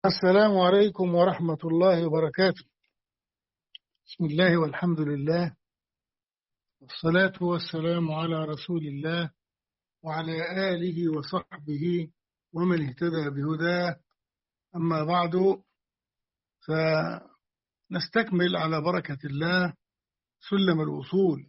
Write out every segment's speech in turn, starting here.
السلام عليكم ورحمة الله وبركاته. بسم الله والحمد لله، والصلاة والسلام على رسول الله وعلى آله وصحبه ومن اهتدى بهداه. أما بعد، فنستكمل على بركة الله سلم الوصول.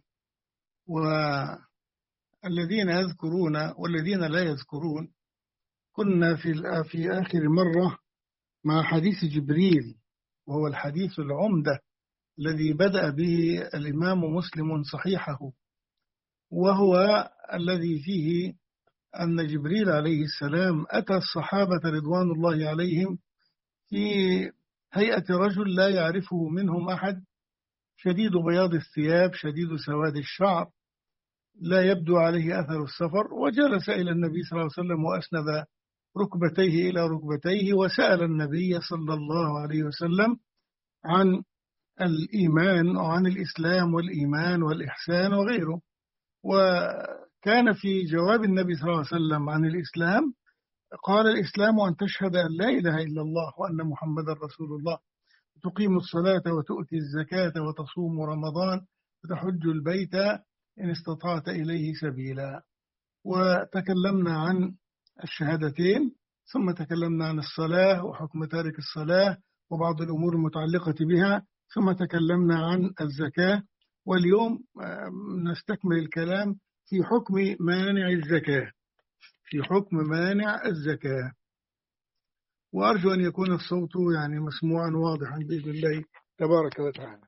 والذين يذكرون والذين لا يذكرون، كنا في آخر مرة مع حديث جبريل، وهو الحديث العمدة الذي بدأ به الإمام مسلم صحيحه، وهو الذي فيه أن جبريل عليه السلام أتى الصحابة رضوان الله عليهم في هيئة رجل لا يعرفه منهم أحد، شديد بياض الثياب شديد سواد الشعر، لا يبدو عليه أثر السفر، وجلس إلى النبي صلى الله عليه وسلم وأسند ركبتيه إلى ركبتيه وسأل النبي صلى الله عليه وسلم عن الإيمان وعن الإسلام والإيمان والإحسان وغيره. وكان في جواب النبي صلى الله عليه وسلم عن الإسلام قال: الإسلام أن تشهد أن لا إله إلا الله وأن محمد رسول الله، تقيم الصلاة وتؤتي الزكاة وتصوم رمضان وتحج البيت إن استطعت إليه سبيلا. وتكلمنا عن الشهادتين، ثم تكلمنا عن الصلاة وحكم تارك الصلاة وبعض الأمور المتعلقة بها، ثم تكلمنا عن الزكاة. واليوم نستكمل الكلام في حكم مانع الزكاة، في حكم مانع الزكاة. وأرجو أن يكون الصوت مسموعا واضحا بإذن الله تبارك وتعالى.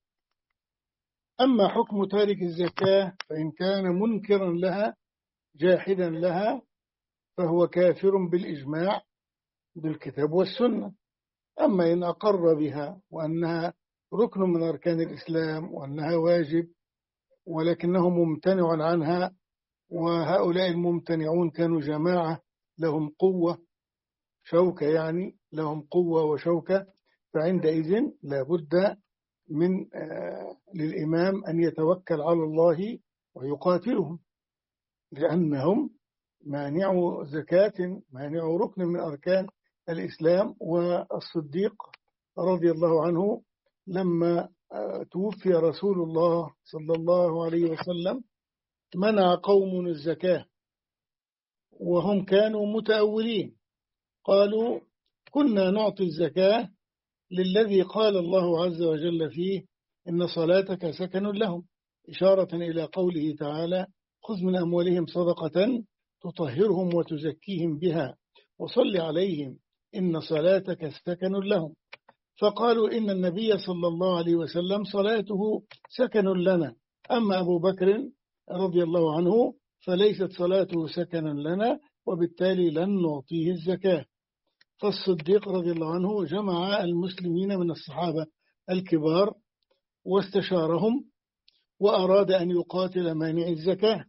أما حكم تارك الزكاة فإن كان منكرا لها جاحدا لها فهو كافر بالإجماع بالكتاب والسنة. أما إن أقر بها وأنها ركن من أركان الإسلام وأنها واجب ولكنه ممتنع عنها، وهؤلاء الممتنعون كانوا جماعة لهم قوة شوكة، لهم قوة وشوكة، فعندئذ لا بد من للإمام أن يتوكل على الله ويقاتلهم، لأنهم مانع زكاة، مانع ركن من أركان الإسلام. والصديق رضي الله عنه لما توفي رسول الله صلى الله عليه وسلم منع قوم الزكاة، وهم كانوا متأولين، قالوا: كنا نعطي الزكاة للذي قال الله عز وجل فيه إن صلاتك سكن لهم، إشارة إلى قوله تعالى: خذ من أموالهم صدقة تطهرهم وتزكيهم بها وصل عليهم إن صلاتك سكن لهم. فقالوا إن النبي صلى الله عليه وسلم صلاته سكن لنا، أما أبو بكر رضي الله عنه فليست صلاته سكنا لنا، وبالتالي لن نعطيه الزكاة. فالصديق رضي الله عنه جمع المسلمين من الصحابة الكبار واستشارهم وأراد أن يقاتل مانع الزكاة.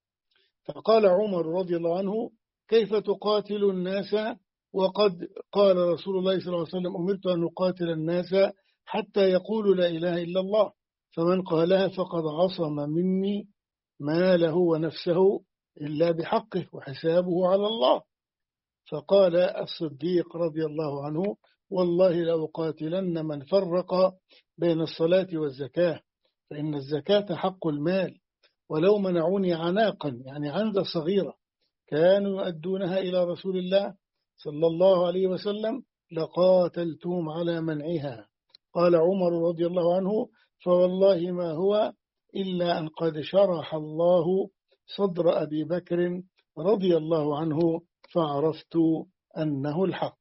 فقال عمر رضي الله عنه: كيف تقاتل الناس وقد قال رسول الله صلى الله عليه وسلم: أمرت أن أقاتل الناس حتى يقولوا لا إله إلا الله، فمن قالها فقد عصم مني ماله ونفسه إلا بحقه وحسابه على الله. فقال الصديق رضي الله عنه: والله لأقاتلن من فرق بين الصلاة والزكاة، فإن الزكاة حق المال، ولو منعوني عناقا عنزة صغيرة كانوا يؤدونها إلى رسول الله صلى الله عليه وسلم لقاتلتهم على منعها. قال عمر رضي الله عنه: فوالله ما هو إلا أن قد شرح الله صدر أبي بكر رضي الله عنه فعرفت أنه الحق،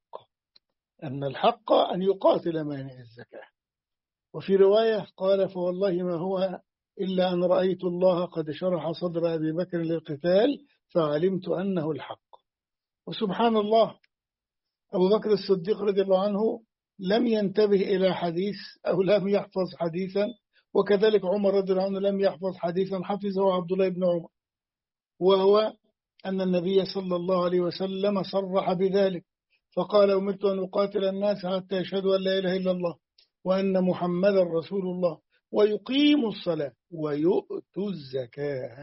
أن الحق أن يقاتل مانع الزكاة. وفي رواية قال: فوالله ما هو إلا أن رأيت الله قد شرح صدر أبي بكر للقتال فعلمت أنه الحق. وسبحان الله، أبو بكر الصديق رضي الله عنه لم ينتبه إلى حديث أو لم يحفظ حديثا، وكذلك عمر رضي الله عنه لم يحفظ حديثا حفظه عبد الله بن عمر، وهو أن النبي صلى الله عليه وسلم صرح بذلك فقال: أمرت أن أقاتل الناس حتى يشهدوا أن لا إله إلا الله وأن محمد رسول الله ويقيموا الصلاة ويؤتوا الزكاة،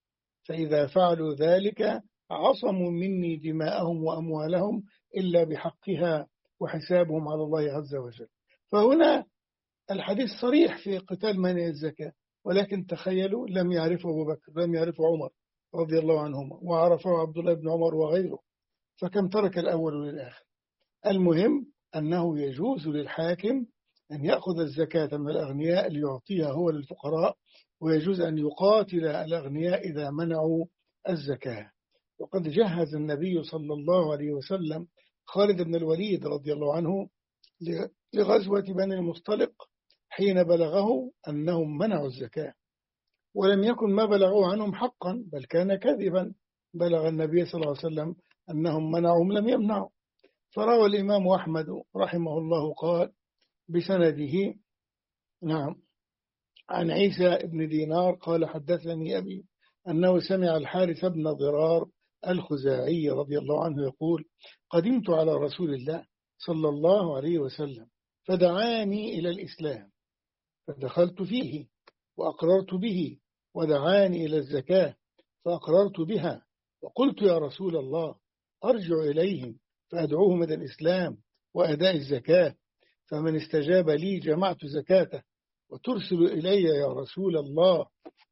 فإذا فعلوا ذلك عصموا مني دماءهم وأموالهم إلا بحقها وحسابهم على الله عز وجل. فهنا الحديث صريح في قتال مانع الزكاة، ولكن تخيلوا لم يعرفه أبو بكر، لم يعرفه عمر رضي الله عنهما، وعرفه عبد الله بن عمر وغيره، فكم ترك الأول للآخر. المهم أنه يجوز للحاكم أن يأخذ الزكاة من الأغنياء ليعطيها هو للفقراء، ويجوز أن يقاتل الأغنياء إذا منعوا الزكاة. وقد جهز النبي صلى الله عليه وسلم خالد بن الوليد رضي الله عنه لغزوة بني المصطلق حين بلغه أنهم منعوا الزكاة، ولم يكن ما بلغوا عنهم حقا بل كان كذبا. بلغ النبي صلى الله عليه وسلم أنهم منعهم لم يمنعوا. فروى الإمام أحمد رحمه الله قال بسنده نعم عن عيسى بن دينار قال حدثني أبي أنه سمع الحارث بن ضرار الخزاعي رضي الله عنه يقول قدمت على رسول الله صلى الله عليه وسلم فدعاني إلى الإسلام فدخلت فيه وأقررت به، ودعاني إلى الزكاة فأقررت بها، وقلت يا رسول الله أرجع إليهم فأدعوهم إلى الإسلام وأداء الزكاة، فمن استجاب لي جمعت زكاته، وترسل إلي يا رسول الله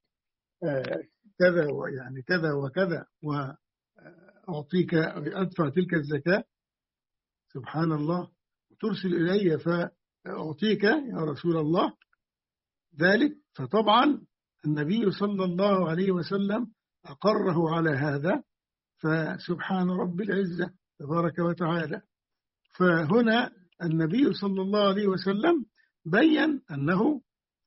كذا يعني كذا وكذا وأعطيك أدفع تلك الزكاة. سبحان الله، وترسل إلي فأعطيك يا رسول الله ذلك. فطبعا النبي صلى الله عليه وسلم أقره على هذا، فسبحان رب العزة تبارك وتعالى. فهنا النبي صلى الله عليه وسلم بيّن أنه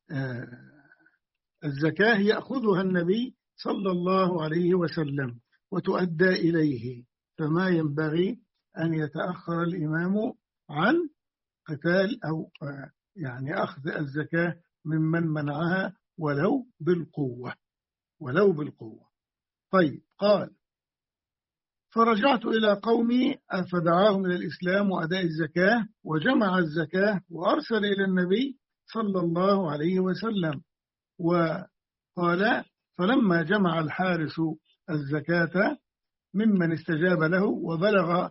الزكاة يأخذها النبي صلى الله عليه وسلم وتؤدى إليه، فما ينبغي أن يتأخر الإمام عن قتال أو يعني أخذ الزكاة ممن منعها ولو بالقوة، ولو بالقوة. طيب قال فرجعت إلى قومي فدعاهم إلى الإسلام وأداء الزكاة، وجمع الزكاة وأرسل إلى النبي صلى الله عليه وسلم. وقال فلما جمع الحارس الزكاة ممن استجاب له وبلغ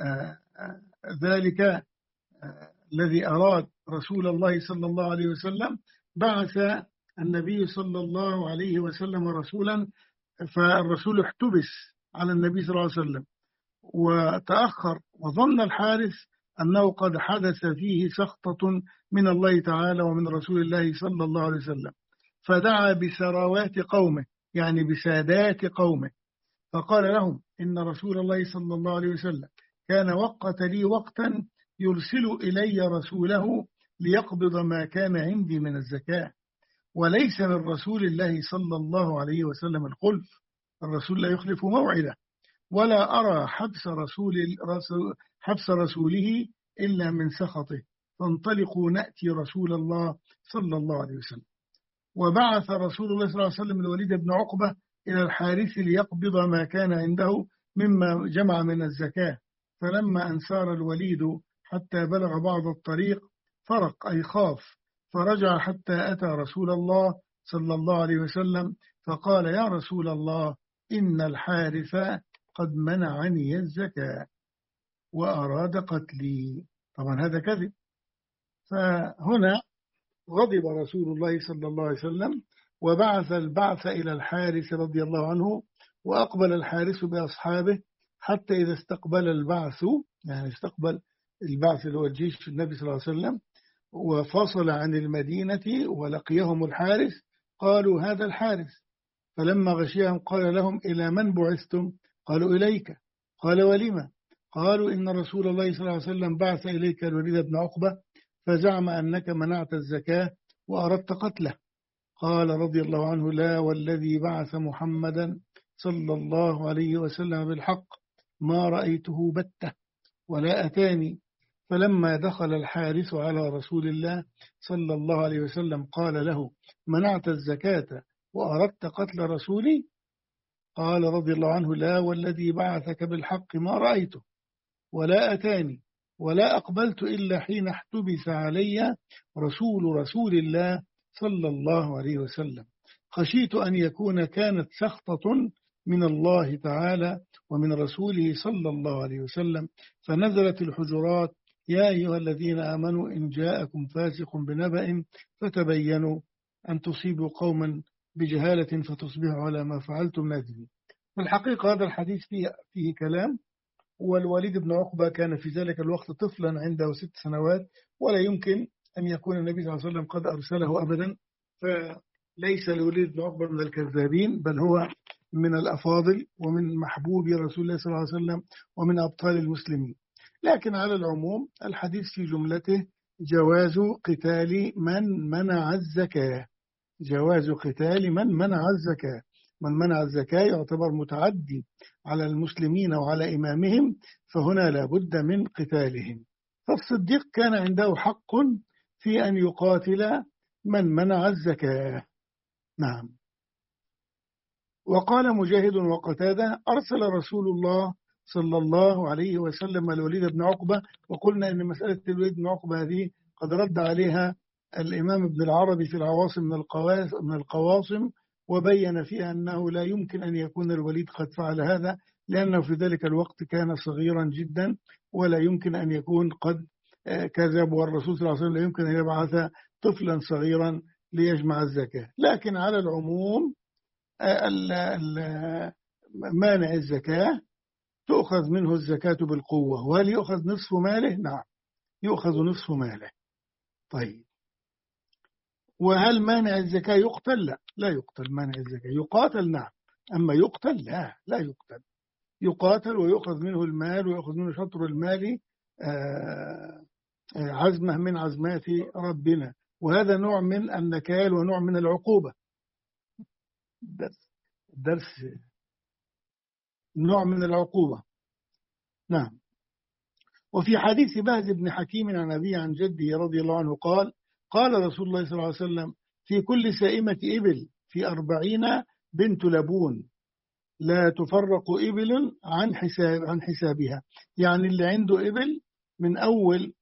ذلك الذي أراد رسول الله صلى الله عليه وسلم، بعث النبي صلى الله عليه وسلم رسولا، فالرسول احتبس على النبي صلى الله عليه وسلم وتأخر، وظن الحارس أنه قد حدث فيه سخطة من الله تعالى ومن رسول الله صلى الله عليه وسلم، فدعا بسراوات قومه يعني بسادات قومه، فقال لهم إن رسول الله صلى الله عليه وسلم كان وقت لي وقتا يرسل إلي رسوله ليقبض ما كان عندي من الزكاة، وليس من رسول الله صلى الله عليه وسلم الخلف، الرسول لا يخلف موعده، ولا أرى حبس رسوله إلا من سخطه، فانطلقوا نأتي رسول الله صلى الله عليه وسلم. وبعث رسول الله صلى الله عليه وسلم الوليد بن عقبة إلى الحارث ليقبض ما كان عنده مما جمع من الزكاة، فلما أن سار الوليد حتى بلغ بعض الطريق فرق أي خاف، فرجع حتى أتى رسول الله صلى الله عليه وسلم فقال يا رسول الله إن الحارث قد منعني الزكاة وأراد قتلي. طبعا هذا كذب. فهنا غضب رسول الله صلى الله عليه وسلم وبعث البعث إلى الحارث رضي الله عنه، وأقبل الحارث بأصحابه حتى إذا استقبل البعث، يعني استقبل البعث اللي هو الجيش النبي صلى الله عليه وسلم، وفصل عن المدينة ولقيهم الحارث، قالوا هذا الحارث. فلما غشيهم قال لهم إلى من بعثتم؟ قالوا إليك. قال ولما؟ قالوا إن رسول الله صلى الله عليه وسلم بعث إليك الوليد بن عقبة فزعم أنك منعت الزكاة وأردت قتله. قال رضي الله عنه لا والذي بعث محمدا صلى الله عليه وسلم بالحق ما رأيته بتة ولا أتاني. فلما دخل الحارث على رسول الله صلى الله عليه وسلم قال له منعت الزكاة وأردت قتل رسولي؟ قال رضي الله عنه لا والذي بعثك بالحق ما رأيته ولا أتاني ولا أقبلت إلا حين احتبس علي رسول الله صلى الله عليه وسلم، خشيت أن يكون كانت سخطة من الله تعالى ومن رسوله صلى الله عليه وسلم، فنزلت الحجرات يا أيها الذين آمنوا إن جاءكم فاسق بنبأ فتبينوا أن تصيبوا قوما بجهالة فتصبحوا على ما فعلتم نادمين. في الحقيقة هذا الحديث فيه كلام، والوليد بن عقبة كان في ذلك الوقت طفلا عنده 6 سنوات، ولا يمكن أن يكون النبي صلى الله عليه وسلم قد أرسله أبدا، فليس الوليد بن عقبة من الكذابين، بل هو من الأفاضل ومن محبوبي رسول الله صلى الله عليه وسلم ومن أبطال المسلمين. لكن على العموم الحديث في جملته جواز قتال من منع الزكاة. جواز قتال من منع الزكاة. من منع الزكاة يعتبر متعدي على المسلمين وعلى إمامهم، فهنا لابد من قتالهم. فالصديق كان عنده حق في أن يقاتل من منع الزكاة. نعم. وقال مجاهد وقتادة أرسل رسول الله صلى الله عليه وسلم الوليد بن عقبة، وقلنا أن مسألة الوليد بن عقبة هذه قد رد عليها الإمام ابن العربي في العواصم من القواصم، وبين فيها أنه لا يمكن أن يكون الوليد قد فعل هذا، لأنه في ذلك الوقت كان صغيرا جدا، ولا يمكن أن يكون قد كذب، والرسول صلى الله عليه وسلم لا يمكن أن يبعث طفلا صغيرا ليجمع الزكاة. لكن على العموم مانع الزكاة تؤخذ منه الزكاة بالقوة. وهل يؤخذ نصف ماله؟ نعم، يؤخذ نصف ماله. طيب، وهل مانع الزكاة يقتل؟ لا، لا يقتل مانع الزكاة. يقاتل نعم، أما يقتل لا، لا يقتل. يقاتل ويؤخذ منه المال، ويؤخذ منه شطر المال عزمة من عزمات ربنا، وهذا نوع من النكال ونوع من العقوبة. درس نوع من العقوبة. نعم. وفي حديث بهز بن حكيم عن أبيه عن جده رضي الله عنه قال: قال رسول الله صلى الله عليه وسلم: في كل سائمة إبل في 40 بنت لبون لا تفرق إبل عن حسابها. يعني اللي عنده إبل من أول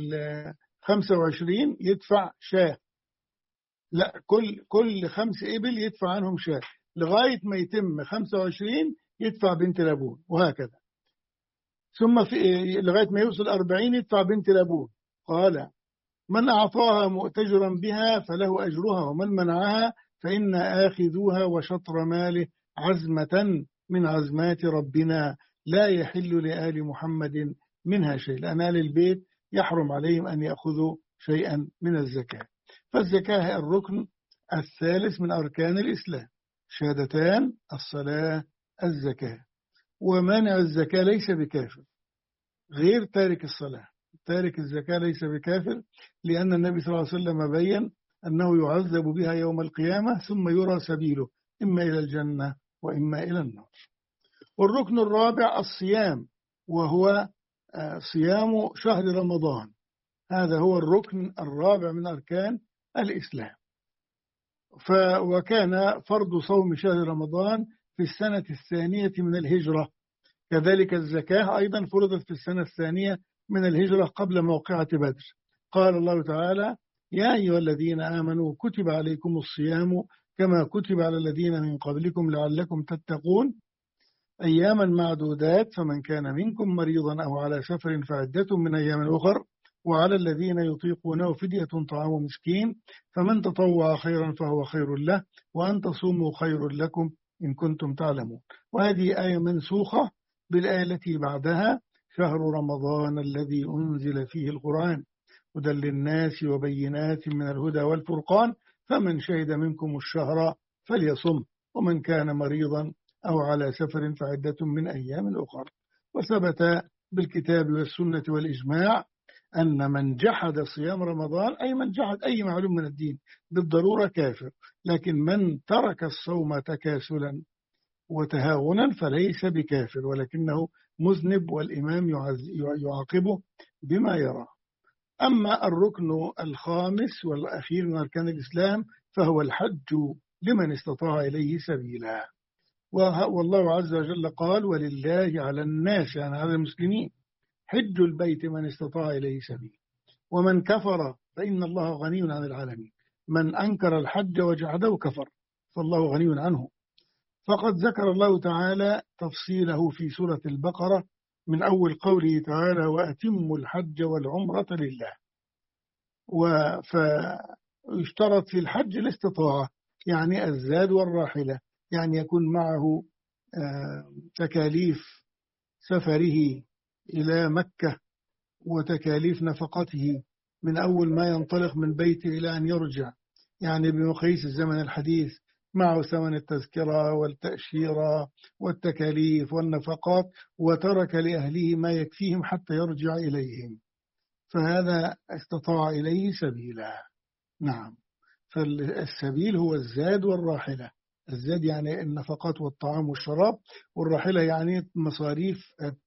25 يدفع شاه، لا، كل 5 إبل يدفع عنهم شاه، لغاية ما يتم 25 يدفع بنت لبون، وهكذا. ثم لغاية ما يوصل 40 يدفع بنت لبون. قال: من أعطاها مؤتجرا بها فله أجرها، ومن منعها فإن آخذوها وشطر ماله عزمة من عزمات ربنا لا يحل لآل محمد منها شيء، لأن آل البيت يحرم عليهم أن يأخذوا شيئا من الزكاة. فالزكاة الركن الثالث من أركان الإسلام، شهادتان، الصلاة، الزكاة. ومانع الزكاة ليس بكافر، غير تارك الصلاة. تارك الزكاة ليس بكافر، لأن النبي صلى الله عليه وسلم بين أنه يعذب بها يوم القيامة ثم يرى سبيله إما إلى الجنة وإما إلى النار. والركن الرابع الصيام، وهو صيام شهر رمضان. هذا هو الركن الرابع من أركان الإسلام. وكان فرض صوم شهر رمضان في السنة الثانية من الهجرة. كذلك الزكاة أيضا فرضت في السنة الثانية من الهجرة قبل موقعة بدر. قال الله تعالى: يا أيها الذين آمنوا كتب عليكم الصيام كما كتب على الذين من قبلكم لعلكم تتقون أياما معدودات، فمن كان منكم مريضا أو على سفر فعدة من أيام أخر، وعلى الذين يطيقونه فدية طعام مسكين، فمن تطوع خيرا فهو خير له، وأن تصوموا خير لكم إن كنتم تعلمون. وهذه آية منسوخة بالآية التي بعدها: شهر رمضان الذي أنزل فيه القرآن هدى للناس وبينات من الهدى والفرقان، فمن شهد منكم الشهر فليصم، ومن كان مريضا أو على سفر فعدة من أيام أخر. وثبت بالكتاب والسنة والإجماع أن من جحد صيام رمضان، أي من جحد أي معلوم من الدين، بالضرورة كافر. لكن من ترك الصوم تكاسلا وتهاونا فليس بكافر، ولكنه مذنب، والإمام يعاقبه بما يرى. أما الركن الخامس والأخير من أركان الإسلام فهو الحج لمن استطاع إليه سبيلا. والله عز وجل قال: ولله على الناس، يعني على المسلمين، حج البيت من استطاع إليه سبيلا، ومن كفر فإن الله غني عن العالمين. من أنكر الحج وجحده كفر، فالله غني عنه. فقد ذكر الله تعالى تفصيله في سورة البقرة من أول قوله تعالى وأتموا الحج والعمرة لله. فيشترط في الحج الاستطاعة، يعني الزاد والراحلة، يعني يكون معه تكاليف سفره إلى مكة وتكاليف نفقته من أول ما ينطلق من بيته إلى أن يرجع، يعني بمقاييس الزمن الحديث، معه ثمن التذكرة والتأشيرة والتكاليف والنفقات، وترك لأهله ما يكفيهم حتى يرجع إليهم، فهذا استطاع إليه سبيلا. نعم، فالسبيل هو الزاد والراحلة. الزاد يعني النفقات والطعام والشراب، والراحلة يعني مصاريف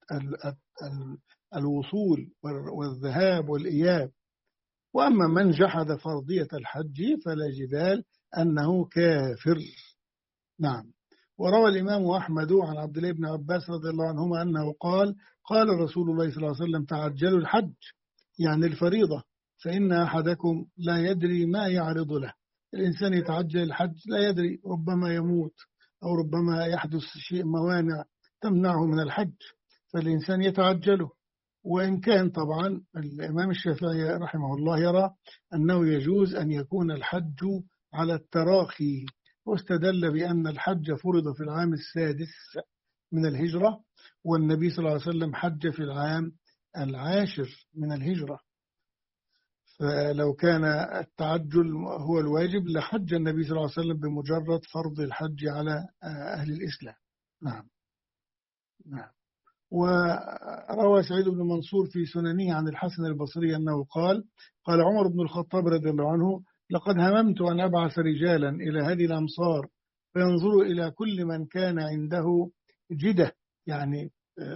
الوصول والذهاب والإياب. وأما من جحد فرضية الحج فلا جدال أنه كافر. نعم. وروى الإمام أحمد عن عبد الله بن عباس رضي الله عنهما أنه قال قال رسول الله صلى الله عليه وسلم تعجلوا الحج، يعني الفريضة، فإن أحدكم لا يدري ما يعرض له. الإنسان يتعجل الحج لا يدري، ربما يموت أو ربما يحدث شيء موانع تمنعه من الحج، فالإنسان يتعجله. وإن كان طبعا الإمام الشافعي رحمه الله يرى أنه يجوز أن يكون الحج على التراخي، واستدل بأن الحج فرض في العام السادس من الهجرة، والنبي صلى الله عليه وسلم حج في العام العاشر من الهجرة، فلو كان التعجل هو الواجب لحج النبي صلى الله عليه وسلم بمجرد فرض الحج على أهل الإسلام. نعم. نعم. وروى سعيد بن منصور في سننه عن الحسن البصري أنه قال قال عمر بن الخطاب رضي الله عنه لقد هممت أن أبعث رجالا إلى هذه الأمصار فينظروا إلى كل من كان عنده جدة، يعني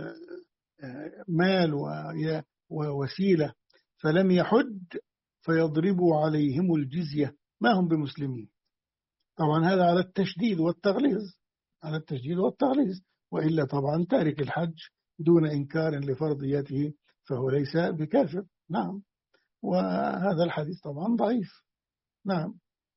مال ووسيلة، فلم يحج فيضربوا عليهم الجزية، ما هم بمسلمين. طبعا هذا على التشديد والتغليظ، على التشديد والتغليظ، وإلا طبعا تارك الحج دون إنكار لفرضيته فهو ليس بكافر. نعم. وهذا الحديث طبعا ضعيف. نعم.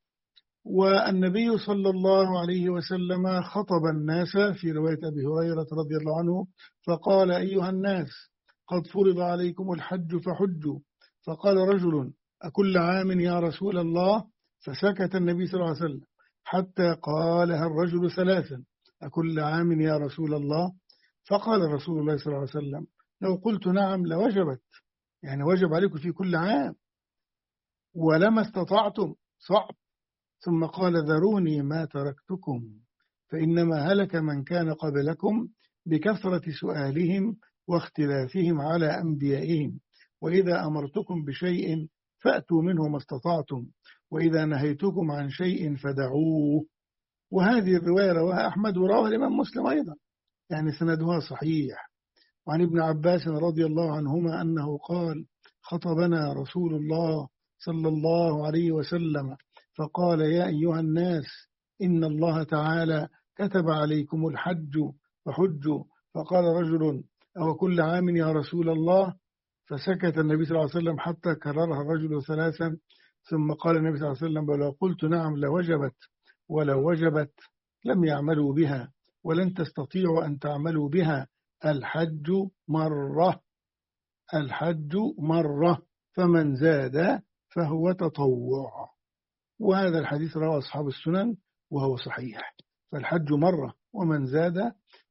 والنبي صلى الله عليه وسلم خطب الناس في رواية أبي هريرة رضي الله عنه فقال أيها الناس قد فرض عليكم الحج فحجوا. فقال رجل أكل عام يا رسول الله؟ فسكت النبي صلى الله عليه وسلم حتى قالها الرجل ثلاثا أكل عام يا رسول الله؟ فقال رسول الله صلى الله عليه وسلم لو قلت نعم لوجبت، يعني وجب عليكم في كل عام، ولما استطعتم صعب. ثم قال ذروني ما تركتكم، فإنما هلك من كان قبلكم بكثرة سؤالهم واختلافهم على أنبيائهم، وإذا أمرتكم بشيء فأتوا منه ما استطعتم، وإذا نهيتكم عن شيء فدعوه. وهذه الرواية رواها أحمد ورواها الإمام مسلم أيضا، يعني سندها صحيح. وعن ابن عباس رضي الله عنهما أنه قال خطبنا رسول الله صلى الله عليه وسلم فقال يا أيها الناس إن الله تعالى كتب عليكم الحج فحجوا. فقال رجل أو كل عام يا رسول الله؟ فسكت النبي صلى الله عليه وسلم حتى كررها الرجل ثلاثا، ثم قال النبي صلى الله عليه وسلم ولو قلت نعم لوجبت، ولو وجبت لم يعملوا بها، ولن تستطيعوا أن تعملوا بها، الحج مرة، الحج مرة، فمن زاد فهو تطوع. وهذا الحديث رواه أصحاب السنن وهو صحيح، فالحج مرة ومن زاد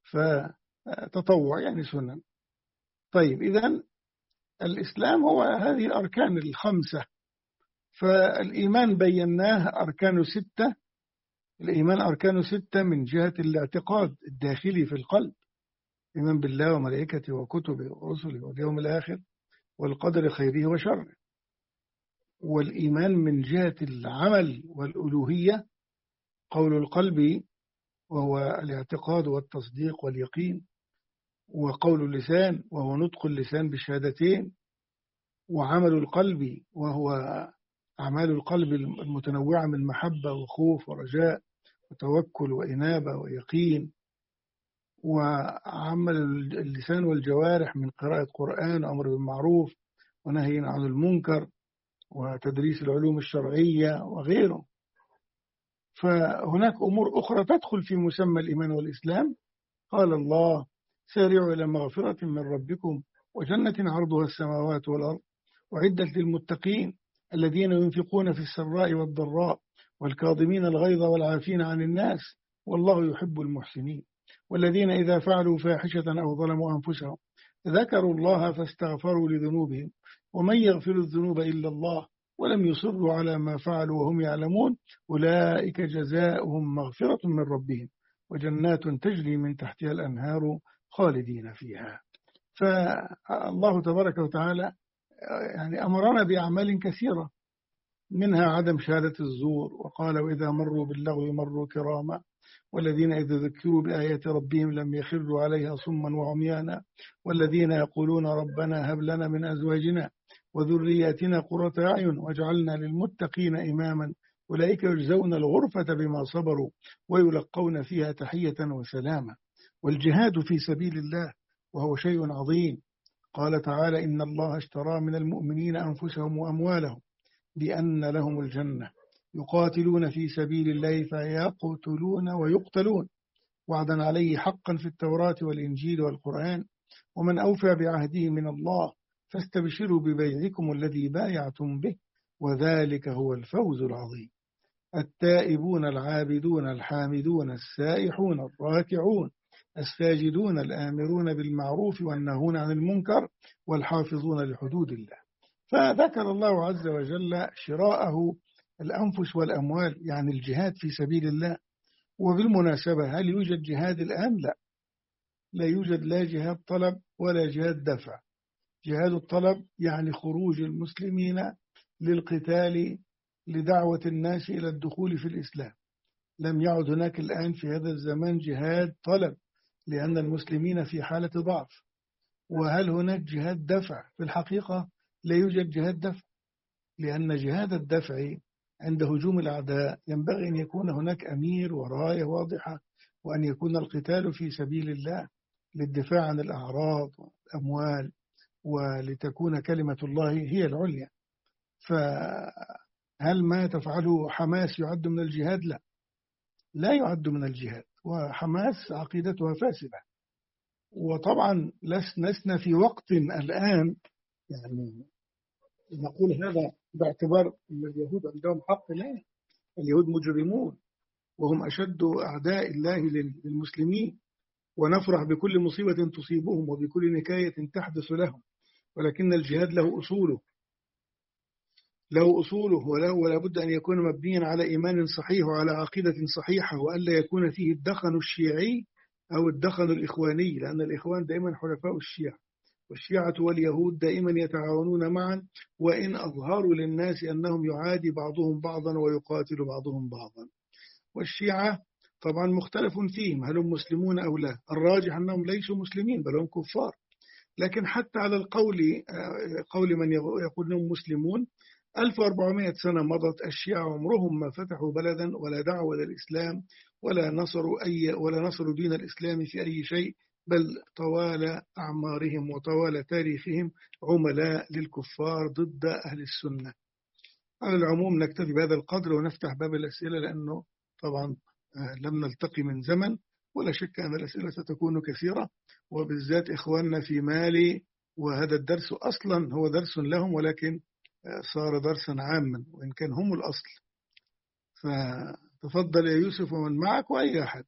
فتطوع يعني سنن. طيب إذن الإسلام هو هذه الأركان الخمسة، فالإيمان بيناه أركان ستة. الإيمان أركان ستة من جهة الاعتقاد الداخلي في القلب، الإيمان بالله وملائكته وكتبه ورسله واليوم الآخر والقدر خيره وشره. والإيمان من جهة العمل والألوهية قول القلب وهو الاعتقاد والتصديق واليقين، وقول اللسان وهو نطق اللسان بالشهادتين، وعمل القلب وهو أعمال القلب المتنوعة من محبة وخوف ورجاء وتوكل وإنابة ويقين، وعمل اللسان والجوارح من قراءة قرآن وأمر بالمعروف ونهي عن المنكر وتدريس العلوم الشرعية وغيره. فهناك أمور أخرى تدخل في مسمى الإيمان والإسلام. قال الله سارعوا إلى مغفرة من ربكم وجنة عرضها السماوات والأرض أعدت للمتقين الذين ينفقون في السراء والضراء والكاظمين الغيظ والعافين عن الناس والله يحب المحسنين. والذين إذا فعلوا فاحشة أو ظلموا أنفسهم ذكروا الله فاستغفروا لذنوبهم ومن يغفر الذنوب إلا الله ولم يصروا على ما فعلوا وهم يعلمون أولئك جزاؤهم مغفرة من ربهم وجنات تجري من تحتها الأنهار خالدين فيها. فالله تبارك وتعالى يعني أمرنا بأعمال كثيرة، منها عدم شهادة الزور، وقال وإذا مروا باللغو مروا كراما والذين إذا ذكروا بآيات ربهم لم يخروا عليها صما وعميانا والذين يقولون ربنا هب لنا من أزواجنا وذرياتنا قرة أعين واجعلنا للمتقين إماما أولئك يجزون الغرفة بما صبروا ويلقون فيها تحية وسلاما. والجهاد في سبيل الله وهو شيء عظيم. قال تعالى إن الله اشترى من المؤمنين أنفسهم وأموالهم بأن لهم الجنة يقاتلون في سبيل الله فيقتلون ويقتلون وعدا عليه حقا في التوراة والإنجيل والقرآن ومن أوفى بعهده من الله فاستبشروا ببيعكم الذي بايعتم به وذلك هو الفوز العظيم. التائبون العابدون الحامدون السائحون الراكعون الساجدون الآمرون بالمعروف والناهون عن المنكر والحافظون لحدود الله. فذكر الله عز وجل شراءه الأنفس والأموال، يعني الجهاد في سبيل الله. وبالمناسبة هل يوجد جهاد الآن؟ لا يوجد، لا جهاد طلب ولا جهاد دفع. جهاد الطلب يعني خروج المسلمين للقتال لدعوة الناس إلى الدخول في الإسلام. لم يعد هناك الآن في هذا الزمان جهاد طلب لأن المسلمين في حالة ضعف. وهل هناك جهاد دفع؟ في الحقيقة لا يوجد جهاد دفع، لأن جهاد الدفع عند هجوم الأعداء ينبغي أن يكون هناك أمير وراية واضحة، وأن يكون القتال في سبيل الله للدفاع عن الأعراض والأموال ولتكون كلمة الله هي العليا. فهل ما تفعله حماس يعد من الجهاد؟ لا يعد من الجهاد، وحماس عقيدتها فاسدة. وطبعا لسنا في وقت الآن يعني نقول هذا باعتبار أن اليهود عندهم حق. لا، اليهود مجرمون وهم أشد أعداء الله للمسلمين، ونفرح بكل مصيبة تصيبهم وبكل نكاية تحدث لهم، ولكن الجهاد له أصوله ولا بد أن يكون مبنيا على إيمان صحيح وعلى عقيدة صحيحة، وألا يكون فيه الدخن الشيعي أو الدخن الإخواني، لأن الإخوان دائما حلفاء الشيعة، والشيعة واليهود دائما يتعاونون معا، وإن أظهروا للناس أنهم يعادي بعضهم بعضا ويقاتل بعضهم بعضا. والشيعة طبعا مختلف فيهم، هل هم مسلمون أو لا؟ الراجح أنهم ليسوا مسلمين بل هم كفار. لكن حتى على قول من يقول أنهم مسلمون، 1400 سنة مضت الشيعة عمرهم ما فتحوا بلدا ولا دعوا إلى الإسلام ولا نصروا دين الإسلام في أي شيء، بل طوال أعمارهم وطوال تاريخهم عملاء للكفار ضد أهل السنة. على العموم نكتفي بهذا القدر ونفتح باب الأسئلة، لأنه طبعا لم نلتقي من زمن، ولا شك أن الأسئلة ستكون كثيرة، وبالذات إخواننا في مالي، وهذا الدرس أصلا هو درس لهم ولكن صار درسا عاما وإن كان هم الأصل. فتفضل يا يوسف ومن معك وأي أحد.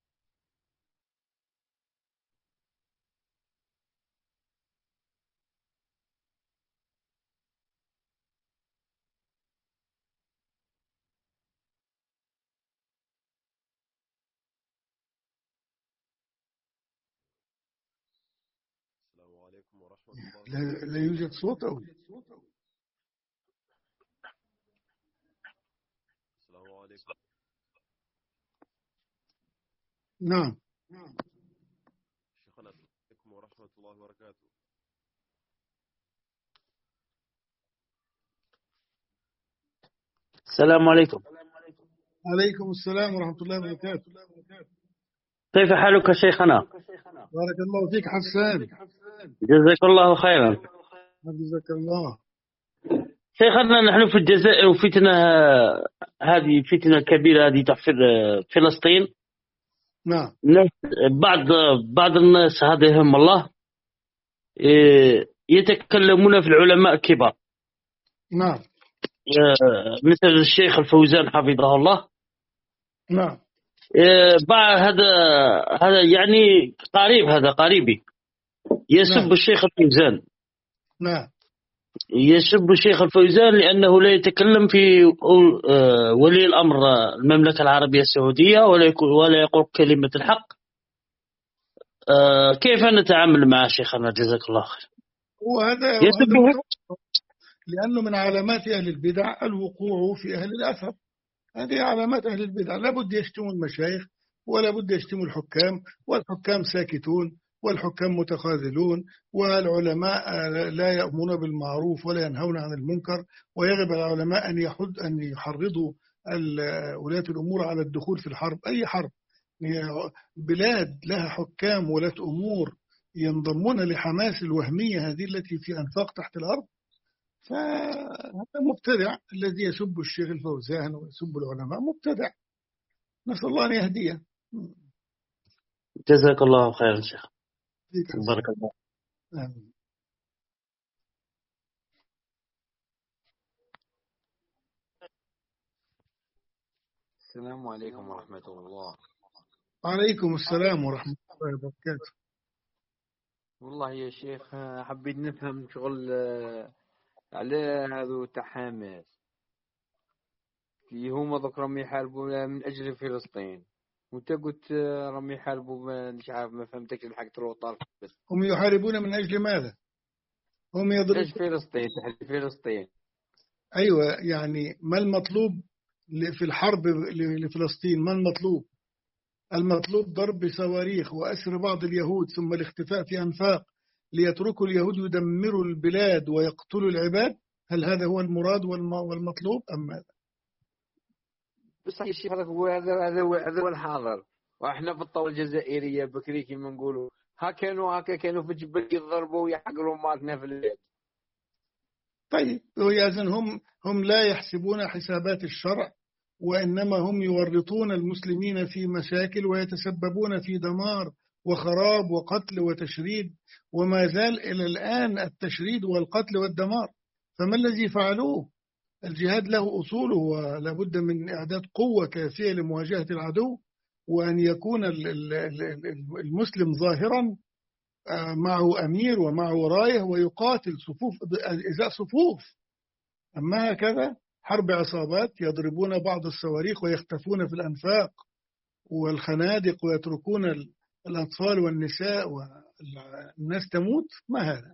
السلام عليكم ورحمة الله. لا يوجد صوت أو السلام عليكم. نعم. شيخنا السلام عليكم ورحمة الله وبركاته. السلام عليكم. عليكم السلام ورحمة الله وبركاته. كيف حالك شيخنا؟ بارك الله فيك حسان. جزاك الله خيرا. جزاك الله. شيخنا نحن في الجزائر وفتنة، هذه فتنة كبيرة، هذه تحفر فلسطين. نعم. بعض الناس هداهم الله يتكلمون في العلماء الكبار. نعم. مثل الشيخ الفوزان حفظه الله. نعم. بعد هذا يعني هذا قريبي يسب نعم. الشيخ الفوزان. نعم. يسب الشيخ الفوزان لأنه لا يتكلم في ولي الأمر المملكة العربية السعودية ولا يقول كلمة الحق. كيف نتعامل مع شيخنا جزاك الله خير؟ وهذا لأنه من علامات أهل البدع الوقوع في أهل الأثر. هذه علامات أهل البدع، لابد يشتموا المشايخ ولا بد يشتموا الحكام، والحكام ساكتون والحكام متخاذلون، والعلماء لا يأمرون بالمعروف ولا ينهون عن المنكر، ويجب على العلماء أن يحرضوا ولاة الأمور على الدخول في الحرب، أي حرب. بلاد لها حكام ولاة أمور ينضمون لحماس الوهمية هذه التي في أنفاق تحت الأرض، فهذا مبتدع الذي يسب الشيخ الفوزان ويسب العلماء، مبتدع، نسأل الله أن يهديه. جزاك الله خيرا شيخ، بارك الله. آمين. السلام عليكم ورحمة الله. وعليكم السلام ورحمة الله وبركاته. والله يا شيخ حبيت نفهم شغل على هذو تحامس اللي هما ذكر رمي يحاربوا من أجل فلسطين، وانت قلت رمي يحاربوا مش عارف، ما فهمتك الحق تروح طرف. بس هم يحاربون من أجل ماذا؟ هم يضربون فلسطين، تحدي فلسطين. أيوة، يعني ما المطلوب في الحرب لفلسطين؟ ما المطلوب؟ المطلوب ضرب صواريخ وأسر بعض اليهود ثم الاختفاء في أنفاق ليتركوا اليهود يدمروا البلاد ويقتلوا العباد. هل هذا هو المراد والمطلوب أم ماذا؟ بس يا شيخ هذا هو الحاضر، واحنا في الطاولة الجزائرية بكري كما نقولوا هكا كانوا في جبل يضربوا ويحقروا ماتنا في البلاد. طيب ويأذن هم لا يحسبون حسابات الشرع، وإنما هم يورطون المسلمين في مشاكل ويتسببون في دمار وخراب وقتل وتشريد، وما زال إلى الآن التشريد والقتل والدمار. فما الذي فعلوه؟ الجهاد له أصوله، ولا بد من إعداد قوة كافية لمواجهة العدو، وأن يكون المسلم ظاهرا معه أمير ومعه راية ويقاتل صفوف إزاء صفوف. أما هكذا حرب عصابات يضربون بعض الصواريخ ويختفون في الأنفاق والخنادق ويتركون الأطفال والنساء والناس تموت، ما هذا؟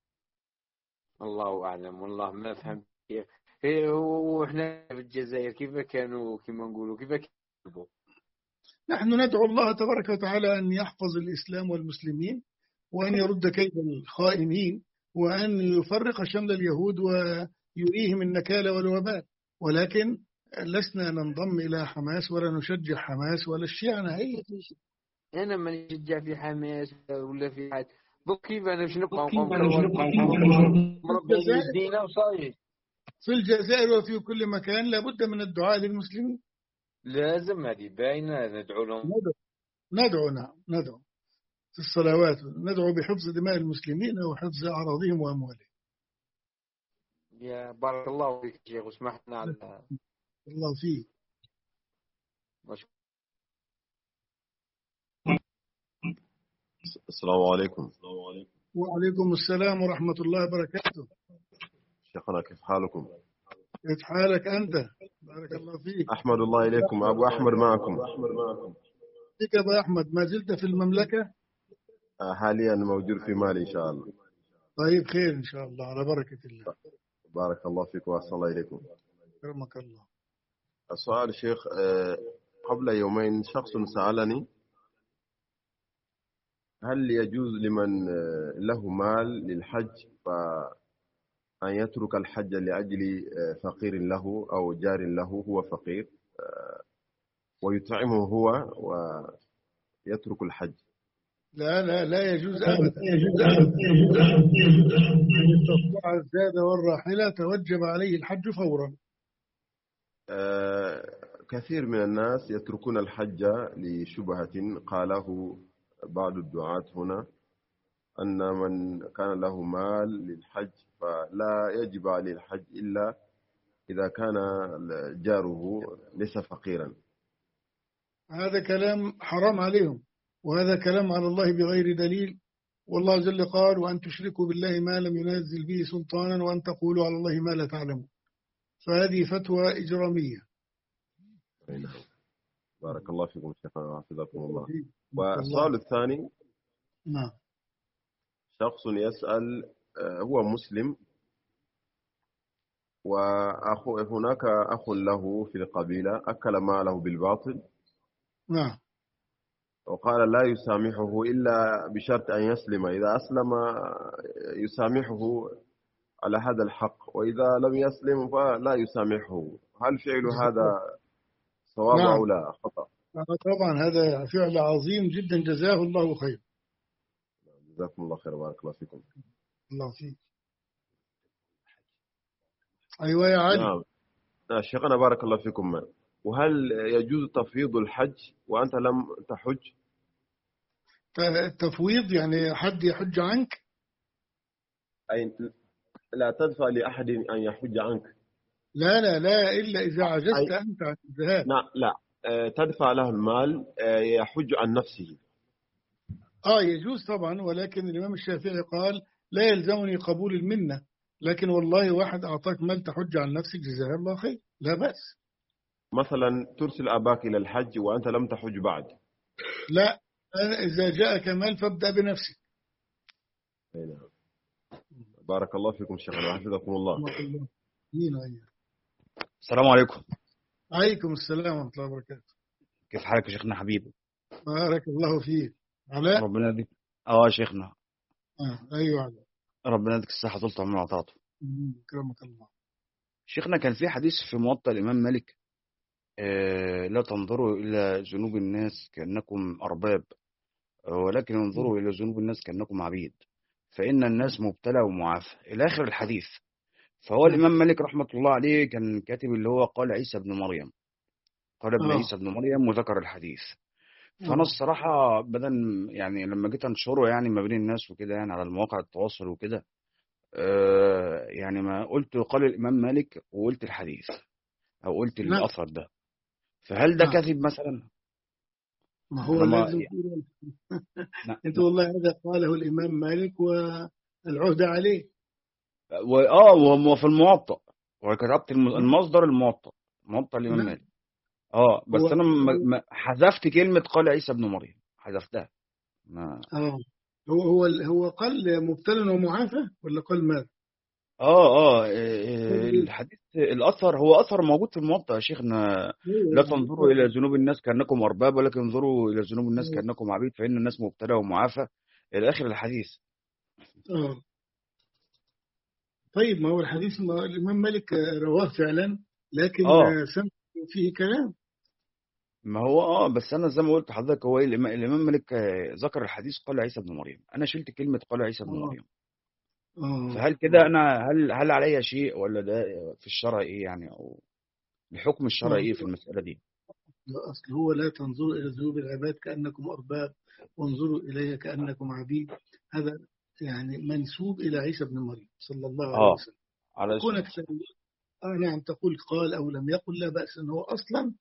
الله أعلم، والله ما فهمت كيف. وإحنا في الجزائر كيف كانوا كما نقولوا كيف كانوا؟ نحن ندعو الله تبارك وتعالى أن يحفظ الإسلام والمسلمين، وأن يرد كيد الخائنين، وأن يفرق شمل اليهود ويريهم النكال والوبال. ولكن لسنا ننضم إلى حماس ولا نشجع حماس ولا الشيعة نهائيا. أنا ما نشجع في حماس ولا في حد. كيف أنا مش نبقى مربعين الدين وصاير في الجزائر وفي كل مكان لابد من الدعاء للمسلمين. لازم هذه باينة، ندعو لهم. ندعو في الصلوات، ندعو بحفظ دماء المسلمين وحفظ أعراضهم وأموالهم. يا بارك الله فيك شيخ، واسمحنا على الله فيك. السلام عليكم. وعليكم السلام ورحمة الله وبركاته. شيخنا كيف حالكم؟ كيف حالك أنت؟ بارك الله فيك. أحمد الله إليكم. أبو أحمد معكم. فيك أبو أحمد، ما زلت في المملكة؟ حاليا موجود في مالي إن شاء الله. طيب خير إن شاء الله، على بركة الله. بارك الله فيك وأحسن الله إليكم. كرمك الله. السؤال شيخ، قبل يومين شخص سألني هل يجوز لمن له مال للحج فأن يترك الحج لأجل فقير له أو جار له هو فقير ويطعمه هو ويترك الحج؟ لا يجوز أبدا. من استطاع الزاد والراحلة توجب عليه الحج فورا. كثير من الناس يتركون الحج لشبهة قاله بعض الدعاة هنا، أن من كان له مال للحج فلا يجب عليه الحج إلا إذا كان جاره ليس فقيرا. هذا كلام حرام عليهم، وهذا كلام على الله بغير دليل. والله جل قال: وأن تشركوا بالله ما لم ينزل به سلطانا وأن تقولوا على الله ما لا تعلمون. فهذه فتوى إجرامية. بارك الله فيكم شيخنا حفظكم الله. الله. والسؤال الثاني، نعم. شخص يسأل، هو مسلم وهناك أخ له في القبيلة أكل ماله بالباطل، نعم. وقال لا يسامحه إلا بشرط أن يسلم، إذا أسلم يسامحه على هذا الحق، وإذا لم يسلم فلا يسامحه. هل فعل هذا صواب نعم. أو لا خطأ؟ طبعا هذا فعل عظيم جدا، جزاه الله خير. جزاكم الله خير، بارك الله فيكم. الله فيك. أيوة يا علي. نعم شيخنا بارك الله فيكم. وهل يجوز تفويض الحج وأنت لم تحج؟ التفويض يعني حد يحج عنك؟ أي لا تدفع لأحد أن يحج عنك. لا لا لا، إلا إذا عجزت أنت عن الذهاب. لا تدفع له المال يحج عن نفسه. يجوز طبعا، ولكن الإمام الشافعي قال: لا يلزمني قبول المنة، لكن والله واحد أعطاك مال تحج عن نفسك جزاه الله خير، لا بأس. مثلا ترسل أباك إلى الحج وأنت لم تحج بعد. لا، إذا جاءك مال فابدأ بنفسك. بارك الله فيكم شيخنا حفظكم الله. السلام عليكم. عليكم السلام ورحمة الله وبركاته. كيف حالك يا شيخنا حبيبي؟ بارك الله فيك. علاء؟ ربنا يديك. شيخنا. أيوة علاء. ربنا يديك الصحة طول عمرنا وعطاته. كرمك الله. شيخنا كان في حديث في موطأ الإمام مالك، لا تنظروا إلى ذنوب الناس كأنكم أرباب، ولكن انظروا إلى ذنوب الناس كأنكم عبيد، فإن الناس مبتلى ومعافى إلى آخر الحديث. فهو الإمام مالك رحمة الله عليه كان كاتب اللي هو قال عيسى بن مريم، قال ابن عيسى بن مريم، وذكر الحديث. فأنا الصراحة بدل يعني لما جيت أنشره يعني ما بين الناس وكده يعني على المواقع التواصل وكده، يعني ما قلت قال الإمام مالك وقلت الحديث أو قلت الأثر ده، فهل ده كذب مثلا؟ ما هو لازم انت والله هذا قاله الإمام مالك والعهد عليه. وفي الموطأ وكتبت المصدر موطأ الإمام مالك. بس أنا حذفت كلمة قال عيسى بن مريم، حذفتها. هو قال مبتلى ومعافى ولا قال ماذا؟ الحديث الأثر هو أثر موجود في الموطأ يا شيخنا. لا تنظروا إلى ذنوب الناس كأنكم أرباب، ولكن انظروا إلى ذنوب الناس كأنكم عبيد، فإن الناس مبتلى ومعافى إلى آخر الحديث. طيب، ما هو الحديث الإمام مالك رواه فعلا، لكن سمع فيه كلام. ما هو بس أنا زي ما قلت لحضرتك، هو الإمام مالك ذكر الحديث قال عيسى بن مريم، أنا شلت كلمة قال عيسى بن مريم. فهل كده أنا هل علي شيء، ولا ده في الشرع إيه يعني، أو الحكم الشرعي إيه في المسألة دي؟ أصل هو لا تنظروا إلى ذنوب العباد كأنكم أرباب وانظروا إليه كأنكم عبيد، هذا يعني منسوب إلى عيسى بن مريم صلى الله عليه وسلم. كونك نعم تقول قال أو لم يقل لا بأس، أنه أصلا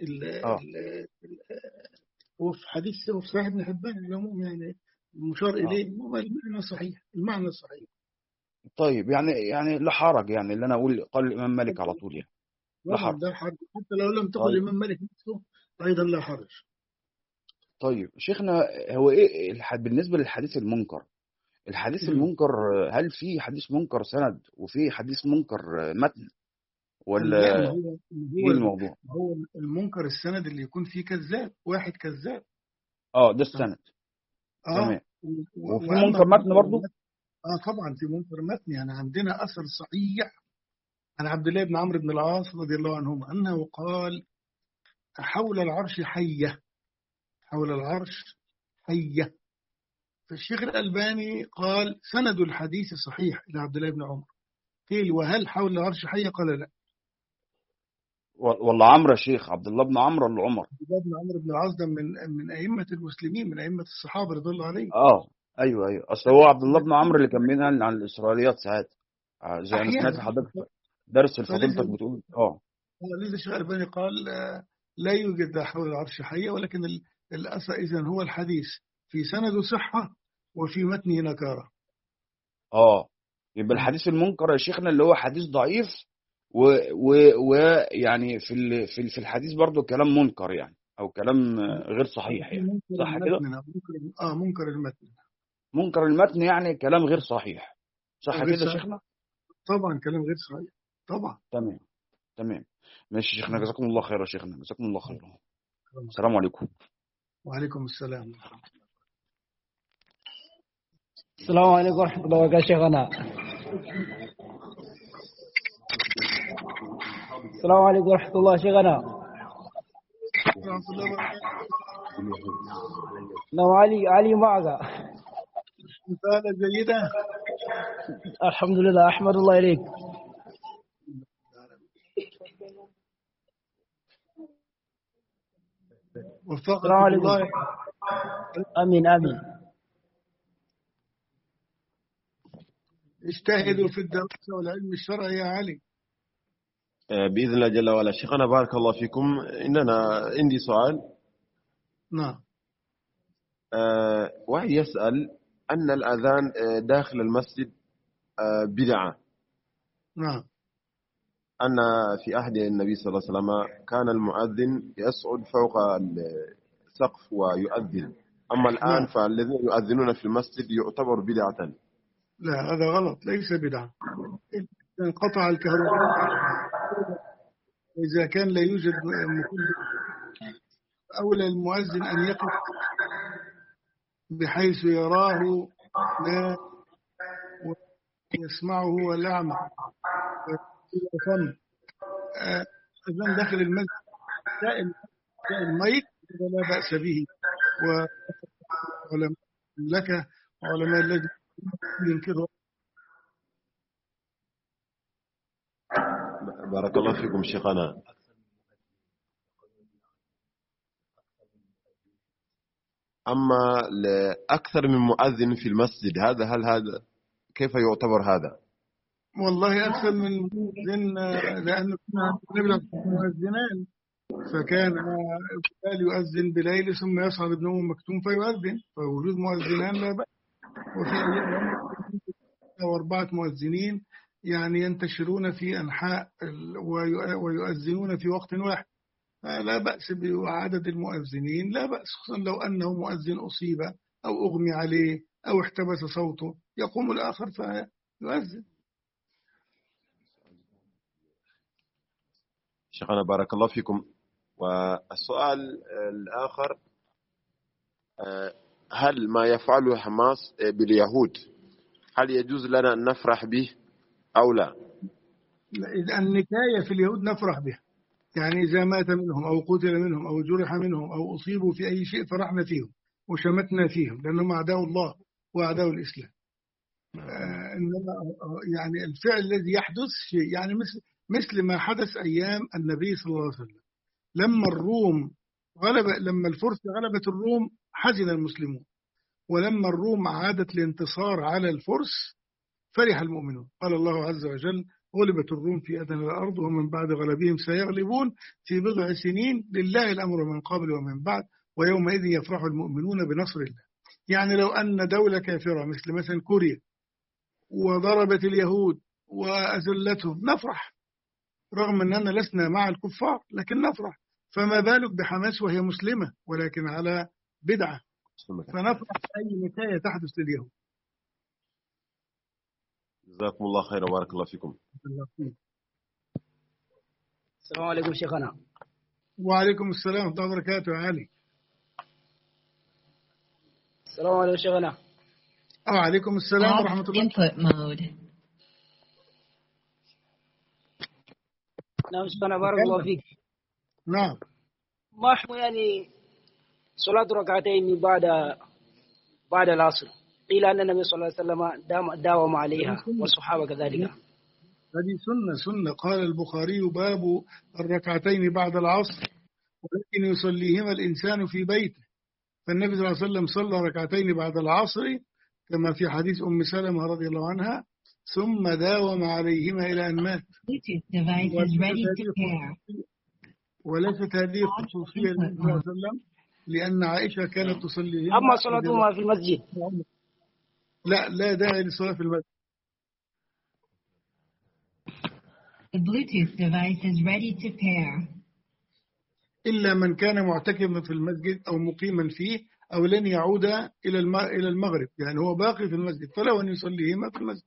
هو في حديث في صحيح ابن حبان العموم يعني مشار إليه، المعنى صحيح. طيب يعني لا حرج، يعني اللي أنا أقول قال الإمام مالك على طول يعني لا حرج. حتى لو لم تقل الإمام مالك نفسه أيضا لا حرج. طيب شيخنا، هو إيه بالنسبة للحديث المنكر؟ الحديث المنكر هل في حديث منكر سند وفي حديث منكر متن، ولا ايه الموضوع؟ هو المنكر السند اللي يكون فيه كذاب، واحد كذاب. ده السند. تمام. وفي منكر متن برضه؟ طبعا في منكر متن. يعني عندنا أثر صحيح عن عبد الله بن عمرو بن العاص رضي الله عنهما أنه قال: حول العرش حية، حول العرش حية. فالشيخ الألباني قال سند الحديث صحيح إلى عبد الله بن عمر. قيل: وهل حول العرش حية؟ قال: لا. والله عمرو يا شيخ، عبد الله بن عمرو ولا عمر؟ عبد الله بن عمرو بن العاص ده من أئمة المسلمين، من أئمة الصحابة رضي الله عليهم. ايوه اصل هو عبد الله بن عمرو اللي كان بينقل عن الاسرائيليات ساعات، زي انا سمعت أحيانا. حضرتك درس فلذا لفضيلتك بتقول لذا الشيخ الألباني قال لا يوجد حول العرش حية، ولكن الأثر إذن هو الحديث في سنده صحة وفي متنه نكارة. يبقى الحديث المنكر يا شيخنا اللي هو حديث ضعيف، ويعني في الحديث برضو كلام منكر يعني، او كلام غير صحيح يعني، منكر صح كده؟ المتن، منكر المتن. منكر المتن يعني كلام غير صحيح، صح غير كده يا صحيح شيخنا؟ طبعا، كلام غير صحيح طبعا. تمام ماشي يا شيخنا، جزاكم الله خير يا شيخنا، جزاكم الله خير. السلام عليكم. وعليكم السلام. السلام عليكم ورحمة الله وبركاته شيخنا. السلام عليكم ورحمة الله شيخنا. ورحمة الله وبركاته. نعم علي معك. مثال جيدة. الحمد لله، أحمد الله إليك. السلام عليكم. الله. آمين. اجتهدوا في الدراسة والعلم الشرعي يا علي. بإذن الله جل وعلا. شيخنا بارك الله فيكم، عندي سؤال. نعم. واحد يسأل أن الأذان داخل المسجد بدعة. نعم. أن في عهد النبي صلى الله عليه وسلم كان المؤذن يصعد فوق السقف ويؤذن، أما الآن فالذين يؤذنون في المسجد يعتبر بدعة. لا، هذا غلط، ليس بدعة. انقطع الكهرباء، إذا كان لا يوجد أولى المؤذن أن يقف بحيث يراه لا ويسمعه والأعمى أذان داخل المسجد الميت لا بأس به. وعلماء المملكة وعلماء الذي ينكروا. بارك الله فيكم شيخنا. أما لأكثر من مؤذن في المسجد، هل هذا كيف يعتبر هذا؟ والله أكثر من مؤذن، لأنه كنا مؤذنان، فكان بلال يؤذن بليل ثم يصعد ابن أم مكتوم فيؤذن، فوجود مؤذنان لا بأس. وفي وأربعة مؤذنين يعني ينتشرون في أنحاء ويؤذنون في وقت واحد، لا بأس بعدد المؤذنين، لا بأس، خصوصا لو أنه مؤذن أصيب أو أغمي عليه أو احتبس صوته، يقوم الآخر فيؤذن. شيخنا بارك الله فيكم. والسؤال الآخر، هل ما يفعله حماس باليهود هل يجوز لنا أن نفرح به أو لا؟ النكاية في اليهود نفرح به، يعني إذا مات منهم أو قتل منهم أو جرح منهم أو أصيبوا في أي شيء فرحنا فيهم وشمتنا فيهم، لأنهم أعداء الله وأعداء الإسلام. إنما يعني الفعل الذي يحدث شيء، يعني مثل ما حدث أيام النبي صلى الله عليه وسلم، لما الفرس غلبت الروم حزن المسلمون، ولما الروم عادت الانتصار على الفرس فرح المؤمنون. قال الله عز وجل: غلبت الروم في أدنى الأرض ومن بعد غلبهم سيغلبون في بضع سنين لله الأمر من قبل ومن بعد ويومئذ يفرح المؤمنون بنصر الله. يعني لو أن دولة كافرة مثل كوريا وضربت اليهود وأذلتهم نفرح، رغم أننا لسنا مع الكفار لكن نفرح، فما بالك بحماس وهي مسلمة ولكن على بدعة، فنفرح أي نتاية تحدث لليهود. جزاكم الله خير وبارك الله فيكم. السلام عليكم شيخنا. وعليكم السلام ورحمة الله وبركاته يا علي. السلام عليكم شيخنا. وعليكم السلام ورحمة الله. Input mode. نعم شيخنا بارك الله فيك. نعم. ما حكم يعني صلاة ركعتين بعد العصر؟ قيل أن النبي صلى الله عليه وسلم داوم عليها والصحابة كذلك. هذه سنة. قال البخاري باب الركعتين بعد العصر ولكن يصليهما الإنسان في بيته. فالنبي صلى الله عليه وسلم صلى ركعتين بعد العصر كما في حديث أم سلمة رضي الله عنها، ثم داوم عليهما إلى أن مات. وليست هذه خصوصية للنبي صلى الله عليه وسلم، لأن عائشة كانت تصليهما. أما صلاتهما في المسجد لا داعي للصلاة في المسجد. The Bluetooth device is ready to pair. إلا من كان معتكفا في المسجد أو مقيما فيه أو لن يعود إلى المغرب، يعني هو باقي في المسجد فله أن يصليهما في المسجد.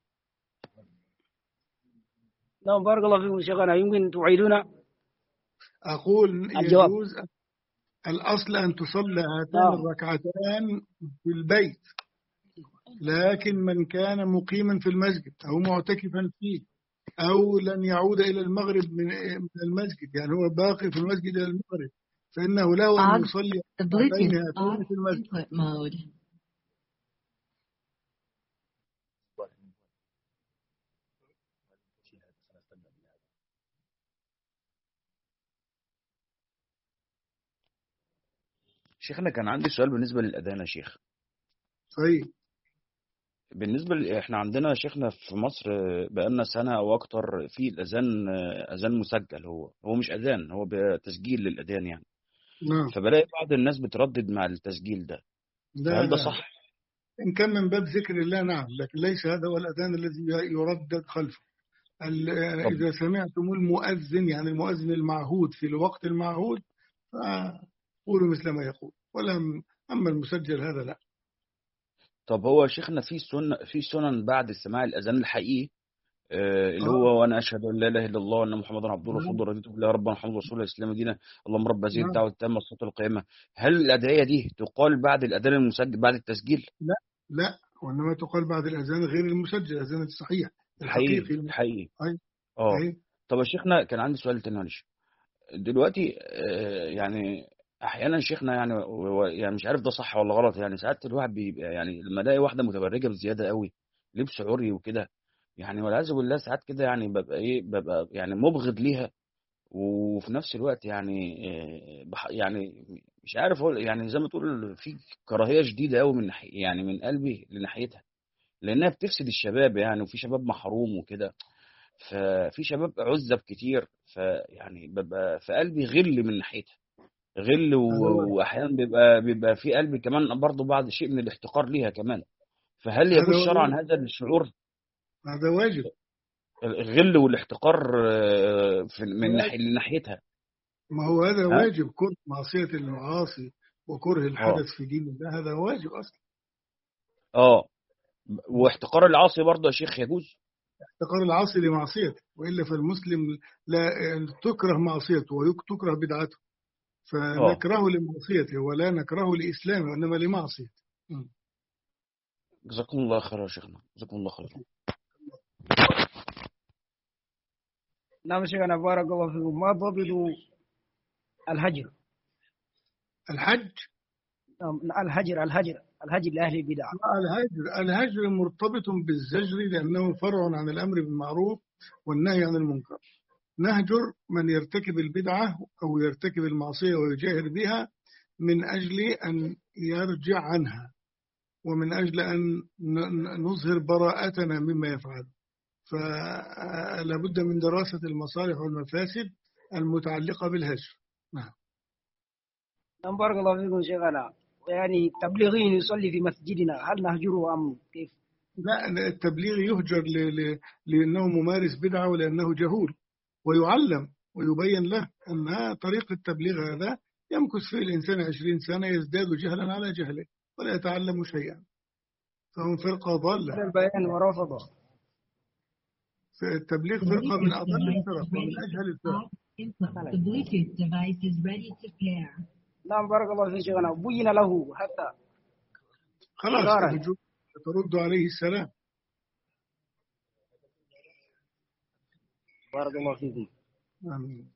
نعم بارك الله فيكم شيخنا. يمكن تعيدون؟ أقول الجواب. يجوز الأصل أن تصلى هاتان الركعتان في البيت، لكن من كان مقيما في المسجد أو معتكفا فيه أو لن يعود إلى المغرب من المسجد، يعني هو باقي في المسجد إلى المغرب، فإنه له أن يصلي بين هاتين في المسجد. شيخنا كان عندي سؤال بالنسبة للأذان يا شيخ. صحيح. بالنسبة احنا عندنا شيخنا في مصر بقالنا سنة أو أكتر في الأذان أذان مسجل، هو مش أذان، هو تسجيل للأذان يعني. نعم. فبلاقي بعض الناس بتردد مع التسجيل ده، فهل ده صح؟ إن كان من باب ذكر الله نعم، لكن ليس هذا هو الأذان الذي يردد خلفه. إذا سمعتم المؤذن، يعني المؤذن المعهود في الوقت المعهود، فقولوا مثل ما يقول، أما المسجل هذا لا. طب هو شيخنا في سنن بعد سماع الأذان الحقيقي اللي هو وأنا أشهد أن لا إله إلا الله وأن محمدا عبده ورسوله رضيت بالله ربنا محمد رسول الله الإسلام دينا اللهم رب هذه الدعوة التامة الصلاة القائمة. هل الأدعية دي تقال بعد الأذان المسجل بعد التسجيل؟ لا، وإنما تقال بعد الأذان غير المسجل، الأذان الصحيح الحقيقي. طب يا شيخنا كان عندي سؤال تاني معلش. دلوقتي يعني احيانا شيخنا يعني مش عارف ده صح ولا غلط، يعني ساعات الواحد بيبقى يعني لما الاقي واحده متبرجه بزياده قوي لبس عري وكده، يعني والعياذ بالله ساعات كده يعني ببقى يعني مبغض ليها، وفي نفس الوقت يعني يعني مش عارف اقول، يعني زي ما تقول في كراهيه شديده قوي من يعني من قلبي لناحيتها، لانها بتفسد الشباب يعني، وفي شباب محروم وكده، ففي شباب عزب كتير، فيعني ببقى في قلبي غل من ناحيتها، غل واحيانا بيبقى في قلبي كمان برضه بعض شيء من الاحتقار ليها كمان. فهل يجوز شرعا هذا الشعور؟ هذا واجب. الغل والاحتقار من ناحيتها. ما هو هذا واجب، كره معصية المعاصي وكره الحدث في دين الله، هذا واجب أصلا. واحتقار العاصي برضه يا شيخ يجوز؟ احتقار العاصي لمعصيته، وإلا فالمسلم لا تكره معصيته وتكره بدعته، فنكره لمعصيته ولا نكره لإسلامه وإنما لمعصيته. جزاكم الله خير يا شيخنا، جزاكم الله خير. نعم شيخنا بارك الله فيكم. ما ضبط الهجر؟ الهجر لأهل البدع. الهجر مرتبط بالزجر، لأنه فرع عن الأمر بالمعروف والنهي عن المنكر. نهجر من يرتكب البدعة أو يرتكب المعصية ويجاهر بها من أجل أن يرجع عنها، ومن أجل أن نظهر براءتنا مما يفعل. فلا بد من دراسة المصالح والمفاسد المتعلقة بالهجر. نعم بارك الله فيكم شيخنا. يعني تبليغين يصلي في مسجدنا، هل نهجره أم كيف؟ لا، التبليغ يهجر لأنه ممارس بدعة ولأنه جهول، ويعلم ويبين له أن طريق التبليغ هذا يمكث فيه الإنسان 20 سنة يزداد جهلا على جهله ولا يتعلم شيئا، فهم فرقة ضالة. البيان ورافضة. التبليغ فرقة من أضل الفرق ومن أجهل الفرق. The Bluetooth device is ready to pair. نعم بارك الله فيك شيخنا. بين له حتى خلاص ترد عليه السلام. بارك الله فيكم. آمين.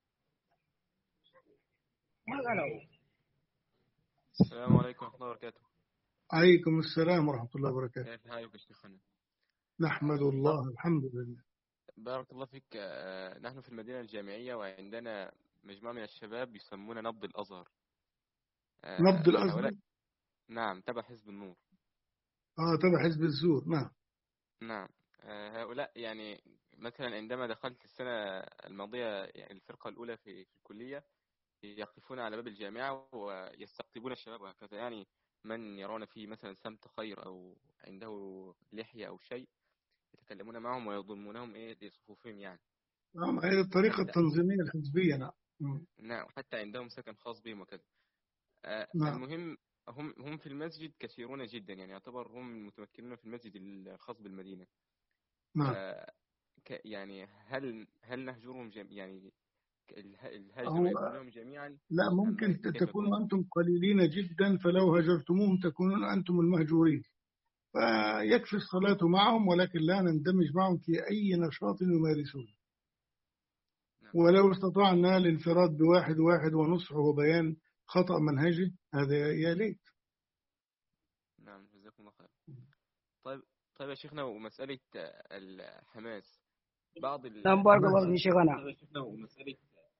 السلام عليكم ورحمة الله وبركاته. عليكم السلام ورحمة الله وبركاته. كيف حالك يا شيخنا؟ نحمد الله الحمد لله. بارك الله فيك. نحن في المدينة الجامعية وعندنا مجموعة من الشباب يسمون نبض الأزهر. نبض الأزهر. هؤلاء نعم تبع حزب النور. تبع حزب الزور. نعم. نعم. هؤلاء يعني مثلا عندما دخلت السنة الماضية يعني الفرقة الأولى في الكلية يقفون على باب الجامعة ويستقطبون الشباب وهكذا، يعني من يرون فيه مثلا سمت خير أو عنده لحية أو شيء يتكلمون معهم ويضمونهم لصفوفهم يعني. نعم، هذه الطريقة حتى التنظيمية الحزبية. نعم. نعم حتى عندهم سكن خاص بهم وكذا. نعم. المهم هم في المسجد كثيرون جدا، يعني يعتبر هم المتمكنون في المسجد الخاص بالمدينة. نعم. يعني هل نهجرهم يعني الهجر هو يكون لهم جميعا لا، أم ممكن كيف يكون؟ تكونوا أنتم قليلين جدا، فلو هجرتموهم تكونون أنتم المهجورين، فيكفي الصلاة معهم ولكن لا نندمج معهم في أي نشاط يمارسون. نعم. ولو استطعنا الانفراد بواحد واحد ونصحه وبيان خطأ منهجي، هذا يا ليت. نعم جزاكم الله خير. طيب يا شيخنا، ومسألة الحماس بعض نعم بارك الله حماس. في شيخنا. طيب يا شيخنا، ومسألة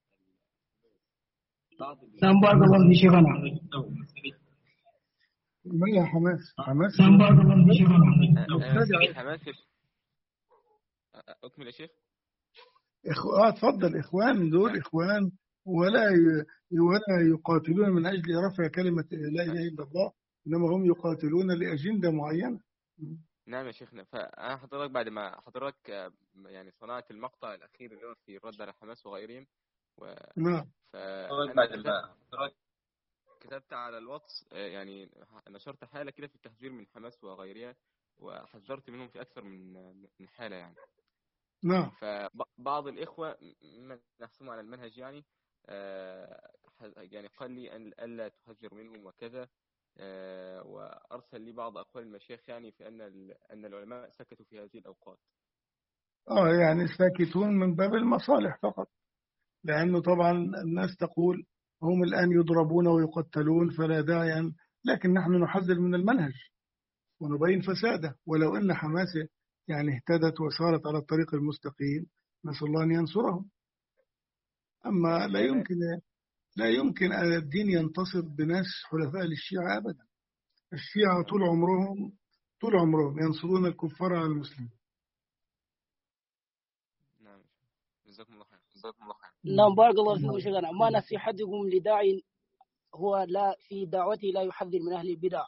نعم بارك الله في شيخنا. ما هي حماس؟ حماس نعم بارك الله في شيخنا. مبتدع. الحماس أكمل يا شيخ. تفضل. إخوان دول إخوان، ولا يقاتلون من أجل رفع كلمة لا إله إلا الله، إنما هم يقاتلون لأجندة معينة. نعم يا شيخنا، فأنا حضرتك بعد ما حضرتك يعني صنعت المقطع الأخير اللي هو في الرد على حماس وغيرهم نعم. فأنا كتبت على الواتس يعني نشرت حالة كده في التحذير من حماس وغيرها، وحذرت منهم في أكثر من حالة يعني. نعم. فبعض الإخوة من نحسهم على المنهج يعني يعني قال لي أن ألا تهجر منهم وكذا، وأرسل لي بعض أقوال المشايخ يعني في أن العلماء سكتوا في هذه الأوقات. يعني ساكتون من باب المصالح فقط، لأنه طبعا الناس تقول هم الآن يضربون ويقتلون فلا داعي، لكن نحن نحذر من المنهج ونبين فساده. ولو أن حماس يعني اهتدت وسارت على الطريق المستقيم، نسأل الله أن ينصرهم. أما لا يمكن أن الدين ينتصر بناس حلفاء للشيعة أبدا. الشيعة طول عمرهم ينصرون الكفار على المسلمين. نعم جزاكم الله خير. نعم بارك الله فيكم شيخنا. ما نصيحتكم لداعي هو لا في دعوته لا يحذر من أهل البدع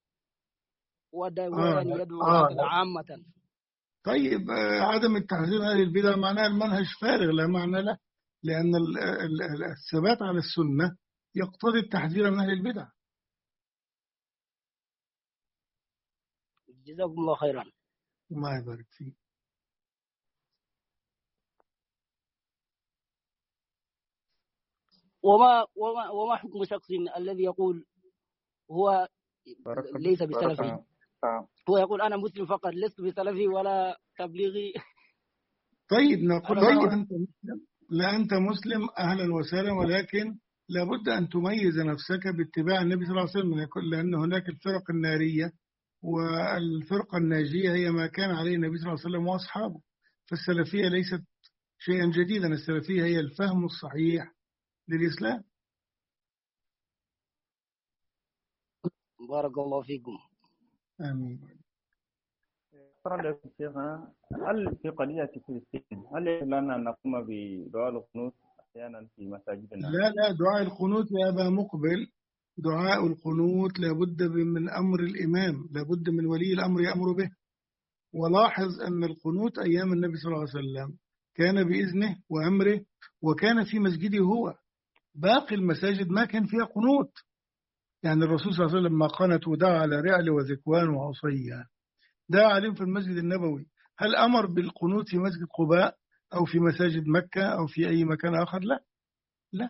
يعني يدعو عامة؟ طيب، عدم التحذير من أهل البدع معناه المنهج فارغ لا معنى له، لأن الثبات على السنة يقتضي التحذير من أهل البدع. جزاكم الله خيرا. الله يبارك فيك. وما حكم شخص الذي يقول هو ليس بسلفي، هو يقول أنا مسلم فقط لست بسلفي ولا تبليغي؟ طيب نقول لا أنت مسلم أهلا وسهلا، ولكن لابد أن تميز نفسك باتباع النبي صلى الله عليه وسلم، لأن هناك الفرق النارية والفرقة الناجية هي ما كان عليه النبي صلى الله عليه وسلم وأصحابه. فالسلفية ليست شيئا جديدا، السلفية هي الفهم الصحيح للإسلام. بارك الله فيكم. آمين. شكرا شيخنا. هل في قضية فلسطين هل لنا أن نقوم بدعاء القنوت أحيانا في مساجدنا؟ لا، دعاء القنوت يا أبا مقبل، دعاء القنوت لابد من أمر الإمام، لابد من ولي الأمر يأمر به. ولاحظ أن القنوت أيام النبي صلى الله عليه وسلم كان بإذنه وأمره، وكان في مسجده هو. باقي المساجد ما كان فيها قنوت. يعني الرسول صلى الله عليه وسلم ما قنت ودعا على رعل وذكوان وعصية، دعا عليهم في المسجد النبوي. هل أمر بالقنوت في مسجد قباء أو في مساجد مكة أو في أي مكان آخر؟ لا،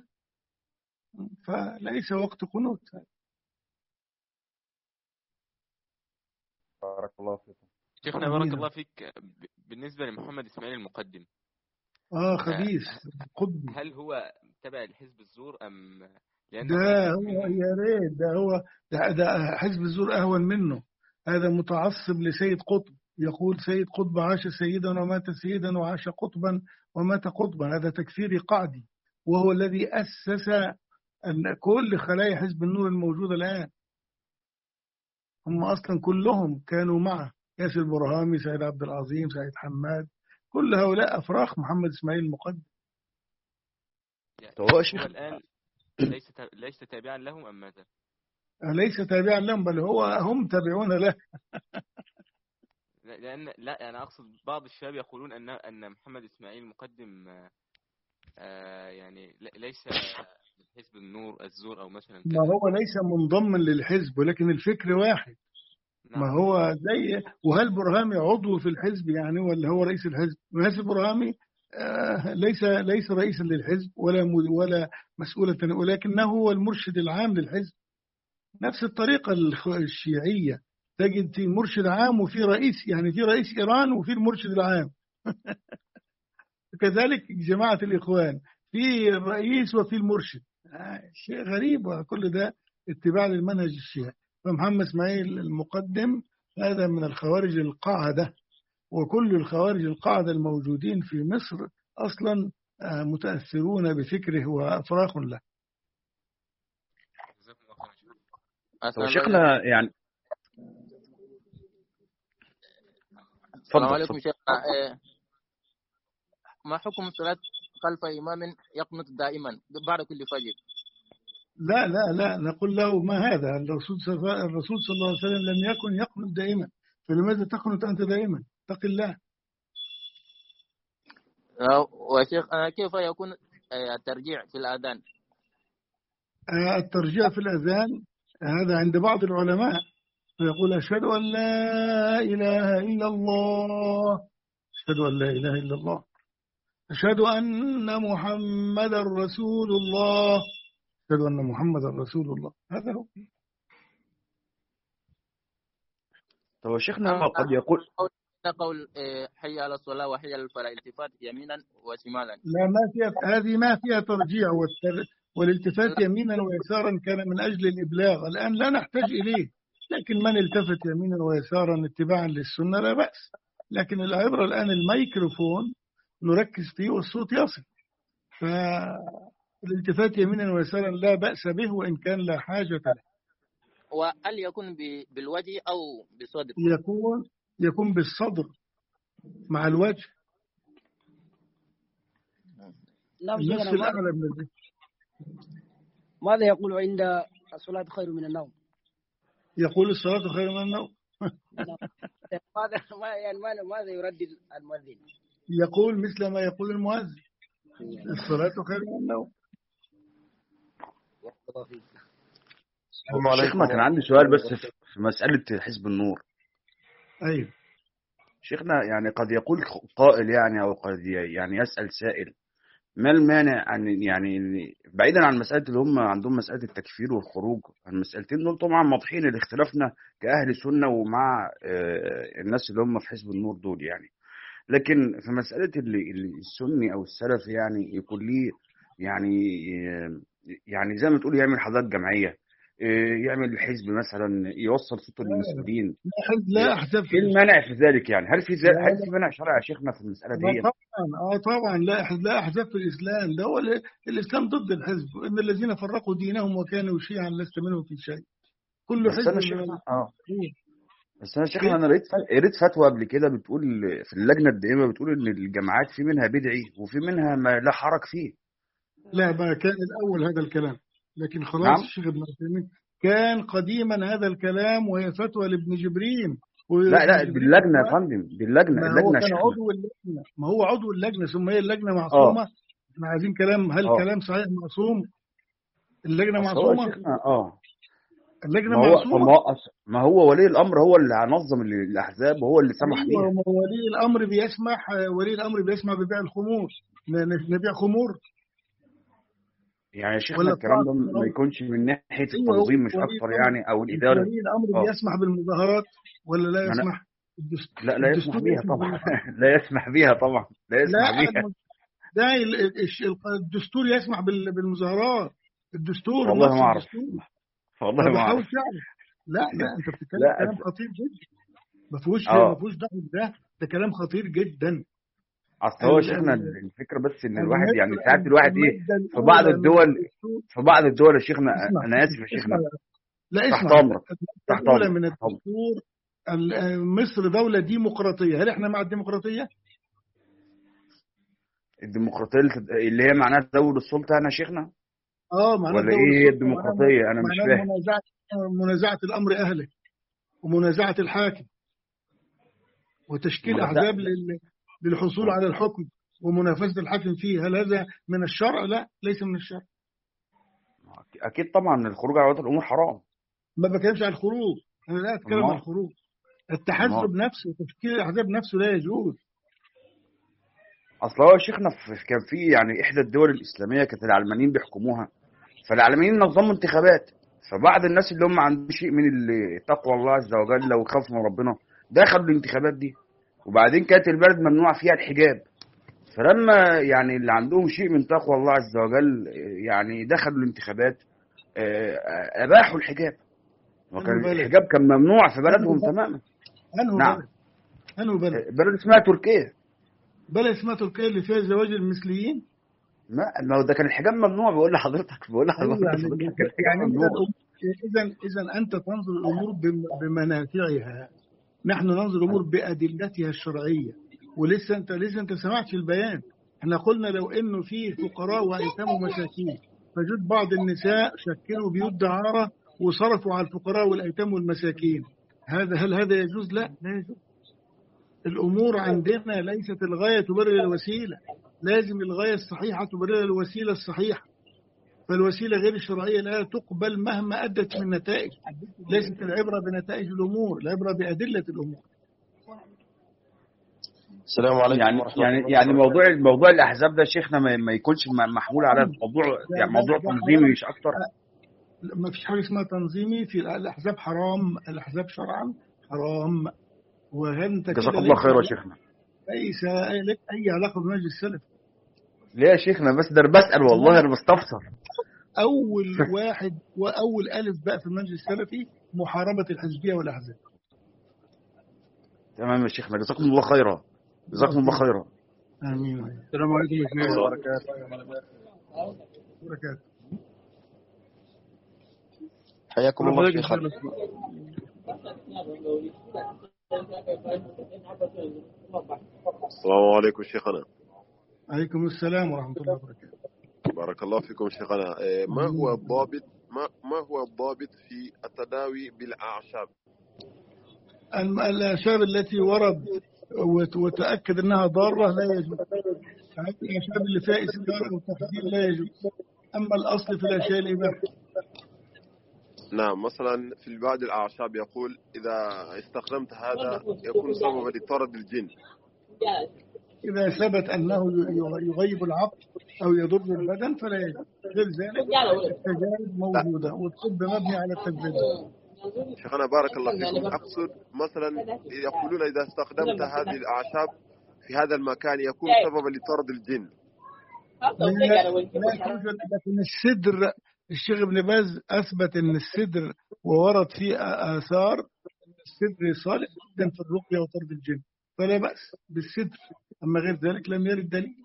فليس وقت قنوت. بارك الله فيكم شيخنا. بارك الله فيك. بالنسبة لمحمد إسماعيل المقدم، خبيث قطبي، هل هو تبع الحزب الزور أم ده هو يا ريت ده حزب الزور أهون منه. هذا متعصب لسيد قطب، يقول سيد قطب عاش سيدا ومات سيدا وعاش قطبا ومات قطبا. هذا تكفيري قعدي، وهو الذي أسس أن كل خلايا حزب النور الموجودة الآن هم أصلا كلهم كانوا معه، ياسر برهامي، سيد عبد العظيم، سيد حماد، كل هؤلاء أفراخ محمد إسماعيل المقدم. يعني هو هو شيخ الآن ليس تابعا لهم أم ماذا؟ ليس تابعا لهم، بل هم تابعون له. لأن لا، أنا أقصد بعض الشباب يقولون أن محمد إسماعيل المقدم يعني ليس من حزب النور الزور أو مثلا ما كذا. هو ليس منضما للحزب، ولكن الفكر واحد. ما نعم. هو زي، وهل برهامي عضو في الحزب يعني ولا هو رئيس الحزب؟ ياسر برهامي ليس رئيسا للحزب ولا مسؤولا، ولكنه هو المرشد العام للحزب. نفس الطريقة الشيعية، تجد في مرشد عام وفي رئيس، يعني في رئيس إيران وفي المرشد العام. كذلك جماعة الإخوان في الرئيس وفي المرشد. شيء غريب، وكل ده اتباع للمنهج الشيعي. فمحمد إسماعيل المقدم هذا من الخوارج القاعدة، وكل الخوارج القاعدة الموجودين في مصر أصلا متأثرون بفكره وأفراخ له. هو شيخنا يعني السلام عليكم شيخنا. ما حكم صلاة خلف إمام يقنط دائما بعد كل فجر؟ لا لا لا، نقول له ما هذا؟ الرسول صلى الله عليه وسلم لم يكن يقنط دائما، فلماذا تقنط أنت دائما؟ اتق الله. وشيخ كيف يكون الترجيع في الأذان؟ الترجيع في الأذان هذا عند بعض العلماء، فيقول أشهد أن لا إله إلا الله، أشهد أن لا إله إلا الله، أشهد أن محمد رسول الله، أشهد أن محمد رسول الله. هذا هو. هو شيخنا قد يقول قول حي على الصلاة وحي على الفلاح، التفات يمينا وشمالا. لا، ما فيها هذه، ما فيها ترجيع، والالتفات يمينا ويسارا كان من أجل الإبلاغ، الآن لا نحتاج إليه. لكن من التفت يمينا ويسارا اتباعا للسنة لا بأس، لكن العبرة الآن الميكروفون نركز فيه والصوت يصل، فالالتفات يمينا ويسارا لا بأس به وإن كان لا حاجة له. وهل يكون بالوجه أو بالصدر؟ يكون بالصدر مع الوجه. النصف الأعلى من الوجه. ماذا يقول عند الصلاة خير من النوم؟ يقول الصلاة خير من النوم. ماذا يردد المؤذن؟ يقول مثل ما يقول المؤذن، الصلاة خير من النوم. شيخنا كان عندي سؤال بس في مسألة حزب النور. أيوه شيخنا، يعني قد يقول قائل يعني أو قد يعني يسأل سائل، ما المانع عن يعني بعيدا عن مسألة اللي هم عندهم مسألة التكفير والخروج، المسألتين دول طبعا واضحين اللي اختلافنا كأهل سنة ومع الناس اللي هم في حزب النور دول يعني. لكن في مسألة اللي السني أو السلفي يعني يكون ليه يعني زي ما تقول يعمل حضارات جمعية، يعمل الحزب مثلا، يوصل صوته للمسؤولين. لا أحزاب. ايه المانع في ذلك يعني؟ هل في مانع شرعي يا شيخنا في المسألة دي؟ طبعا لا أحزاب في الإسلام، ده هو الإسلام ضد الحزب، إن الذين فرقوا دينهم وكانوا شيعا لست منهم في شيء. كل حزب بس أنا شيخنا أنا قريت فتوى قبل كده بتقول في اللجنة الدائمة، بتقول إن الجماعات في منها بدعي وفي منها ما لا حرج فيه. لا، ما كان الأول هذا الكلام، لكن خلاص. نعم؟ الشيخ ابن عثيمين كان قديما هذا الكلام، وهي فتوى لابن جبرين. لا دي اللجنة يا فندم، دي اللجنة. هو كان عضو اللجنة، ما هو عضو اللجنة، ثم هي اللجنة معصومة. احنا عايزين كلام، هل كلام صحيح معصوم؟ اللجنة معصومة. اللجنة معصومة. ما هو ولي الأمر هو اللي هنظم الأحزاب وهو اللي سمح بيها. ولي الأمر بيسمح ببيع الخمور، نبيع خمور يعني يا شيخنا الكلام ده ما يكونش من ناحية التنظيم مش أكثر يعني أو الإدارة. ولي الأمر بيسمح بالمظاهرات ولا لا يسمح؟ لا يسمح بيها طبعا. لا يسمح بيها طبعا، لا يسمح بيها. ده الدستور يسمح بالمظاهرات، الدستور. والله ما أعرف، والله ما أعرف. لا أنت بتتكلم كلام خطير جدا. ما فيهوش ده كلام خطير جدا. اصل هو شيخنا الفكره بس ان الواحد يعني ساعات الواحد في بعض الدول يا شيخنا، انا اسف يا شيخنا، لا تحت اسمع، امرك الأولى من الدستور مصر دولة ديمقراطية، هل احنا مع الديمقراطية؟ الديمقراطية اللي هي معناها تزود السلطة يا شيخنا؟ معناها ولا ايه الديمقراطية؟ انا مش فاهم. منازعة الامر اهله، ومنازعة الحاكم، وتشكيل احزاب للحصول على الحكم، ومنافسة الحاكم فيه. هل هذا من الشرع؟ لا، ليس من الشرع. اكيد طبعا الخروج على ولاة الامور حرام. ما بتكلمش عن الخروج، انا لا اتكلم عن الخروج. التحزب نفسه وتشكيل الاحزاب نفسه لا يجوز. اصل هو شيخنا كان في يعني احدى الدول الاسلاميه كانت العلمانيين بيحكموها، فالعلمانيين نظموا انتخابات، فبعض الناس اللي هم عندهم شيء من تقوى الله عز وجل لو خافوا من ربنا دخلوا الانتخابات دي، وبعدين كانت البلد ممنوع فيها الحجاب، فلما يعني اللي عندهم شيء من تقوى الله عز وجل يعني دخلوا الانتخابات اباحوا الحجاب، وكان الحجاب كان ممنوع في بلدهم تماما. نعم. بلد اسمها تركيا. بلد اسمها تركيا اللي فيها زواج المثليين. ما هو ده كان الحجاب ممنوع. بقول لحضرتك يعني اذا انت تنظر الامور بمنافعها، نحن ننظر الامور بادلتها الشرعيه. ولسه انت سمعتش البيان. احنا قلنا لو انه في فقراء وايتام ومساكين، فجد بعض النساء شكلوا بيوت دعاره وصرفوا على الفقراء والايتام والمساكين، هل هذا يجوز؟ لا يجوز. الامور عندنا ليست الغايه تبرر الوسيله، لازم الغايه الصحيحه تبرر الوسيله الصحيحه. فالوسيله غير الشرعيه لا تقبل مهما ادت من نتائج. ليست العبره بنتائج الامور، العبره بادله الامور. السلام عليكم. يعني موضوع الاحزاب ده شيخنا ما يكونش محمول على موضوع يعني موضوع تنظيمي مش اكتر. ما فيش حاجه اسمها تنظيمي في الاحزاب، حرام. الاحزاب شرعا حرام. وانت جزاك الله خير يا شيخنا. ليس لك اي علاقه بالمنهج السلفي. ليه يا شيخنا؟ بس ده بسال والله، انا بستفسر. اول واحد واول الف باء في المنهج السلفي محاربه الحزبيه والاحزاب. تمام يا شيخنا، جزاكم الله خيرا. جزاكم الله خيرا. امين. السلام عليكم ورحمه الله وبركاته. حياكم الله شيخنا. السلام عليكم شيخنا. عليكم السلام ورحمة الله وبركاته. بارك الله فيكم شيخنا. ما هو الضابط في التداوي بالأعشاب؟ الأعشاب التي ورد وتأكد أنها ضارة لا يجوز. الأعشاب اللي فيها إسكار وتخدير لا يجوز. أما الأصل في الأشياء الإباحة. نعم، مثلا في بعض الأعشاب يقول إذا استخدمت هذا يكون سببا لطرد الجن. إذا ثبت أنه يغيب العقل أو يضر البدن فلا يجوز. غير ذلك التجارب موجودة والطب مبني على التجربة. شيخنا بارك الله فيكم، أقصد مثلا يقولون إذا استخدمت هذه الأعشاب في هذا المكان يكون سببا لطرد الجن. لكن السدر، الشيخ ابن باز أثبت أن السدر وورد فيه آثار السدر صالح جدا في الرقية وطرد الجن، فلا بأس بالسدر. أما غير ذلك لم يرد دليل.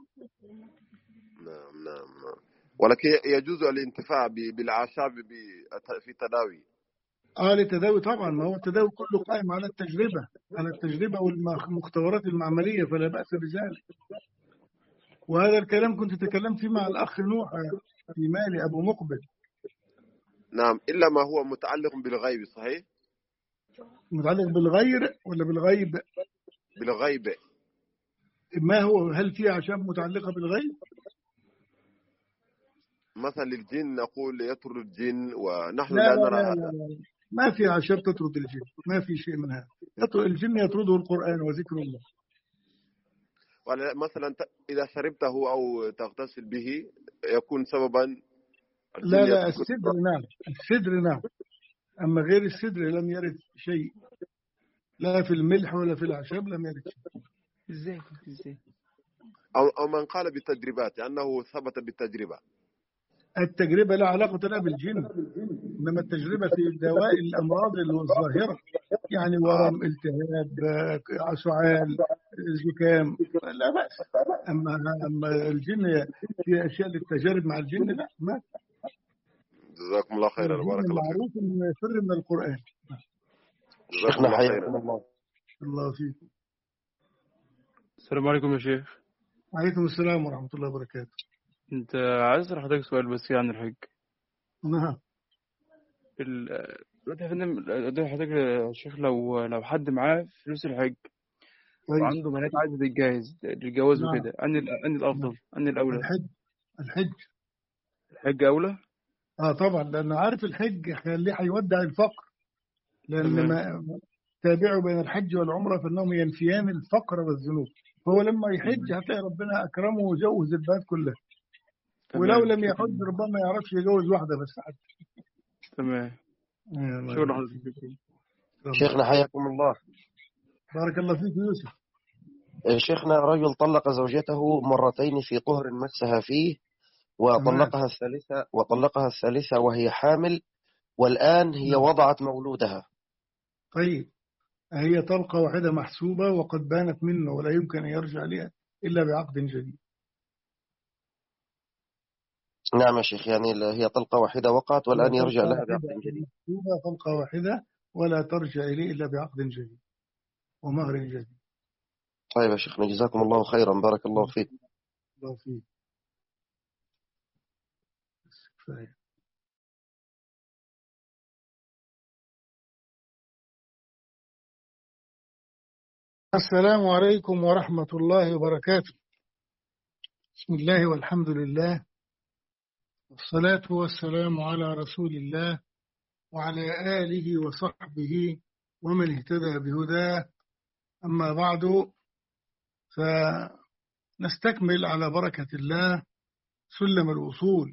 نعم. ولكن يجوز الانتفاع بالأعشاب في التداوي. للتداوي طبعا، ما هو التداوي كله قائم على التجربة والمختبرات المعملية، فلا بأس بذلك. وهذا الكلام كنت تكلمت فيه مع الأخ نوح في مالي أبو مقبل. نعم، إلا ما هو متعلق بالغيب. صحيح؟ متعلق بالغير ولا بالغيب؟ بالغيب. ما هو؟ هل في أعشاب متعلقة بالغيب؟ مثلا للجن نقول يطرد الجن، ونحن لا نرى هذا. ما في أعشاب تطرد الجن، ما في شيء من هذا. الجن يطرده القرآن وذكر الله. مثلا إذا شربته أو تغتسل به يكون سببا. لا السدر نعم، السدر نعم. أما غير السدر لم يرد شيء، لا في الملح ولا في الأعشاب لم يرد شيء. إزاي؟ أو من قال بالتجربات أنه ثبت بالتجربة. التجربة لا علاقة لها بالجن، إنما التجربة في دواء الأمراض الظاهرة. يعني ورم، التهاب، سعال، زكام، لا بأس. أما الجن في أشياء للتجارب مع الجن لا، ما. جزاكم الله خيرا، الجن بارك الله فيك. معروف إنه يفر من القرآن. جزاكم الله خيرا. الله فيكم. السلام عليكم يا شيخ. وعليكم السلام ورحمة الله وبركاته. انت عايز اسال حضرتك سؤال بس عن الحج. نعم. دلوقتي يا فندم، دلوقتي حضرتك يا شيخ لو حد معاه فلوس الحج وعنده بنات عايزة تتجهز للجواز نعم. وكده، أني الأفضل، أني الأولى؟ الحج أولى؟ طبعا، لأنه عارف الحج خليه هيودع الفقر، لأن ما تابعوا بين الحج والعمرة فإنهم ينفيان الفقر والذنوب. فهو لما يحج هتلاقي ربنا أكرمه وجوز البنات كلها. ولو لم يحج ربما ما يعرفش يجوز واحدة بس حتى. تمام. شكرا حضرتك. شيخنا حياكم الله. بارك الله فيك يوسف. شيخنا، رجل طلق زوجته مرتين في طهر مسها فيه، وطلقها الثالثة وهي حامل، والآن هي وضعت مولودها. طيب، هي طلقة واحدة محسوبة وقد بانت منه ولا يمكن أن يرجع لها إلا بعقد جديد. نعم يا شيخ، يعني هي طلقة واحدة وقعت والآن يرجع لها بعقد جديد. طلقة واحدة ولا ترجع إليه إلا بعقد جديد ومهر جديد. طيب يا شيخنا، جزاكم الله خيرا، بارك الله فيك. الله فيك. السلام عليكم ورحمة الله وبركاته. بسم الله والحمد لله والصلاة والسلام على رسول الله وعلى آله وصحبه ومن اهتدى بهداه. أما بعد، فنستكمل على بركة الله سلم الوصول،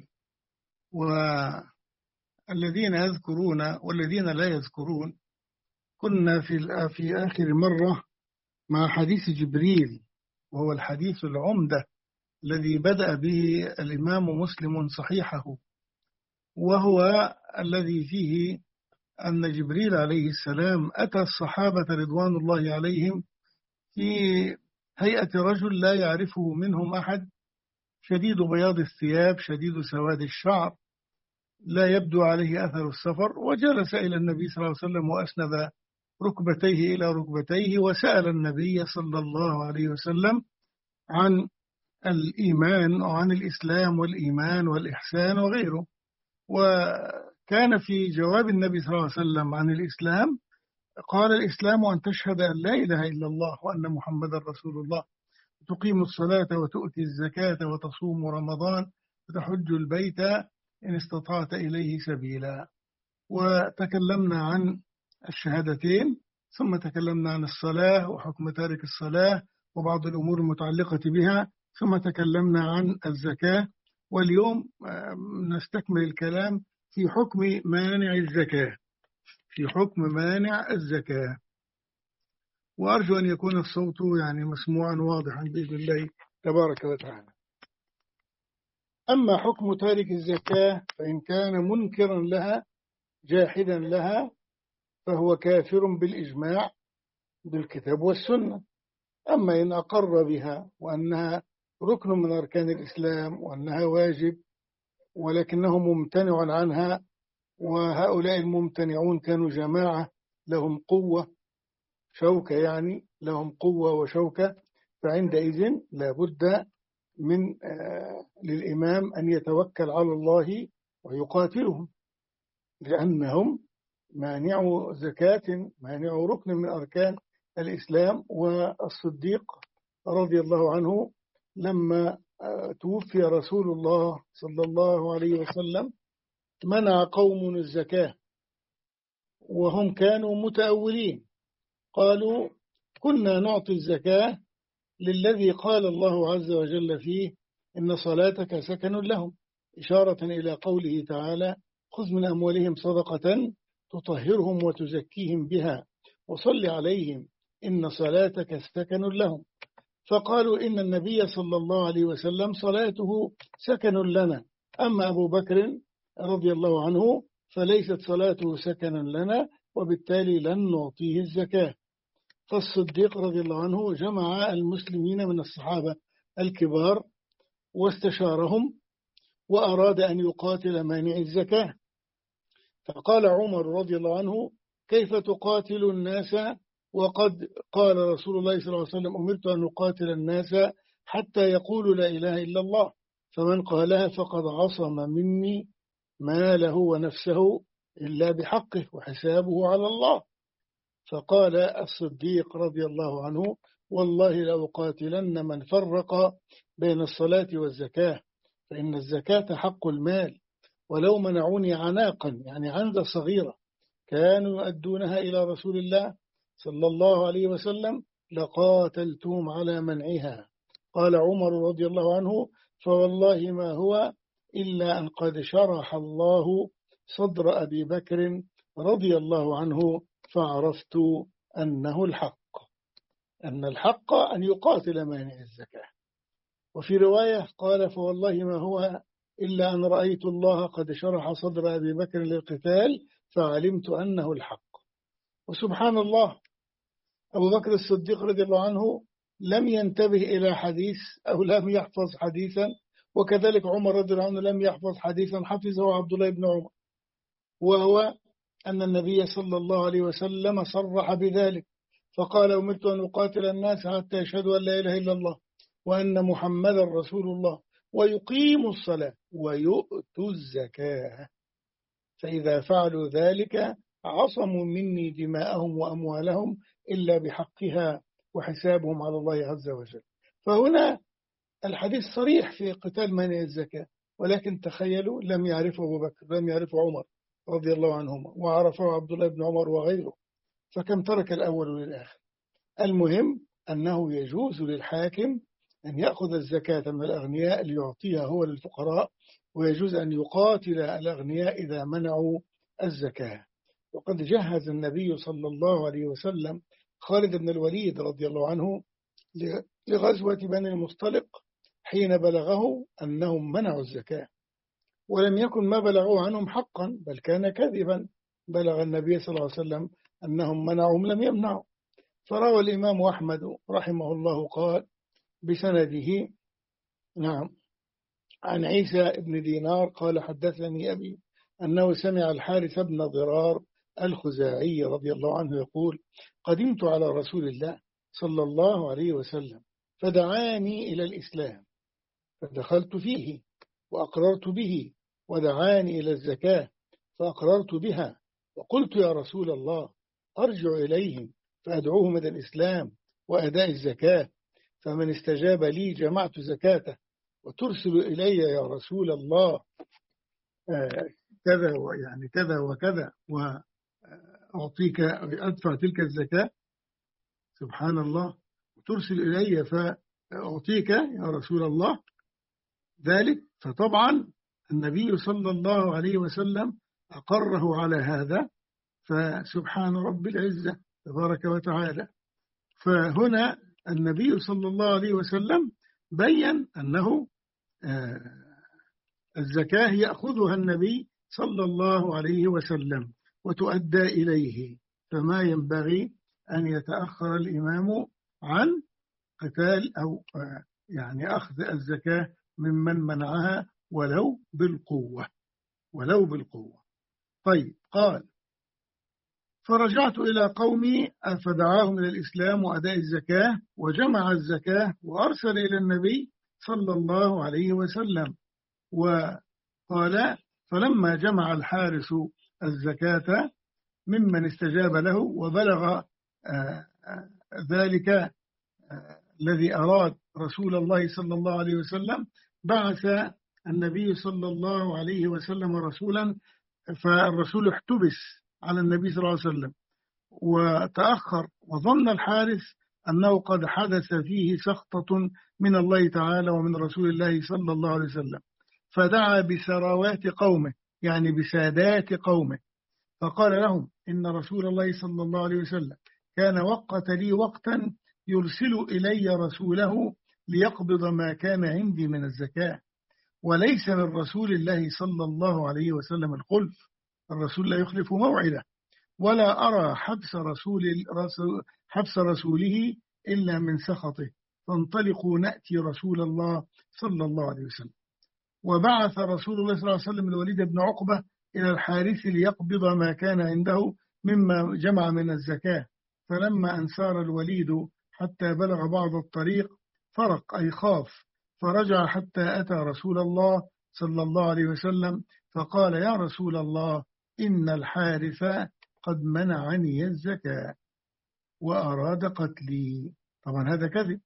والذين يذكرون والذين لا يذكرون. كنا في آخر مرة مع حديث جبريل، وهو الحديث العمدة الذي بدأ به الإمام مسلم صحيحه، وهو الذي فيه أن جبريل عليه السلام أتى الصحابة رضوان الله عليهم في هيئة رجل لا يعرفه منهم أحد، شديد بياض الثياب، شديد سواد الشعر، لا يبدو عليه أثر السفر، وجلس إلى النبي صلى الله عليه وسلم وأسند ركبتيه إلى ركبتيه وسأل النبي صلى الله عليه وسلم عن الإيمان وعن الإسلام والإيمان والإحسان وغيره. وكان في جواب النبي صلى الله عليه وسلم عن الإسلام قال: الإسلام أن تشهد أن لا إله إلا الله وأن محمد رسول الله، تقيم الصلاة وتؤتي الزكاة وتصوم رمضان وتحج البيت إن استطعت إليه سبيلا. وتكلمنا عن الشهادتين، ثم تكلمنا عن الصلاة وحكم تارك الصلاة وبعض الأمور المتعلقة بها، ثم تكلمنا عن الزكاة. واليوم نستكمل الكلام في حكم مانع الزكاة، وأرجو أن يكون الصوت يعني مسموعا واضحا بإذن الله تبارك وتعالى. أما حكم تارك الزكاة فإن كان منكرا لها جاحدا لها فهو كافر بالإجماع بالكتاب والسنة. أما إن أقر بها وأنها ركن من أركان الإسلام وأنها واجب ولكنه ممتنع عنها، وهؤلاء الممتنعون كانوا جماعة لهم قوة شوكة، يعني لهم قوة وشوكة، فعندئذ لابد من للإمام أن يتوكل على الله ويقاتلهم، لأنهم مانع زكاة، مانع ركن من أركان الإسلام. والصديق رضي الله عنه لما توفي رسول الله صلى الله عليه وسلم منع قوم الزكاة، وهم كانوا متأولين، قالوا: كنا نعطي الزكاة للذي قال الله عز وجل فيه إن صلاتك سكن لهم، إشارة إلى قوله تعالى: خذ من أموالهم صدقة تطهرهم وتزكيهم بها وصل عليهم إن صلاتك سكن لهم. فقالوا إن النبي صلى الله عليه وسلم صلاته سكن لنا، أما أبو بكر رضي الله عنه فليست صلاته سكنا لنا وبالتالي لن نعطيه الزكاة. فالصديق رضي الله عنه جمع المسلمين من الصحابة الكبار واستشارهم وأراد أن يقاتل مانع الزكاة. فقال عمر رضي الله عنه: كيف تقاتل الناس وقد قال رسول الله صلى الله عليه وسلم: أمرت أن أقاتل الناس حتى يقولوا لا إله إلا الله، فمن قالها فقد عصم مني ماله ونفسه إلا بحقه وحسابه على الله. فقال الصديق رضي الله عنه: والله لأقاتلن من فرق بين الصلاة والزكاة، فإن الزكاة حق المال، ولو منعوني عناقا يعني عنزة صغيرة كانوا يؤدونها إلى رسول الله صلى الله عليه وسلم لقاتلتهم على منعها. قال عمر رضي الله عنه: فوالله ما هو إلا أن قد شرح الله صدر أبي بكر رضي الله عنه فعرفت أنه الحق، أن الحق أن يقاتل مانع الزكاة. وفي رواية قال: فوالله ما هو إلا أن رأيت الله قد شرح صدر أبي بكر للقتال فعلمت أنه الحق. وسبحان الله، أبو بكر الصديق رضي الله عنه لم ينتبه إلى حديث أو لم يحفظ حديثا، وكذلك عمر رضي الله عنه لم يحفظ حديثا حفظه عبد الله بن عمر، وهو أن النبي صلى الله عليه وسلم صرح بذلك فقال: أمرت أن أقاتل الناس حتى يشهدوا أن لا إله إلا الله وأن محمدا رسول الله ويقيموا الصلاة ويؤتوا الزكاة، فإذا فعلوا ذلك عصموا مني دماءهم وأموالهم إلا بحقها وحسابهم على الله عز وجل. فهنا الحديث صريح في قتال مانع الزكاة، ولكن تخيلوا لم يعرفه أبو بكر، لم يعرفه عمر رضي الله عنهما، وعرفه عبد الله بن عمر وغيره، فكم ترك الأول للآخر. المهم أنه يجوز للحاكم أن يأخذ الزكاة من الأغنياء ليعطيها هو للفقراء، ويجوز أن يقاتل الأغنياء إذا منعوا الزكاة. وقد جهز النبي صلى الله عليه وسلم خالد بن الوليد رضي الله عنه لغزوة بني المصطلق حين بلغه أنهم منعوا الزكاة، ولم يكن ما بلغوا عنهم حقا بل كان كذبا. بلغ النبي صلى الله عليه وسلم أنهم منعهم لم يمنعوا. فروى الإمام أحمد رحمه الله قال بسنده نعم عن عيسى بن دينار قال: حدثني أبي أنه سمع الحارث بن ضرار الخزاعي رضي الله عنه يقول: قدمت على رسول الله صلى الله عليه وسلم فدعاني إلى الإسلام فدخلت فيه وأقررت به، ودعاني إلى الزكاة فأقررت بها، وقلت: يا رسول الله أرجع إليهم فأدعوهم إلى الإسلام وأداء الزكاة، فمن استجاب لي جمعت زكاته، وترسل إلي يا رسول الله كذا يعني كذا وكذا وأعطيك أدفع تلك الزكاة. سبحان الله، وترسل إلي فأعطيك يا رسول الله ذلك. فطبعا النبي صلى الله عليه وسلم أقره على هذا، فسبحان رب العزة تبارك وتعالى. فهنا النبي صلى الله عليه وسلم بيّن أنه الزكاة يأخذها النبي صلى الله عليه وسلم وتؤدى إليه، فما ينبغي أن يتأخر الإمام عن قتال أو يعني أخذ الزكاة ممن منعها ولو بالقوة. طيب، قال: فرجعت إلى قومي فدعاهم إلى الإسلام وأداء الزكاة وجمع الزكاة وأرسل إلى النبي صلى الله عليه وسلم. وقال: فلما جمع الحارس الزكاة ممن استجاب له وبلغ ذلك الذي أراد رسول الله صلى الله عليه وسلم، بعث النبي صلى الله عليه وسلم رسولا، فالرسول احتبس على النبي صلى الله عليه وسلم وتأخر، وظن الحارث أنه قد حدث فيه سخطة من الله تعالى ومن رسول الله صلى الله عليه وسلم، فدعا بثروات قومه يعني بسادات قومه، فقال لهم: إن رسول الله صلى الله عليه وسلم كان وقت لي وقتا يرسل إلي رسوله ليقبض ما كان عندي من الزكاة، وليس من رسول الله صلى الله عليه وسلم الخلف، الرسول لا يخلف موعده، ولا أرى حبس رسوله إلا من سخطه، فانطلقوا نأتي رسول الله صلى الله عليه وسلم. وبعث رسول الله صلى الله عليه وسلم الوليد بن عقبة إلى الحارث ليقبض ما كان عنده مما جمع من الزكاة، فلما أن سار الوليد حتى بلغ بعض الطريق فرق أي خاف، فرجع حتى أتى رسول الله صلى الله عليه وسلم فقال: يا رسول الله، إن الحارث قد منعني الزكاة وأراد قتلي. طبعا هذا كذب.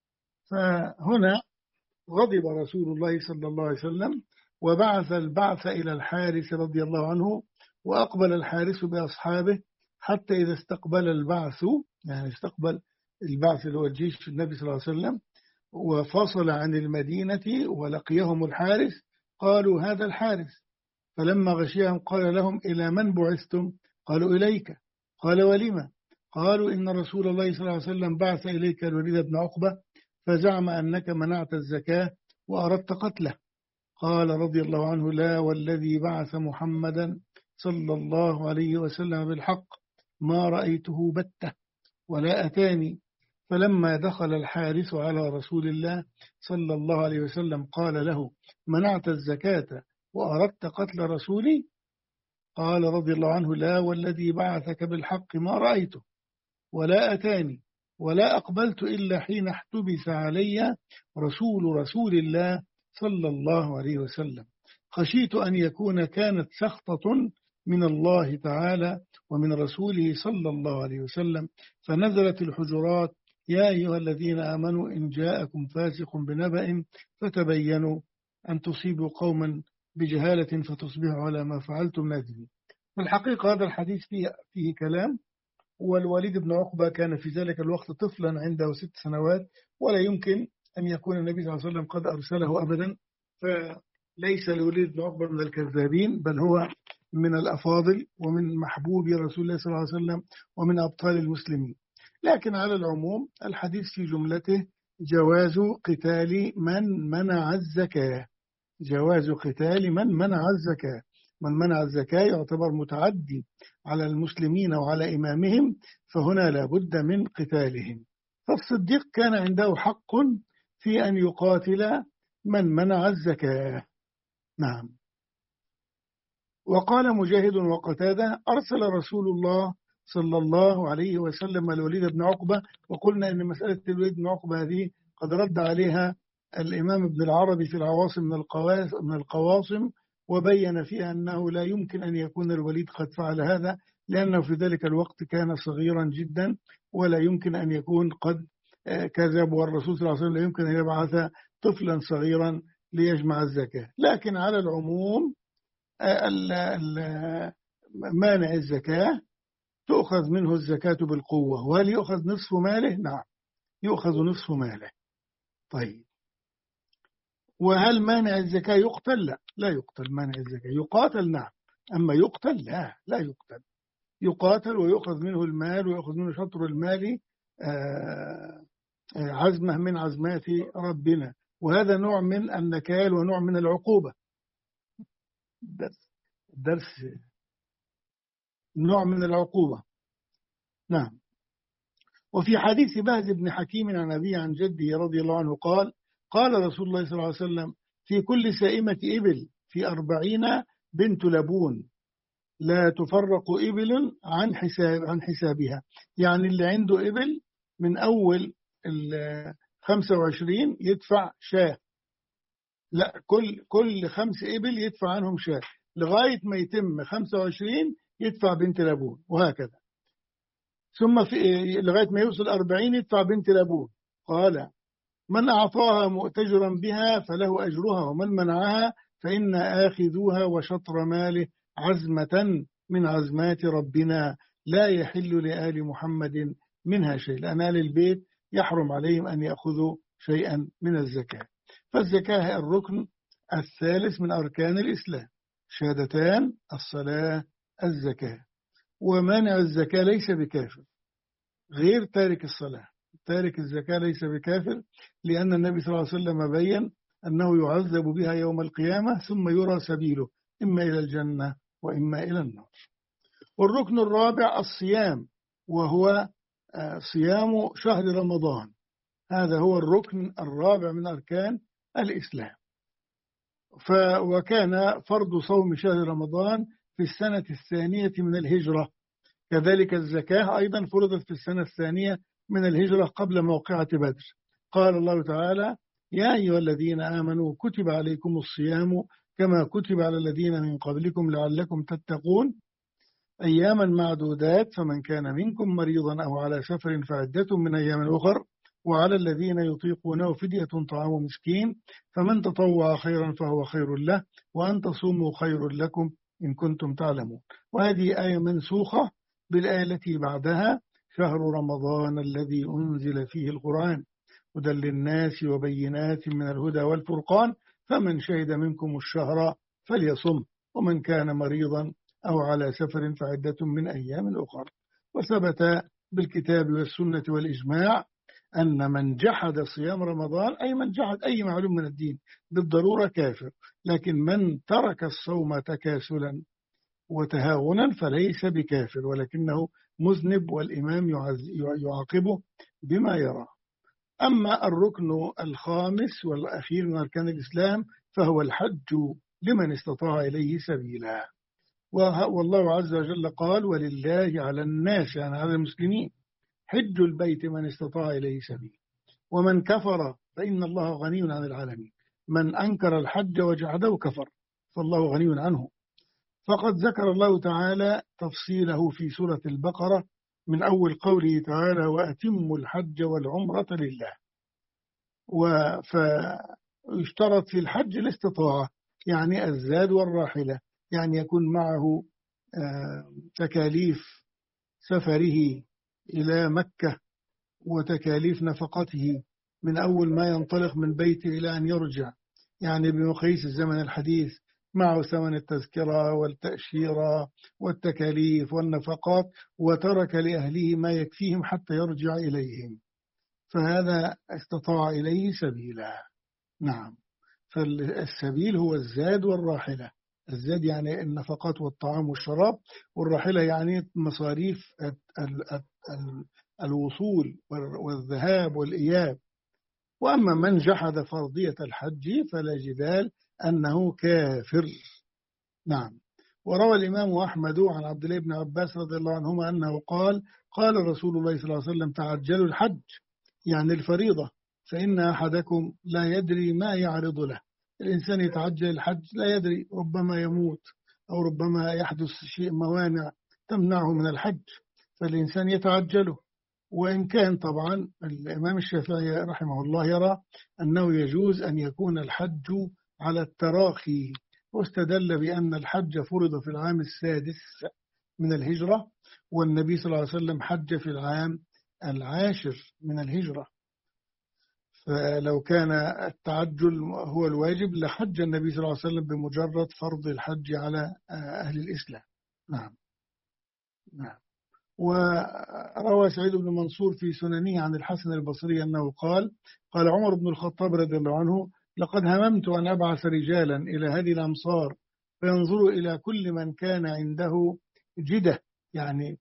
فهنا غضب رسول الله صلى الله عليه وسلم وبعث البعث إلى الحارث رضي الله عنه، وأقبل الحارث بأصحابه حتى إذا استقبل البعث، يعني استقبل البعث اللي هو الجيش النبي صلى الله عليه وسلم، وفصل عن المدينة ولقيهم الحارث، قالوا: هذا الحارث. فلما غشيهم قال لهم: إلى من بعثتم؟ قالوا: إليك. قال: ولما؟ قالوا: إن رسول الله صلى الله عليه وسلم بعث إليك الوليد بن عقبة فزعم أنك منعت الزكاة وأردت قتله. قال رضي الله عنه: لا والذي بعث محمدا صلى الله عليه وسلم بالحق ما رأيته بتة ولا أتاني. فلما دخل الحارث على رسول الله صلى الله عليه وسلم قال له: منعت الزكاة وأردت قتل رسولي؟ قال رضي الله عنه: لا والذي بعثك بالحق ما رأيته ولا أتاني ولا أقبلت إلا حين احتبس علي رسول الله صلى الله عليه وسلم، خشيت أن يكون كانت سخطة من الله تعالى ومن رسوله صلى الله عليه وسلم، فنزلت الحجرات: يا أيها الذين آمنوا إن جاءكم فاسق بنبأ فتبينوا أن تصيبوا قوما بجهالة فتصبحوا على ما فعلتم نادمين. في الحقيقة هذا الحديث فيه كلام، والوليد بن عقبة كان في ذلك الوقت طفلا عنده 6 سنوات، ولا يمكن أن يكون النبي صلى الله عليه وسلم قد أرسله أبدا، فليس الوليد بن عقبة من الكذابين، بل هو من الأفاضل ومن محبوبي رسول الله صلى الله عليه وسلم ومن أبطال المسلمين. لكن على العموم الحديث في جملته جواز قتال من منع الزكاة، جواز قتال من منع الزكاة. من منع الزكاة يعتبر متعدي على المسلمين وعلى إمامهم، فهنا لابد من قتالهم. فالصديق كان عنده حق في أن يقاتل من منع الزكاة. نعم. وقال مجاهد وقتادة: أرسل رسول الله صلى الله عليه وسلم الوليد بن عقبة. وقلنا أن مسألة الوليد بن عقبة هذه قد رد عليها الإمام ابن العربي في العواصم من القواصم، وبين فيها أنه لا يمكن أن يكون الوليد قد فعل هذا، لأنه في ذلك الوقت كان صغيرا جدا، ولا يمكن أن يكون قد كذب، والرسول صلى الله عليه وسلم لا يمكن أن يبعث طفلا صغيرا ليجمع الزكاة. لكن على العموم مانع الزكاة تؤخذ منه الزكاة بالقوة. وهل يؤخذ نصف ماله؟ نعم، يؤخذ نصف ماله. طيب، وهل مانع الزكاة يقتل؟ لا، لا يقتل مانع الزكاة. يقاتل نعم، أما يقتل لا يقتل. يقاتل ويؤخذ منه المال، ويؤخذ منه شطر المال عزمة من عزمات ربنا، وهذا نوع من النكال ونوع من العقوبة. الدرس نوع من العقوبة. نعم. وفي حديث بهز بن حكيم عن أبيه عن جده رضي الله عنه قال: قال رسول الله صلى الله عليه وسلم: في كل سائمة إبل في 40 بنت لبون لا تفرق إبل عن حسابها. يعني اللي عنده إبل من أول 25 يدفع شاه، لا، كل 5 إبل يدفع عنهم شاه، لغاية ما يتم 25 يدفع بنت لبون، وهكذا. ثم لغاية ما يوصل 40 يدفع بنت لبون. قال: من أعطاها مؤتجرا بها فله أجرها، ومن منعها فإن آخذوها وشطر ماله عزمة من عزمات ربنا لا يحل لآل محمد منها شيء، لأن آل البيت يحرم عليهم أن يأخذوا شيئا من الزكاة. فالزكاة هي الركن الثالث من أركان الإسلام، شهادتان، الصلاة، الزكاة. ومانع الزكاة ليس بكافر غير تارك الصلاة. تارك الزكاة ليس بكافر، لأن النبي صلى الله عليه وسلم بين أنه يعذب بها يوم القيامة ثم يرى سبيله إما إلى الجنة وإما إلى النار. والركن الرابع الصيام، وهو صيام شهر رمضان. هذا هو الركن الرابع من أركان الإسلام. وكان فرض صوم شهر رمضان في السنة الثانية من الهجرة. كذلك الزكاة أيضا فرضت في السنة الثانية من الهجرة قبل موقعة بدر. قال الله تعالى: يا أيها الذين آمنوا كتب عليكم الصيام كما كتب على الذين من قبلكم لعلكم تتقون أياما معدودات، فمن كان منكم مريضا أو على سفر فعدة من أيام أخر، وعلى الذين يطيقونه فدية طعام مسكين، فمن تطوع خيرا فهو خير له، وأن تصوموا خير لكم إن كنتم تعلمون. وهذه آية منسوخة بالآية التي بعدها: شهر رمضان الذي أنزل فيه القرآن هدى للناس وبينات من الهدى والفرقان، فمن شهد منكم الشهر فليصم، ومن كان مريضا أو على سفر فعدة من أيام أخر. وثبت بالكتاب والسنة والإجماع أن من جحد صيام رمضان أي من جحد أي معلوم من الدين بالضرورة كافر، لكن من ترك الصوم تكاسلا وتهاونا فليس بكافر، ولكنه مذنب والإمام يعاقبه بما يرى. أما الركن الخامس والأخير من أركان الإسلام فهو الحج لمن استطاع إليه سبيلا. والله عز وجل قال: ولله على الناس، يعني على المسلمين، حج البيت من استطاع إليه سبيل، ومن كفر فإن الله غني عن العالمين. من أنكر الحج وجحده كفر، فالله غني عنه. فقد ذكر الله تعالى تفصيله في سورة البقرة من أول قوله تعالى: وأتموا الحج والعمرة لله. فيشترط في الحج الاستطاعة، يعني الزاد والراحلة، يعني يكون معه تكاليف سفره إلى مكة وتكاليف نفقته من أول ما ينطلق من بيته إلى أن يرجع، يعني بمقياس الزمن الحديث، معه ثمن التذكرة والتأشيرة والتكاليف والنفقات، وترك لأهله ما يكفيهم حتى يرجع إليهم، فهذا استطاع إليه سبيلا. نعم، فالسبيل هو الزاد والراحلة. الزاد يعني النفقات والطعام والشراب، والراحلة يعني مصاريف الوصول والذهاب والإياب. وأما من جحد فرضية الحج فلا جدال أنه كافر. نعم. وروى الإمام أحمد عن عبد الله بن عباس رضي الله عنهما أنه قال: قال رسول الله صلى الله عليه وسلم: تعجلوا الحج، يعني الفريضة، فإن أحدكم لا يدري ما يعرض له. الإنسان يتعجل الحج لا يدري، ربما يموت أو ربما يحدث شيء موانع تمنعه من الحج، فالإنسان يتعجله. وإن كان طبعا الإمام الشافعي رحمه الله يرى أنه يجوز أن يكون الحج على التراخي، واستدل بأن الحج فرض في العام السادس من الهجرة، والنبي صلى الله عليه وسلم حج في العام العاشر من الهجرة، فلو كان التعجل هو الواجب لحج النبي صلى الله عليه وسلم بمجرد فرض الحج على أهل الإسلام. نعم. نعم. وروى سعيد بن منصور في سننه عن الحسن البصري أنه قال: قال عمر بن الخطاب رضي الله عنه: لقد هممت أن أبعث رجالا إلى هذه الأمصار فينظروا إلى كل من كان عنده جدة، يعني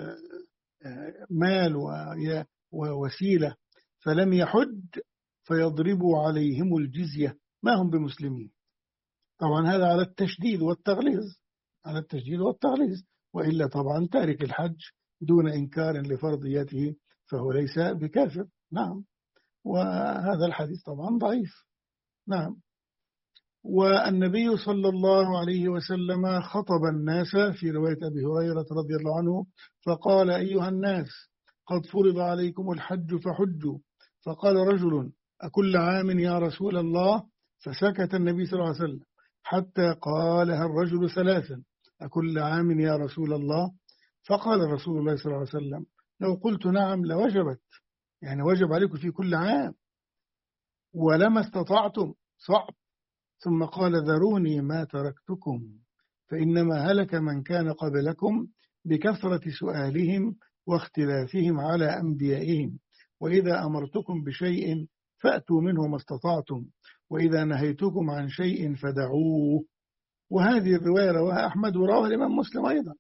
مال ووسيلة، فلم يحج، فيضربوا عليهم الجزية، ما هم بمسلمين. طبعا هذا على التشديد والتغليظ، على التشديد والتغليظ، وإلا طبعا تارك الحج دون إنكار لفرضيته فهو ليس بكافر. نعم. وهذا الحديث طبعا ضعيف. نعم. والنبي صلى الله عليه وسلم خطب الناس في رواية أبي هريرة رضي الله عنه فقال: أيها الناس، قد فرض عليكم الحج فحجوا. فقال رجل: أكل عام يا رسول الله؟ فسكت النبي صلى الله عليه وسلم حتى قالها الرجل ثلاثا: أكل عام يا رسول الله؟ فقال رسول الله صلى الله عليه وسلم: لو قلت نعم لوجبت، يعني وجب عليكم في كل عام، ولما استطعتم، صعب. ثم قال: ذروني ما تركتكم، فإنما هلك من كان قبلكم بكثرة سؤالهم واختلافهم على أنبيائهم، وإذا أمرتكم بشيء فأتوا منه ما استطعتم، وإذا نهيتكم عن شيء فدعوه. وهذه الرواية رواها أحمد ورواها الإمام مسلم أيضا.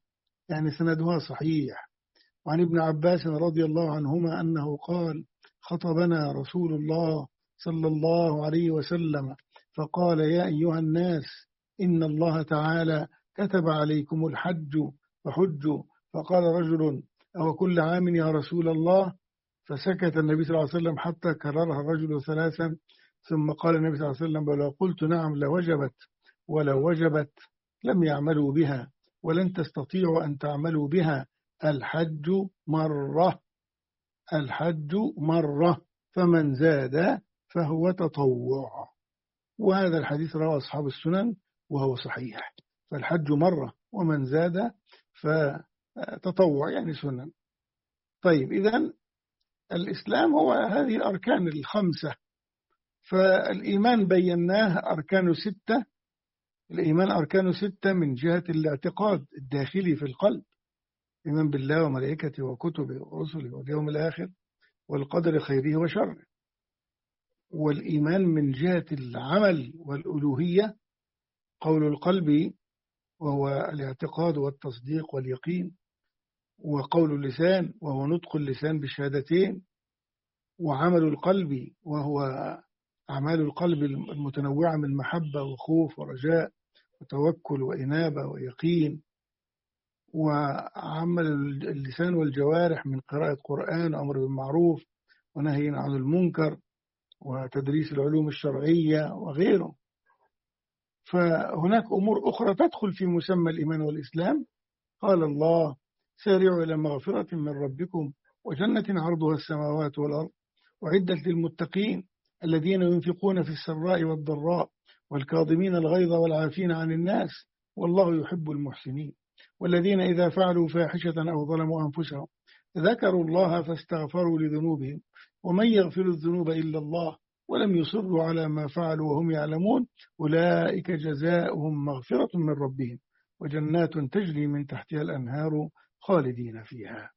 يعني سندها صحيح. وعن ابن عباس رضي الله عنهما أنه قال: خطبنا رسول الله صلى الله عليه وسلم فقال: يا أيها الناس، إن الله تعالى كتب عليكم الحج فحجوا. فقال رجل: أو كل عام يا رسول الله؟ فسكت النبي صلى الله عليه وسلم حتى كررها الرجل ثلاثا، ثم قال النبي صلى الله عليه وسلم: ولو قلت نعم لوجبت، ولو وجبت لم يعملوا بها، ولن تستطيعوا أن تعملوا بها. الحج مرة، الحج مرة، فمن زاد فهو تطوع. وهذا الحديث رواه أصحاب السنن وهو صحيح. فالحج مرة، ومن زاد فتطوع يعني سنن. طيب، إذن الإسلام هو هذه الأركان الخمسة. فالإيمان بيناه أركان 6. الإيمان أركان 6 من جهة الاعتقاد الداخلي في القلب: إيمان بالله وملائكته وكتبه ورسله واليوم الآخر والقدر خيره وشره. والإيمان من جهة العمل والألوهية: قول القلب وهو الاعتقاد والتصديق واليقين، وقول اللسان وهو نطق اللسان بالشهادتين، وعمل القلب وهو أعمال القلب المتنوعة من محبة وخوف ورجاء وتوكل وإنابة ويقين، وعمل اللسان والجوارح من قراءة قرآن وأمر بالمعروف ونهي عن المنكر وتدريس العلوم الشرعية وغيره. فهناك أمور أخرى تدخل في مسمى الإيمان والإسلام. قال الله: سارعوا إلى مغفرة من ربكم وجنة عرضها السماوات والأرض وعدت للمتقين الذين ينفقون في السراء والضراء والكاظمين الغيظ والعافين عن الناس والله يحب المحسنين والذين إذا فعلوا فاحشة أو ظلموا أنفسهم ذكروا الله فاستغفروا لذنوبهم ومن يغفر الذنوب إلا الله ولم يصروا على ما فعلوا وهم يعلمون أولئك جزاؤهم مغفرة من ربهم وجنات تجري من تحتها الأنهار خالدين فيها.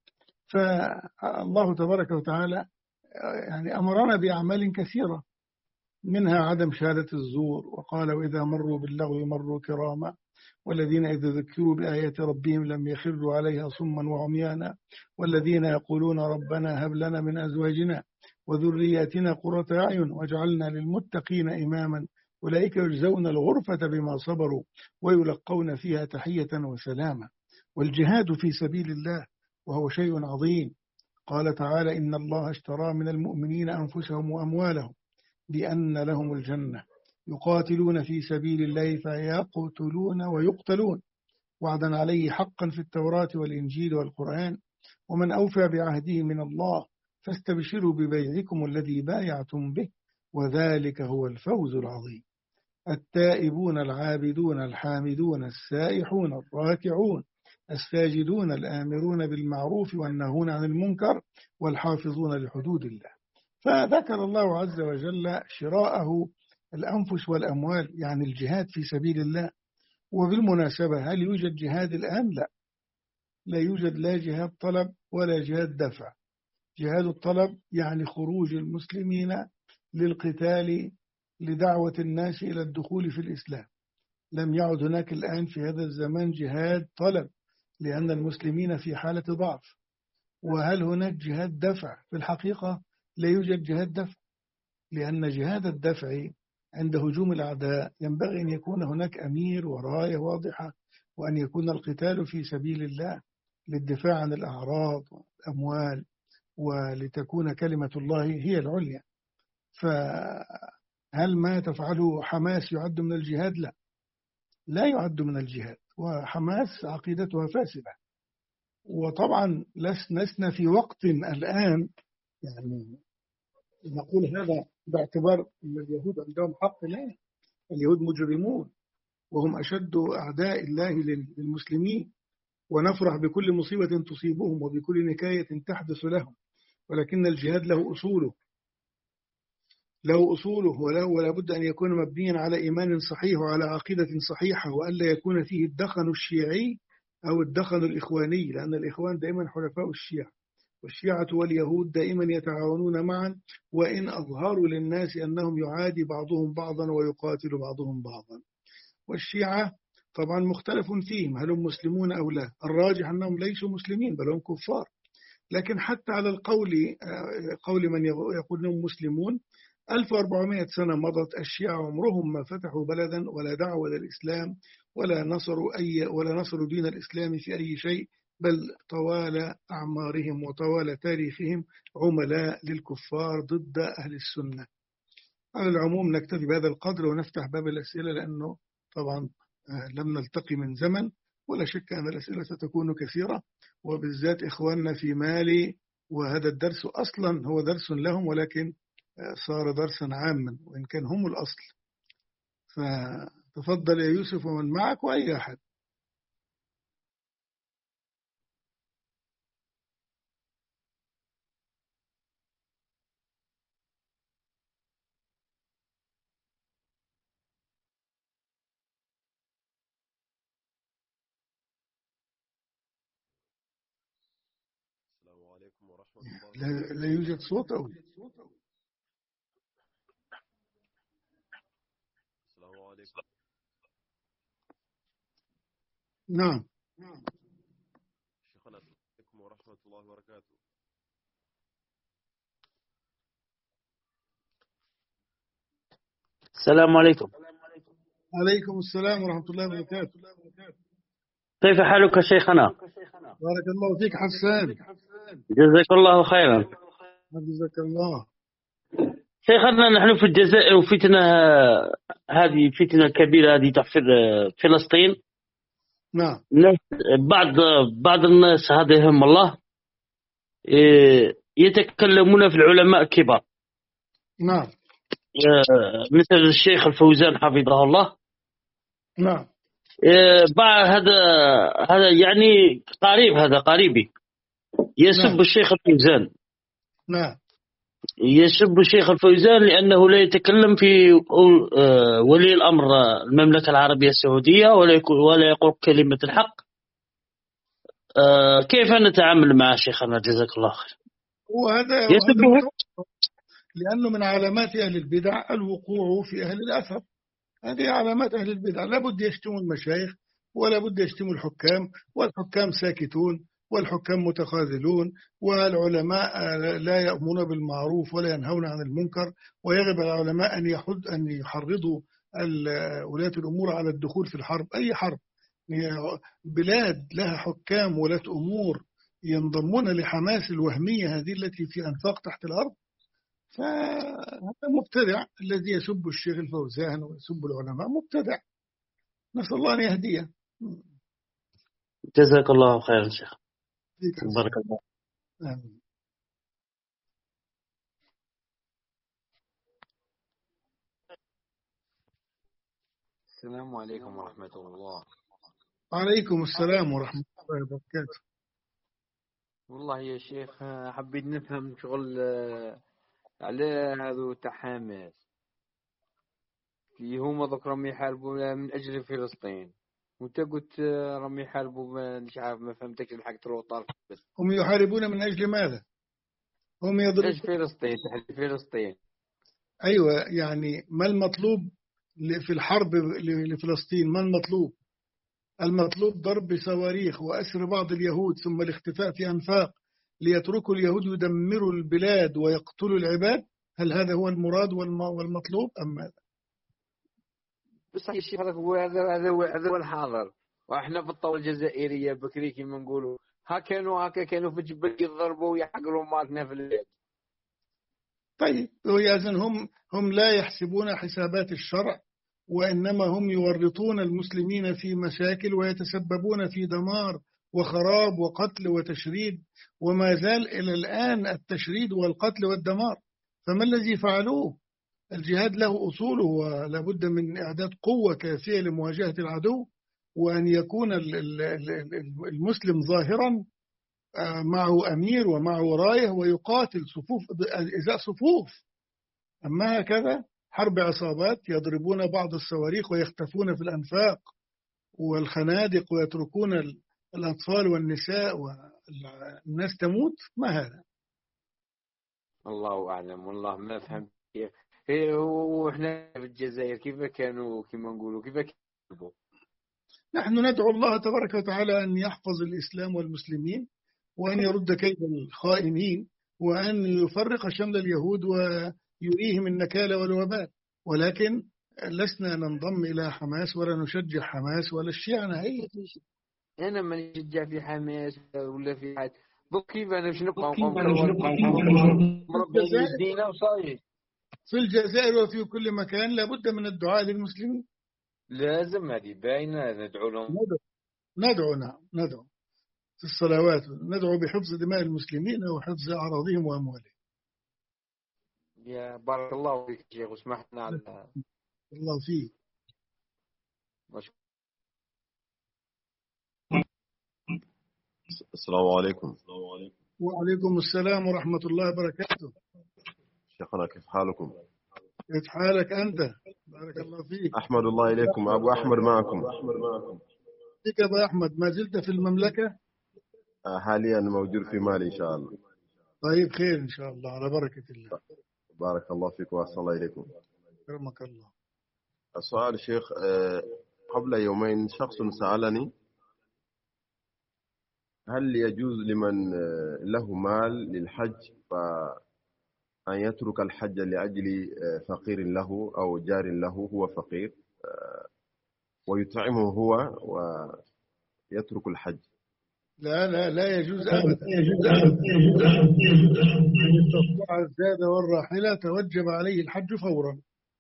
فالله تبارك وتعالى يعني أمرنا بأعمال كثيرة، منها عدم شهادة الزور، وقال: وإذا مروا باللغو مروا كراما والذين إذا ذكروا بآيات ربهم لم يخروا عليها صما وعميانا والذين يقولون ربنا هب لنا من أزواجنا وذرياتنا قرة أعين واجعلنا للمتقين إماما أولئك يجزون الغرفة بما صبروا ويلقون فيها تحية وسلاما. والجهاد في سبيل الله وهو شيء عظيم. قال تعالى: إن الله اشترى من المؤمنين أنفسهم وأموالهم بأن لهم الجنة يقاتلون في سبيل الله فيقتلون ويقتلون وعدا عليه حقا في التوراة والإنجيل والقرآن ومن أوفى بعهده من الله فاستبشروا ببيعكم الذي بايعتم به وذلك هو الفوز العظيم. التائبون العابدون الحامدون السائحون الراكعون الساجدون الآمرون بالمعروف والناهون عن المنكر والحافظون لحدود الله. فذكر الله عز وجل شراءه الأنفس والأموال، يعني الجهاد في سبيل الله. وبالمناسبة هل يوجد جهاد الآن؟ لا يوجد، لا جهاد طلب ولا جهاد دفع. جهاد الطلب يعني خروج المسلمين للقتال لدعوة الناس إلى الدخول في الإسلام. لم يعد هناك الآن في هذا الزمان جهاد طلب لأن المسلمين في حالة ضعف. وهل هناك جهاد دفع؟ في الحقيقة لا يوجد جهاد دفع، لأن جهاد الدفع عند هجوم الأعداء ينبغي أن يكون هناك أمير وراية واضحة، وأن يكون القتال في سبيل الله للدفاع عن الأعراض والأموال ولتكون كلمة الله هي العليا. فهل ما تفعله حماس يعد من الجهاد؟ لا يعد من الجهاد، وحماس عقيدتها فاسدة. وطبعا لسنا في وقت الآن يعني نقول هذا باعتبار أن اليهود عندهم حق. لا، اليهود مجرمون وهم أشد أعداء الله للمسلمين، ونفرح بكل مصيبة تصيبهم وبكل نكاية تحدث لهم، ولكن الجهاد له أصوله ولا بد أن يكون مبنيا على إيمان صحيح وعلى عقيدة صحيحة، وألا يكون فيه الدخن الشيعي أو الدخن الإخواني، لأن الإخوان دائما حلفاء الشيعة، والشيعة واليهود دائما يتعاونون معا، وإن أظهروا للناس أنهم يعادي بعضهم بعضا ويقاتل بعضهم بعضا. والشيعة طبعا مختلف فيهم، هل هم مسلمون أو لا؟ الراجح أنهم ليسوا مسلمين بل هم كفار. لكن حتى على قول من يقول أنهم مسلمون، 1400 سنة مضت، الشيعة عمرهم ما فتحوا بلدا ولا دعوا إلى الإسلام ولا نصروا دين الإسلام في أي شيء، بل طوال أعمارهم وطوال تاريخهم عملاء للكفار ضد أهل السنة. على العموم نكتفي بهذا القدر ونفتح باب الأسئلة، لأنه طبعا لم نلتقي من زمن، ولا شك أن الأسئلة ستكون كثيرة، وبالذات إخواننا في مالي، وهذا الدرس أصلا هو درس لهم، ولكن صار درسا عاما وإن كان هم الأصل. فتفضل يا يوسف ومن معك وأي أحد. السلام عليكم ورحمة الله لا يوجد صوت أو السلام عليكم. نعم. شيخنا السلام عليكم ورحمة الله وبركاته. السلام عليكم. عليكم السلام ورحمة الله وبركاته. كيف حالك شيخنا؟ بارك الله فيك حسان. جزاك الله خيرا. جزاك الله. شيخنا نحن في الجزائر، وفتنة هذه فتنة كبيرة، هذه تحفر فلسطين. نعم. بعض الناس هداهم الله يتكلمون في العلماء الكبار. نعم. مثل الشيخ الفوزان حفظه الله. نعم. هذا يعني هذا قريبي يسب نعم. الشيخ الفوزان. نعم. يسب الشيخ الفوزان لأنه لا يتكلم في ولي الأمر المملكة العربية السعودية ولا يقول كلمة الحق. كيف نتعامل مع شيخنا جزاك الله خير؟ وهذا لأنه من علامات أهل البدع الوقوع في أهل الأثر. هذه علامات أهل البدع، لا بد يشتموا المشايخ ولا بد يشتموا الحكام، والحكام ساكتون والحكام متخاذلون، والعلماء لا يأمرون بالمعروف ولا ينهون عن المنكر، ويجب على العلماء أن يحرضوا ولاة الأمور على الدخول في الحرب، أي حرب. بلاد لها حكام ولاة أمور ينضمون لحماس الوهمية هذه التي في أنفاق تحت الأرض، فهذا مبتدع الذي يسب الشيخ الفوزان ويسب العلماء، مبتدع، نسأل الله أن يهديه. جزاك الله خيرا شيخ. بارك الله. آمين. السلام عليكم ورحمة الله. وعليكم السلام ورحمة الله وبركاته. والله يا شيخ حبيت نفهم شغل على هذا تحامس اللي هما ذكرهم يحاربوا من أجل فلسطين، وانت قلت راهم يحاربوا مش عارف، ما فهمتك الحق تروح طرف بس. هم يحاربون من أجل ماذا؟ هم يضربون ايش فلسطين؟ تحت فلسطين. أيوة، يعني ما المطلوب في الحرب لفلسطين؟ ما المطلوب؟ المطلوب ضرب صواريخ وأسر بعض اليهود ثم الاختفاء في أنفاق ليتركوا اليهود يدمروا البلاد ويقتلوا العباد. هل هذا هو المراد والمطلوب أم ماذا؟ بس الشيء هذا هو الحاضر، واحنا في الطاولة الجزائرية بكري كما نقولوا هكا كانوا في جبل يضربوا ويحقروا مالتنا في اليد. طيب ويأذن هم لا يحسبون حسابات الشرع، وإنما هم يورطون المسلمين في مشاكل ويتسببون في دمار وخراب وقتل وتشريد، وما زال إلى الآن التشريد والقتل والدمار. فما الذي فعلوه؟ الجهاد له أصوله، ولا بد من إعداد قوة كافية لمواجهة العدو، وأن يكون المسلم ظاهرا معه أمير ومعه راية ويقاتل صفوف إزاء صفوف. أما هكذا حرب عصابات يضربون بعض الصواريخ ويختفون في الأنفاق والخنادق ويتركون الأطفال والنساء والناس تموت، ما هذا؟ الله أعلم، والله ما فهمت كيف. وإحنا في الجزائر كيف كانوا كما نقولوا كيف كانوا نحن ندعو الله تبارك وتعالى أن يحفظ الإسلام والمسلمين، وأن يرد كيد الخائنين، وأن يفرق شمل اليهود ويريهم النكال والوبال، ولكن لسنا ننضم إلى حماس ولا نشجع حماس ولا الشيعة نهائيا. أنا ما نشجع في حماس ولا في حد. كيف أنا مش نبقى دينا وصاير في الجزائر وفي كل مكان لابد من الدعاء للمسلمين. لازم هذه باينة، ندعو لهم. ندعو في الصلوات، ندعو بحفظ دماء المسلمين وحفظ أعراضهم وأموالهم. يا بارك الله فيك شيخ، واسمحنا على الله فيك. السلام عليكم. وعليكم السلام ورحمة الله وبركاته. شيخنا كيف حالكم؟ كيف حالك أنت؟ بارك الله فيك. أحمد الله إليكم. أبو أحمد معكم. فيك أبو أحمد، ما زلت في المملكة؟ حاليا موجود في مالي إن شاء الله. طيب خير إن شاء الله، على بركة الله. بارك الله فيك وأحسن الله إليكم. كرمك الله. السؤال شيخ، قبل يومين شخص سألني هل يجوز لمن له مال للحج فأن يترك الحج لأجل فقير له أو جار له هو فقير ويطعمه هو ويترك الحج؟ لا يجوز أبدا. من استطاع الزاد والراحلة توجب عليه الحج فورا.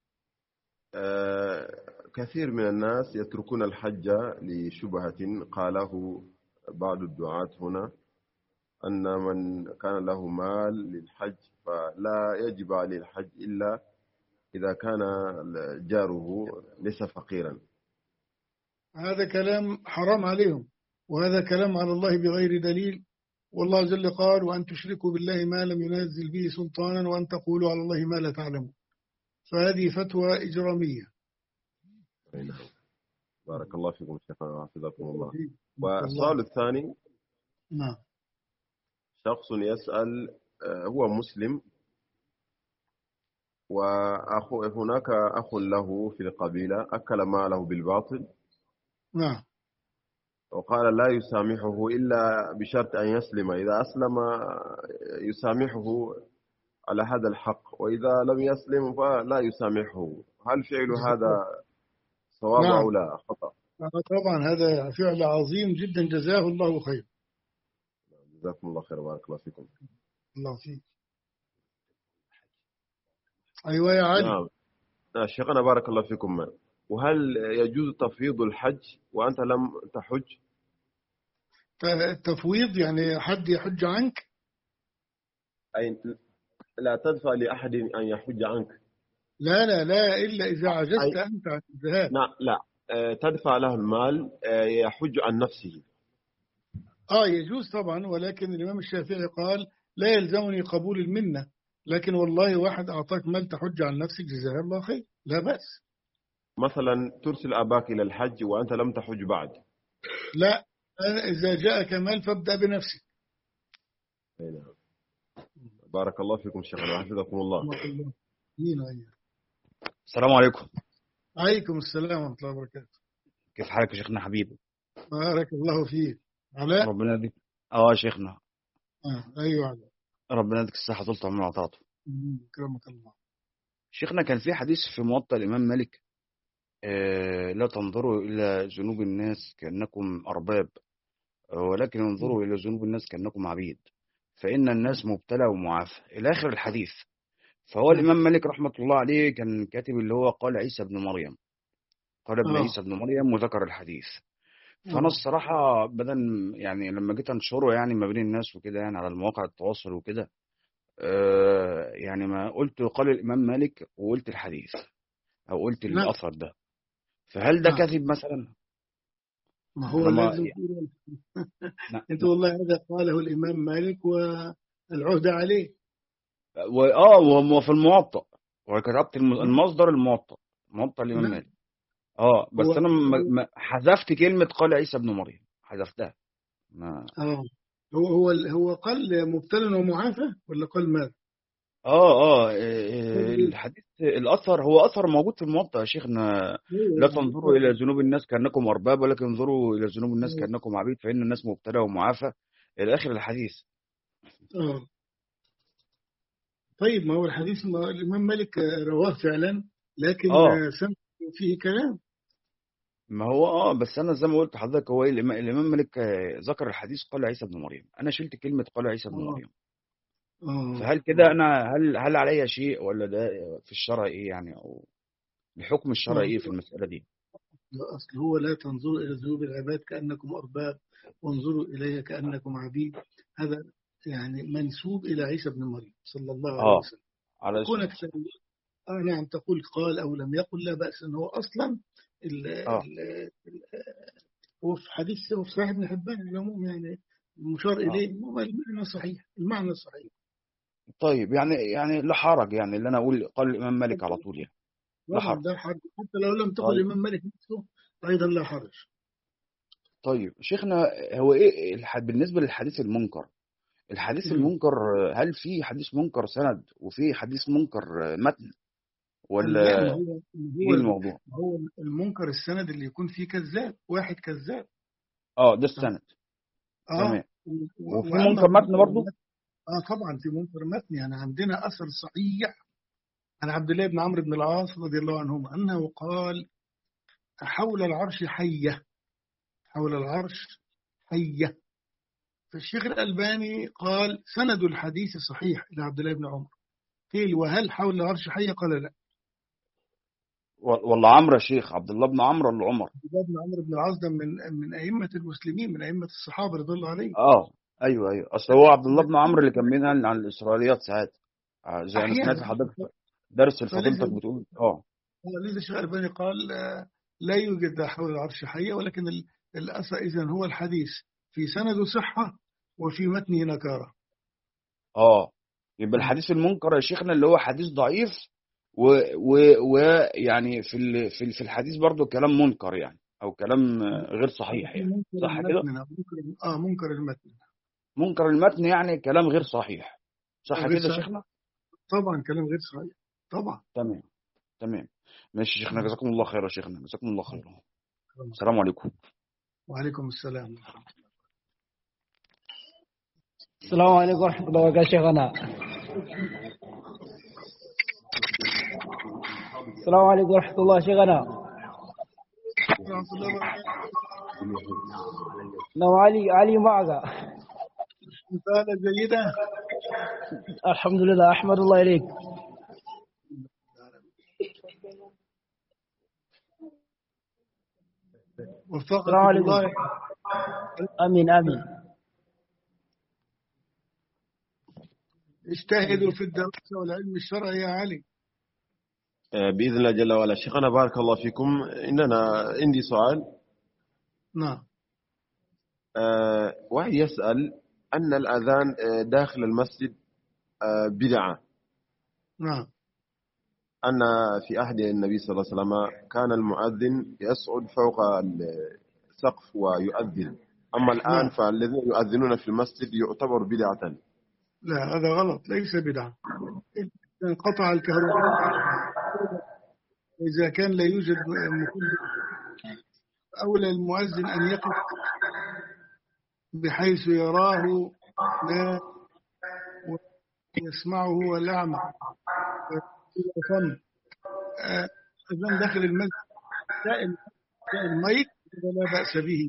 كثير من الناس يتركون الحج لشبهة قاله بعض الدعاة هنا، أن من كان له مال للحج فلا يجب عليه الحج إلا إذا كان جاره ليس فقيرا. هذا كلام حرام عليهم، وهذا كلام على الله بغير دليل. والله جل قال: وأن تشركوا بالله ما لم ينزل به سلطانا وأن تقولوا على الله ما لا تعلمون. فهذه فتوى إجرامية. بارك الله فيكم شيخنا حفظكم الله. والسؤال الثاني، نعم، شخص يسأل هو مسلم وهناك أخ له في القبيلة أكل ماله بالباطل، نعم، وقال لا يسامحه إلا بشرط أن يسلم، إذا أسلم يسامحه على هذا الحق، وإذا لم يسلم فلا يسامحه. هل فعل هذا صواب نعم. أو لا خطأ؟ طبعا هذا فعل عظيم جدا، جزاه الله خير. جزاكم الله خير، بارك الله فيكم. الله فيك. أيوة يا علي. نعم شيخنا بارك الله فيكم. وهل يجوز تفويض الحج وأنت لم تحج؟ التفويض يعني حد يحج عنك؟ أي لا تدفع لأحد أن يحج عنك. لا إلا إذا عجزت أنت عن الذهاب. لا تدفع له المال يحج عن نفسه. يجوز طبعا، ولكن الإمام الشافعي قال: لا يلزمني قبول المنة، لكن والله واحد أعطاك مال تحج عن نفسك جزاه الله خير، لا بأس. مثلا ترسل أباك إلى الحج وأنت لم تحج بعد. لا، إذا جاءك مال فابدأ بنفسك. بارك الله فيكم شيخنا وحفظكم الله. السلام عليكم. عليكم السلام ورحمة الله وبركاته. كيف حالك يا شيخنا حبيبي؟ بارك الله فيك. علاء؟ ربنا يديك. شيخنا. أيوة علاء. ربنا يديك الصحة طول عمرك وعطاته. كرمك الله. شيخنا كان في حديث في موطأ الإمام مالك: لا تنظروا إلى ذنوب الناس كأنكم أرباب، ولكن انظروا إلى ذنوب الناس كأنكم عبيد، فإن الناس مبتلى ومعافى إلى آخر الحديث. فهو الإمام مالك رحمة الله عليه كان كاتب اللي هو قال عيسى بن مريم، قال ابن عيسى بن مريم، وذكر الحديث. فأنا الصراحة بدل يعني لما جيت أنشره يعني ما بين الناس وكده يعني على المواقع التواصل وكده، يعني ما قلت قال الإمام مالك وقلت الحديث أو قلت الأثر ده، فهل ده كذب مثلا؟ ما هو لازم انت والله هذا قاله الإمام مالك والعهد عليه. وفي الموطأ وكتبت المصدر الموطأ الإمام مالك. بس أنا حذفت كلمة قال عيسى بن مريم، حذفتها. هو قال مبتلى ومعافى ولا قال ماذا؟ الحديث الأثر هو أثر موجود في الموطأ يا شيخنا. لا تنظروا إلى ذنوب الناس كأنكم أرباب، ولكن انظروا إلى ذنوب الناس كأنكم عبيد، فإن الناس مبتلى ومعافى إلى آخر الحديث. طيب، ما هو الحديث ما الإمام مالك رواه فعلا، لكن سمع فيه كلام. ما هو بس أنا زي ما قلت لحضرتك، هو الإمام مالك ذكر الحديث قال عيسى بن مريم، أنا شلت كلمة قال عيسى بن مريم. فهل كده أنا هل علي شيء، ولا ده في الشرع إيه يعني، أو الحكم الشرعي إيه في المسألة دي؟ أصل هو لا تنظروا إلى ذنوب العباد كأنكم أرباب وانظروا إلي كأنكم عبيد، هذا يعني منسوب إلى عيسى بن مريم صلى الله عليه وسلم. على كونك نعم تقول قال أو لم يقل لا بأس، أنه أصلا هو في حديث في صحيح ابن حبان العموم، يعني مشار إليه المعنى صحيح، المعنى صحيح. طيب يعني لا حرج، يعني اللي أنا أقول قال الإمام مالك على طول يعني لا حرج. ده حرج حتى لو لم تقل الإمام مالك نفسه أيضا لا حرج. طيب شيخنا، هو إيه بالنسبة للحديث المنكر؟ الحديث المنكر هل في حديث منكر سند وفي حديث منكر متن، ولا ايه الموضوع؟ هو المنكر السند اللي يكون فيه كذاب، واحد كذاب. ده السند. تمام. وفي منكر متن برضه؟ طبعا في منكر متن. يعني عندنا أثر صحيح عن عبد الله بن عمرو بن العاص رضي الله عنهما أنه قال حول العرش حية، حول العرش حية. فالشيخ الألباني قال سند الحديث صحيح إلى عبد الله بن عمر. قيل وهل حول العرش حية؟ قال لا. والله عمرو يا شيخ، عبد الله بن عمرو ولا عمر؟ عبد الله بن عمرو بن العاص ده من أئمة المسلمين، من أئمة الصحابة رضي الله عليهم. ايوه اصل هو عبد الله بن عمرو اللي كان بينقل عن الإسرائيليات ساعات، زي انا سمعت حضرتك درس الفضيلتك بتقول لذا الشيخ الألباني قال لا يوجد حول العرش حية، ولكن الأثر إذن هو الحديث في سنده صحة وفي متنه نكارة. يبقى الحديث المنكر يا شيخنا اللي هو حديث ضعيف، ويعني في الحديث برضو كلام منكر يعني، او كلام غير صحيح يعني، صح كده؟ منكر المتن. منكر المتن يعني كلام غير صحيح، صح كده يا شيخنا؟ طبعا كلام غير صحيح طبعا. تمام ماشي يا شيخنا، جزاكم الله خير يا شيخنا، جزاكم الله خير. السلام عليكم. وعليكم السلام. السلام عليكم ورحمة الله وبركاته شيخنا. السلام عليكم ورحمة الله شيخنا. نعم علي معك. مثال جيدة. الحمد لله، أحمد الله إليك. السلام عليكم. آمين. اجتهدوا في الدراسة والعلم الشرعي يا علي. بإذن الله جل وعلا. شيخنا بارك الله فيكم، إننا عندي سؤال. نعم. واحد يسأل أن الأذان داخل المسجد بدعة. نعم. أن في عهد النبي صلى الله عليه وسلم كان المؤذن يصعد فوق السقف ويؤذن، أما الآن فالذين يؤذنون في المسجد يعتبر بدعة. لا، هذا غلط، ليس بدعة. انقطع الكهرباء إذا كان لا يوجد أولى المؤذن أن يقف بحيث يراه لا يسمعه والأعمى أذان داخل المسجد الميت لا بأس به.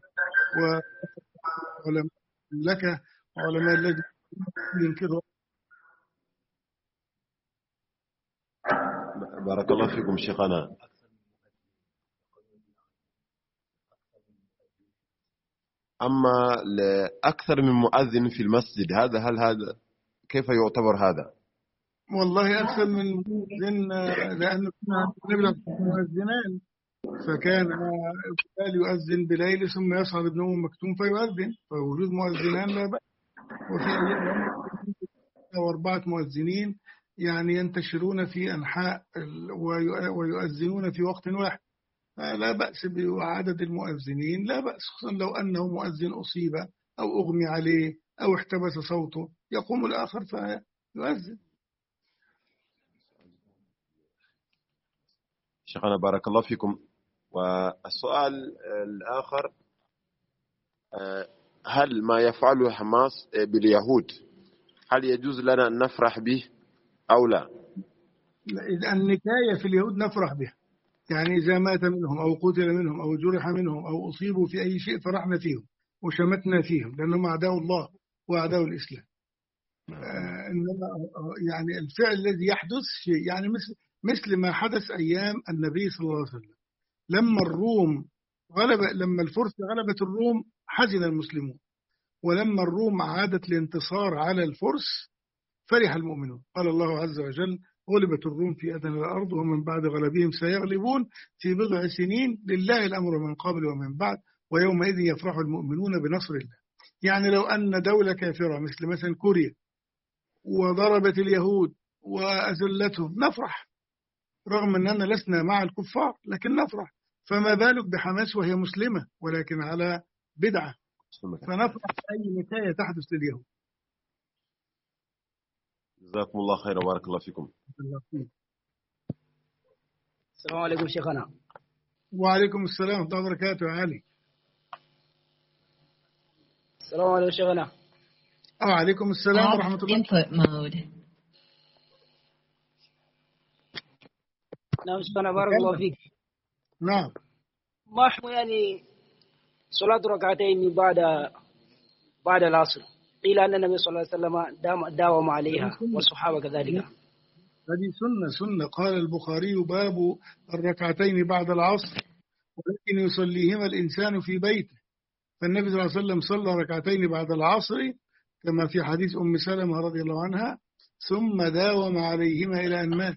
وعلماء الذي ينكره. بارك الله فيكم شيخنا. أما أكثر من مؤذن في المسجد، هل هذا كيف يعتبر هذا؟ والله أكثر من مؤذن، لأن كنا مؤذنان، فكان بلال يؤذن بليل ثم يصعد ابن أم مكتوم فيؤذن، فوجود مؤذنان لا بأس. وفي أيام 4 مؤذنين يعني ينتشرون في أنحاء ويؤذنون في وقت واحد، لا بأس بعدد المؤذنين، لا بأس، خصوصا لو أنه مؤذن أصيب أو أغمي عليه أو احتبس صوته، يقوم الآخر فيؤذن. شيخنا بارك الله فيكم. والسؤال الآخر، هل ما يفعله حماس باليهود هل يجوز لنا أن نفرح به أو لا؟ النكاية في اليهود نفرح بها، يعني إذا مات منهم أو قتل منهم أو جرح منهم أو أصيبوا في أي شيء فرحنا فيهم وشمتنا فيهم لأنهم أعداء الله وأعداء الإسلام. إنما يعني الفعل الذي يحدث شيء، يعني مثل ما حدث أيام النبي صلى الله عليه وسلم لما الفرس غلبت الروم حزن المسلمون، ولما الروم عادت الانتصار على الفرس فرح المؤمنون. قال الله عز وجل: غلبت الروم في أدنى الأرض ومن بعد غلبهم سيغلبون في بضع سنين لله الأمر من قبل ومن بعد ويومئذ يفرح المؤمنون بنصر الله. يعني لو أن دولة كافرة مثل كوريا وضربت اليهود وأذلتهم نفرح، رغم أننا لسنا مع الكفار لكن نفرح، فما بالك بحماس وهي مسلمة ولكن على بدعة، فنفرح بأي نكاية تحدث لليهود. جزاكم الله خير وبارك الله فيكم. السلام عليكم شيخنا. وعليكم السلام ورحمة الله وبركاته يا علي. السلام عليكم شيخنا. وعليكم السلام ورحمة الله. Input mode. نعم شيخنا بارك الله فيك. نعم. ما حكم يعني صلاة ركعتين بعد العصر؟ قيل أن النبي صلى الله عليه وسلم داوم عليها والصحابة كذلك. هذه سنة. قال البخاري: باب الركعتين بعد العصر ولكن يصليهما الإنسان في بيته. فالنبي صلى الله عليه وسلم صلى ركعتين بعد العصر كما في حديث أم سلمة رضي الله عنها، ثم داوم عليهما إلى أن مات.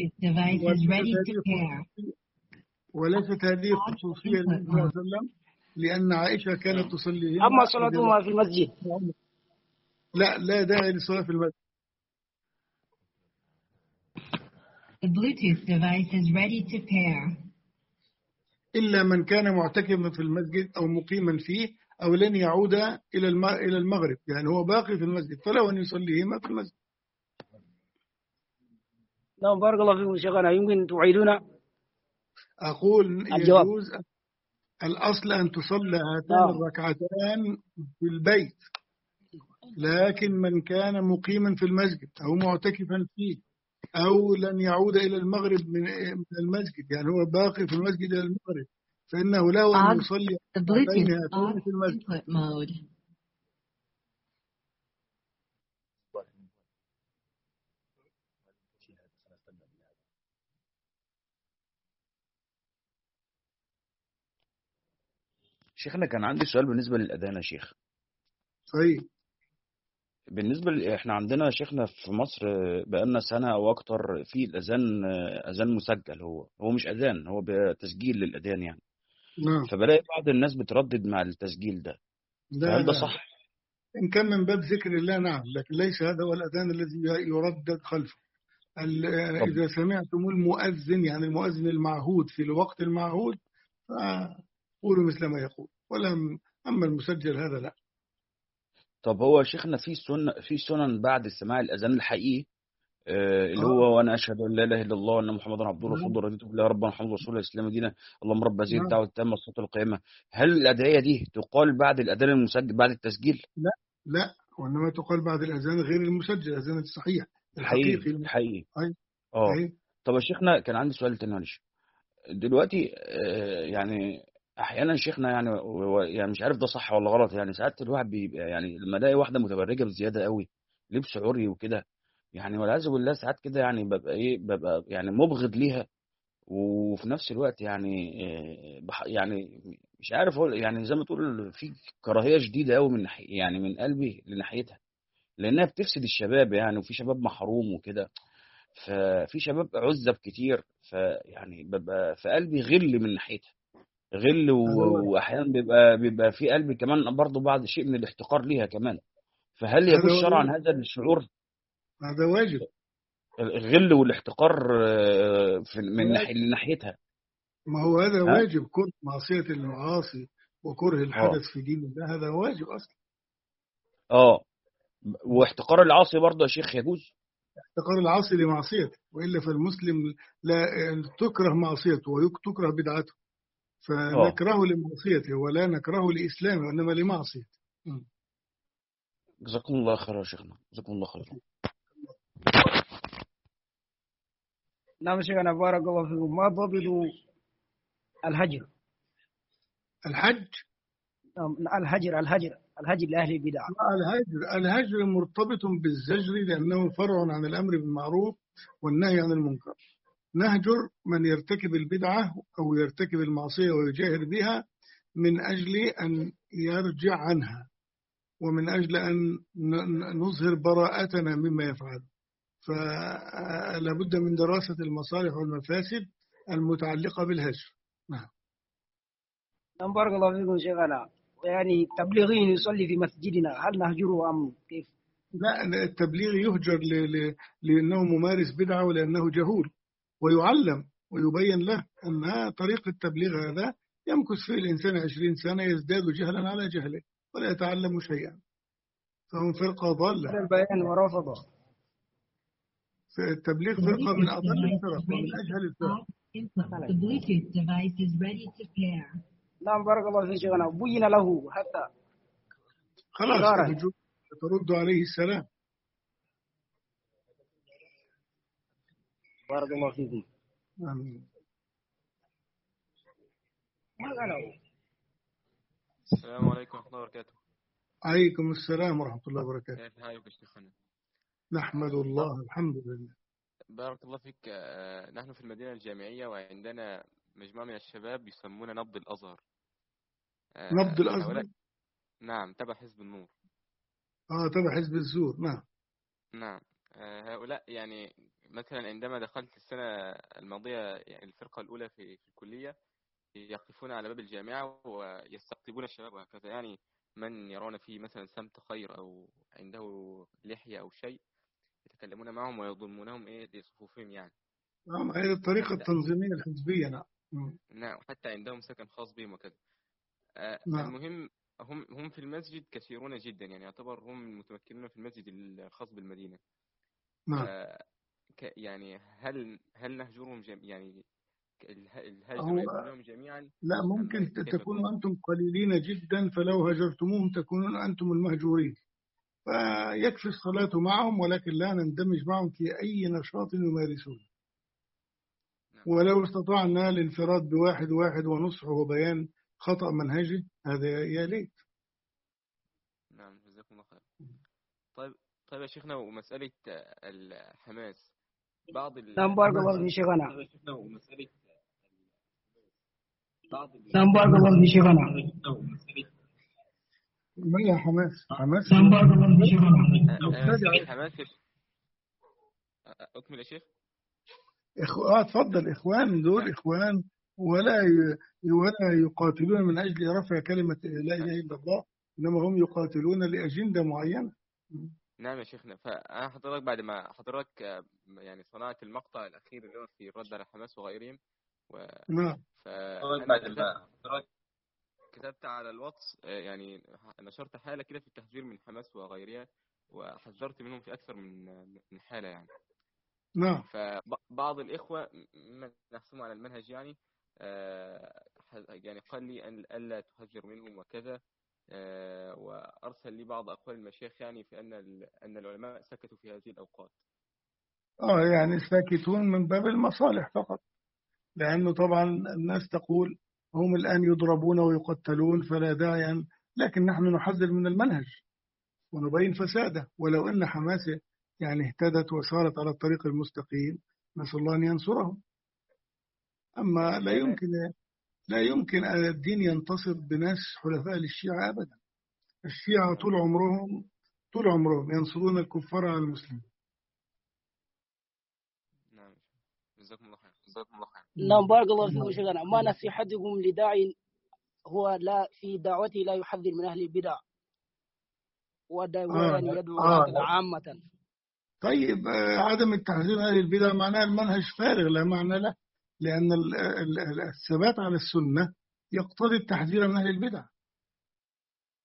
وليست هذه خصوصية للنبي صلى الله عليه وسلم، لأن عائشة كانت تصليهما. أما صلاتهما في المسجد لا داعي للصلاة في المسجد. The Bluetooth device is ready to pair. إلا من كان معتكفا في المسجد أو مقيما فيه أو لن يعود إلى المغرب، يعني هو باقي في المسجد فله أن يصليهما في المسجد. نعم بارك الله فيكم شيخنا. يمكن تعيدون؟ أقول يجوز الأصل أن تصلى هاتان الركعتان في البيت، لكن من كان مقيما في المسجد أو معتكفا فيه أو لن يعود إلى المغرب من المسجد، يعني هو باقي في المسجد إلى المغرب، فإنه له أن يصلي بين هاتين في المسجد. شيخنا كان عندي سؤال بالنسبة للأذان يا شيخ. صحيح. بالنسبة احنا عندنا شيخنا في مصر بقالنا سنة أو أكتر في الأذان أذان مسجل، هو مش أذان، هو تسجيل للأذان يعني. نعم. فبلاقي بعض الناس بتردد مع التسجيل ده، فهل ده صح؟ إن كان من باب ذكر الله نعم، لكن ليس هذا هو الأذان الذي يردد خلفه. إذا سمعتم المؤذن، يعني المؤذن المعهود في الوقت المعهود، فقولوا مثل ما يقول، أما المسجل هذا لا. طب هو شيخنا في سنن بعد سماع الأذان الحقيقي اللي هو وأنا أشهد أن لا إله إلا الله وأن محمدا عبده ورسوله رضيت بالله ربنا محمد رسول الله الإسلام دينا اللهم رب هذه الدعوة التامة والصلاة القائمة. هل الأدعية دي تقال بعد الأذان المسجل بعد التسجيل؟ لا، وإنما تقال بعد الأذان غير المسجل، الأذان الصحيح الحقيقي. طب يا شيخنا كان عندي سؤال تاني معلش. دلوقتي يعني احيانا شيخنا يعني مش عارف ده صح ولا غلط، يعني ساعات الواحد بيبقى يعني لما الاقي واحده متبرجه بزياده قوي لبس عري وكده، يعني والعياذ بالله ساعات كده يعني ببقى يعني مبغض ليها، وفي نفس الوقت يعني يعني مش عارف اقول، يعني زي ما تقول في كراهيه شديده قوي من يعني من قلبي لناحيتها، لانها بتفسد الشباب يعني، وفي شباب محروم وكده، ففي شباب عزب كتير، فيعني ببقى في قلبي غل من ناحيتها، غل واحيانا بيبقى في قلبي كمان برضه بعض شيء من الاحتقار ليها كمان. فهل يجوز شرعا هذا الشعور؟ هذا واجب. الغل والاحتقار من ناحيتها. ما هو هذا واجب، كره معصية المعاصي وكره الحدث في دين الله، هذا واجب اصلا. واحتقار العاصي برضه يا شيخ يجوز؟ احتقار العاصي لمعصيته، وإلا فالمسلم لا تكره معصيته وتكره بدعته، فنكره لمعصيته ولا نكره لإسلامه وإنما لمعصيته. جزاكم الله خير يا شيخنا، جزاكم الله خير. نعم شيخنا بارك الله فيكم. ما ضبط الهجر؟ الهجر لأهل البدع. الهجر مرتبط بالزجر لأنه فرع عن الأمر بالمعروف والنهي عن المنكر. نهجر من يرتكب البدعة أو يرتكب المعصية ويجاهر بها من أجل أن يرجع عنها ومن أجل أن نظهر براءتنا مما يفعل. فلا بد من دراسة المصالح والمفاسد المتعلقة بالهجر. نعم. بارك الله فيكم شيخنا. يعني تبليغين يصلي في مسجدنا هل نهجره أم كيف؟ لا، التبليغ يهجر لأنه ممارس بدعة ولأنه جهول، ويعلم ويبين له أن طريق التبليغ هذا يمكث فيه الإنسان 20 سنة يزداد جهلا على جهله ولا يتعلم شيئا، فهم فرقة ضالة. البيان ورافضة. التبليغ فرقة من أضل الفرق ومن أجهل الفرق. نعم بارك الله فيك شيخنا. بين له حتى خلاص ترد عليه السلام. بارك الله فيكم. آمين. السلام عليكم ورحمة الله وبركاته. عليكم السلام ورحمة الله وبركاته. كيف حالك يا شيخنا؟ نحمد الله الحمد لله. بارك الله فيك. نحن في المدينة الجامعية وعندنا مجموعة من الشباب يسمون نبض الأزهر. نبض الأزهر؟ نعم، تبع حزب النور. تبع حزب الزور. نعم. نعم. هؤلاء يعني مثلا عندما دخلت السنة الماضية يعني الفرقة الأولى في الكلية يقفون على باب الجامعة ويستقطبون الشباب وهكذا، يعني من يرون فيه مثلا سمت خير أو عنده لحية أو شيء يتكلمون معهم ويضمونهم لصفوفهم يعني. هذه الطريقة التنظيمية الحزبية. نعم. نعم، حتى عندهم سكن خاص بهم وكذا. نعم. المهم هم في المسجد كثيرون جدا، يعني يعتبر هم المتمكنون في المسجد الخاص بالمدينة. نعم. يعني هل نهجرهم يعني الهجر يكون لهم جميعا؟ لا، ممكن تكونوا أنتم قليلين جدا، فلو هجرتموهم تكونون أنتم المهجورين، فيكفي الصلاة معهم ولكن لا نندمج معهم في أي نشاط يمارسون. ولو استطعنا الانفراد بواحد ونصحه وبيان خطأ منهجي هذا يا ليت. نعم، جزاكم الله خير. طيب يا شيخنا، ومسألة الحماس نعم بارك الله في شيخنا. نعم بارك الله في شيخنا. ما هي حماس؟ نعم بارك الله في شيخنا. حماس أكمل يا شيخ. تفضل. إخوان دول إخوان ولا يقاتلون من أجل رفع كلمة لا إله إلا الله، إنما هم يقاتلون لأجندة معينة. نعم يا شيخنا. فأنا حضرتك بعد ما حضرتك يعني صنعت المقطع الأخير اللي هو في الرد على حماس وغيرهم نعم. فأنا كتبت على الواتس يعني نشرت حالة كده في التحذير من حماس وغيرها، وحذرت منهم في أكثر من حالة يعني. نعم. فبعض الإخوة من نحسهم على المنهج يعني قال لي ألا تحذر منهم وكذا، وأرسل لي بعض أقوال المشايخ يعني في أن العلماء سكتوا في هذه الأوقات. يعني ساكتون من باب المصالح فقط، لأنه طبعا الناس تقول هم الآن يضربون ويقتلون فلا داعي، لكن نحن نحذر من المنهج ونبين فساده. ولو أن حماس يعني اهتدت وصارت على الطريق المستقيم نسأل الله أن ينصرهم. أما لا يمكن أن الدين ينتصر بناس حلفاء للشيعة أبدا. الشيعة طول عمرهم ينصرون الكفار على المسلمين. نعم، جزاكم الله خير. نعم بارك الله فيكم شيخنا. ما نصيحتكم لداعي هو لا في دعوته لا يحذر من أهل البدع يعني يدعو عامة؟ طيب، عدم التحذير من أهل البدع معناه المنهج فارغ لا معنى له، لأن الثبات على السنة يقتضي التحذير من أهل البدع.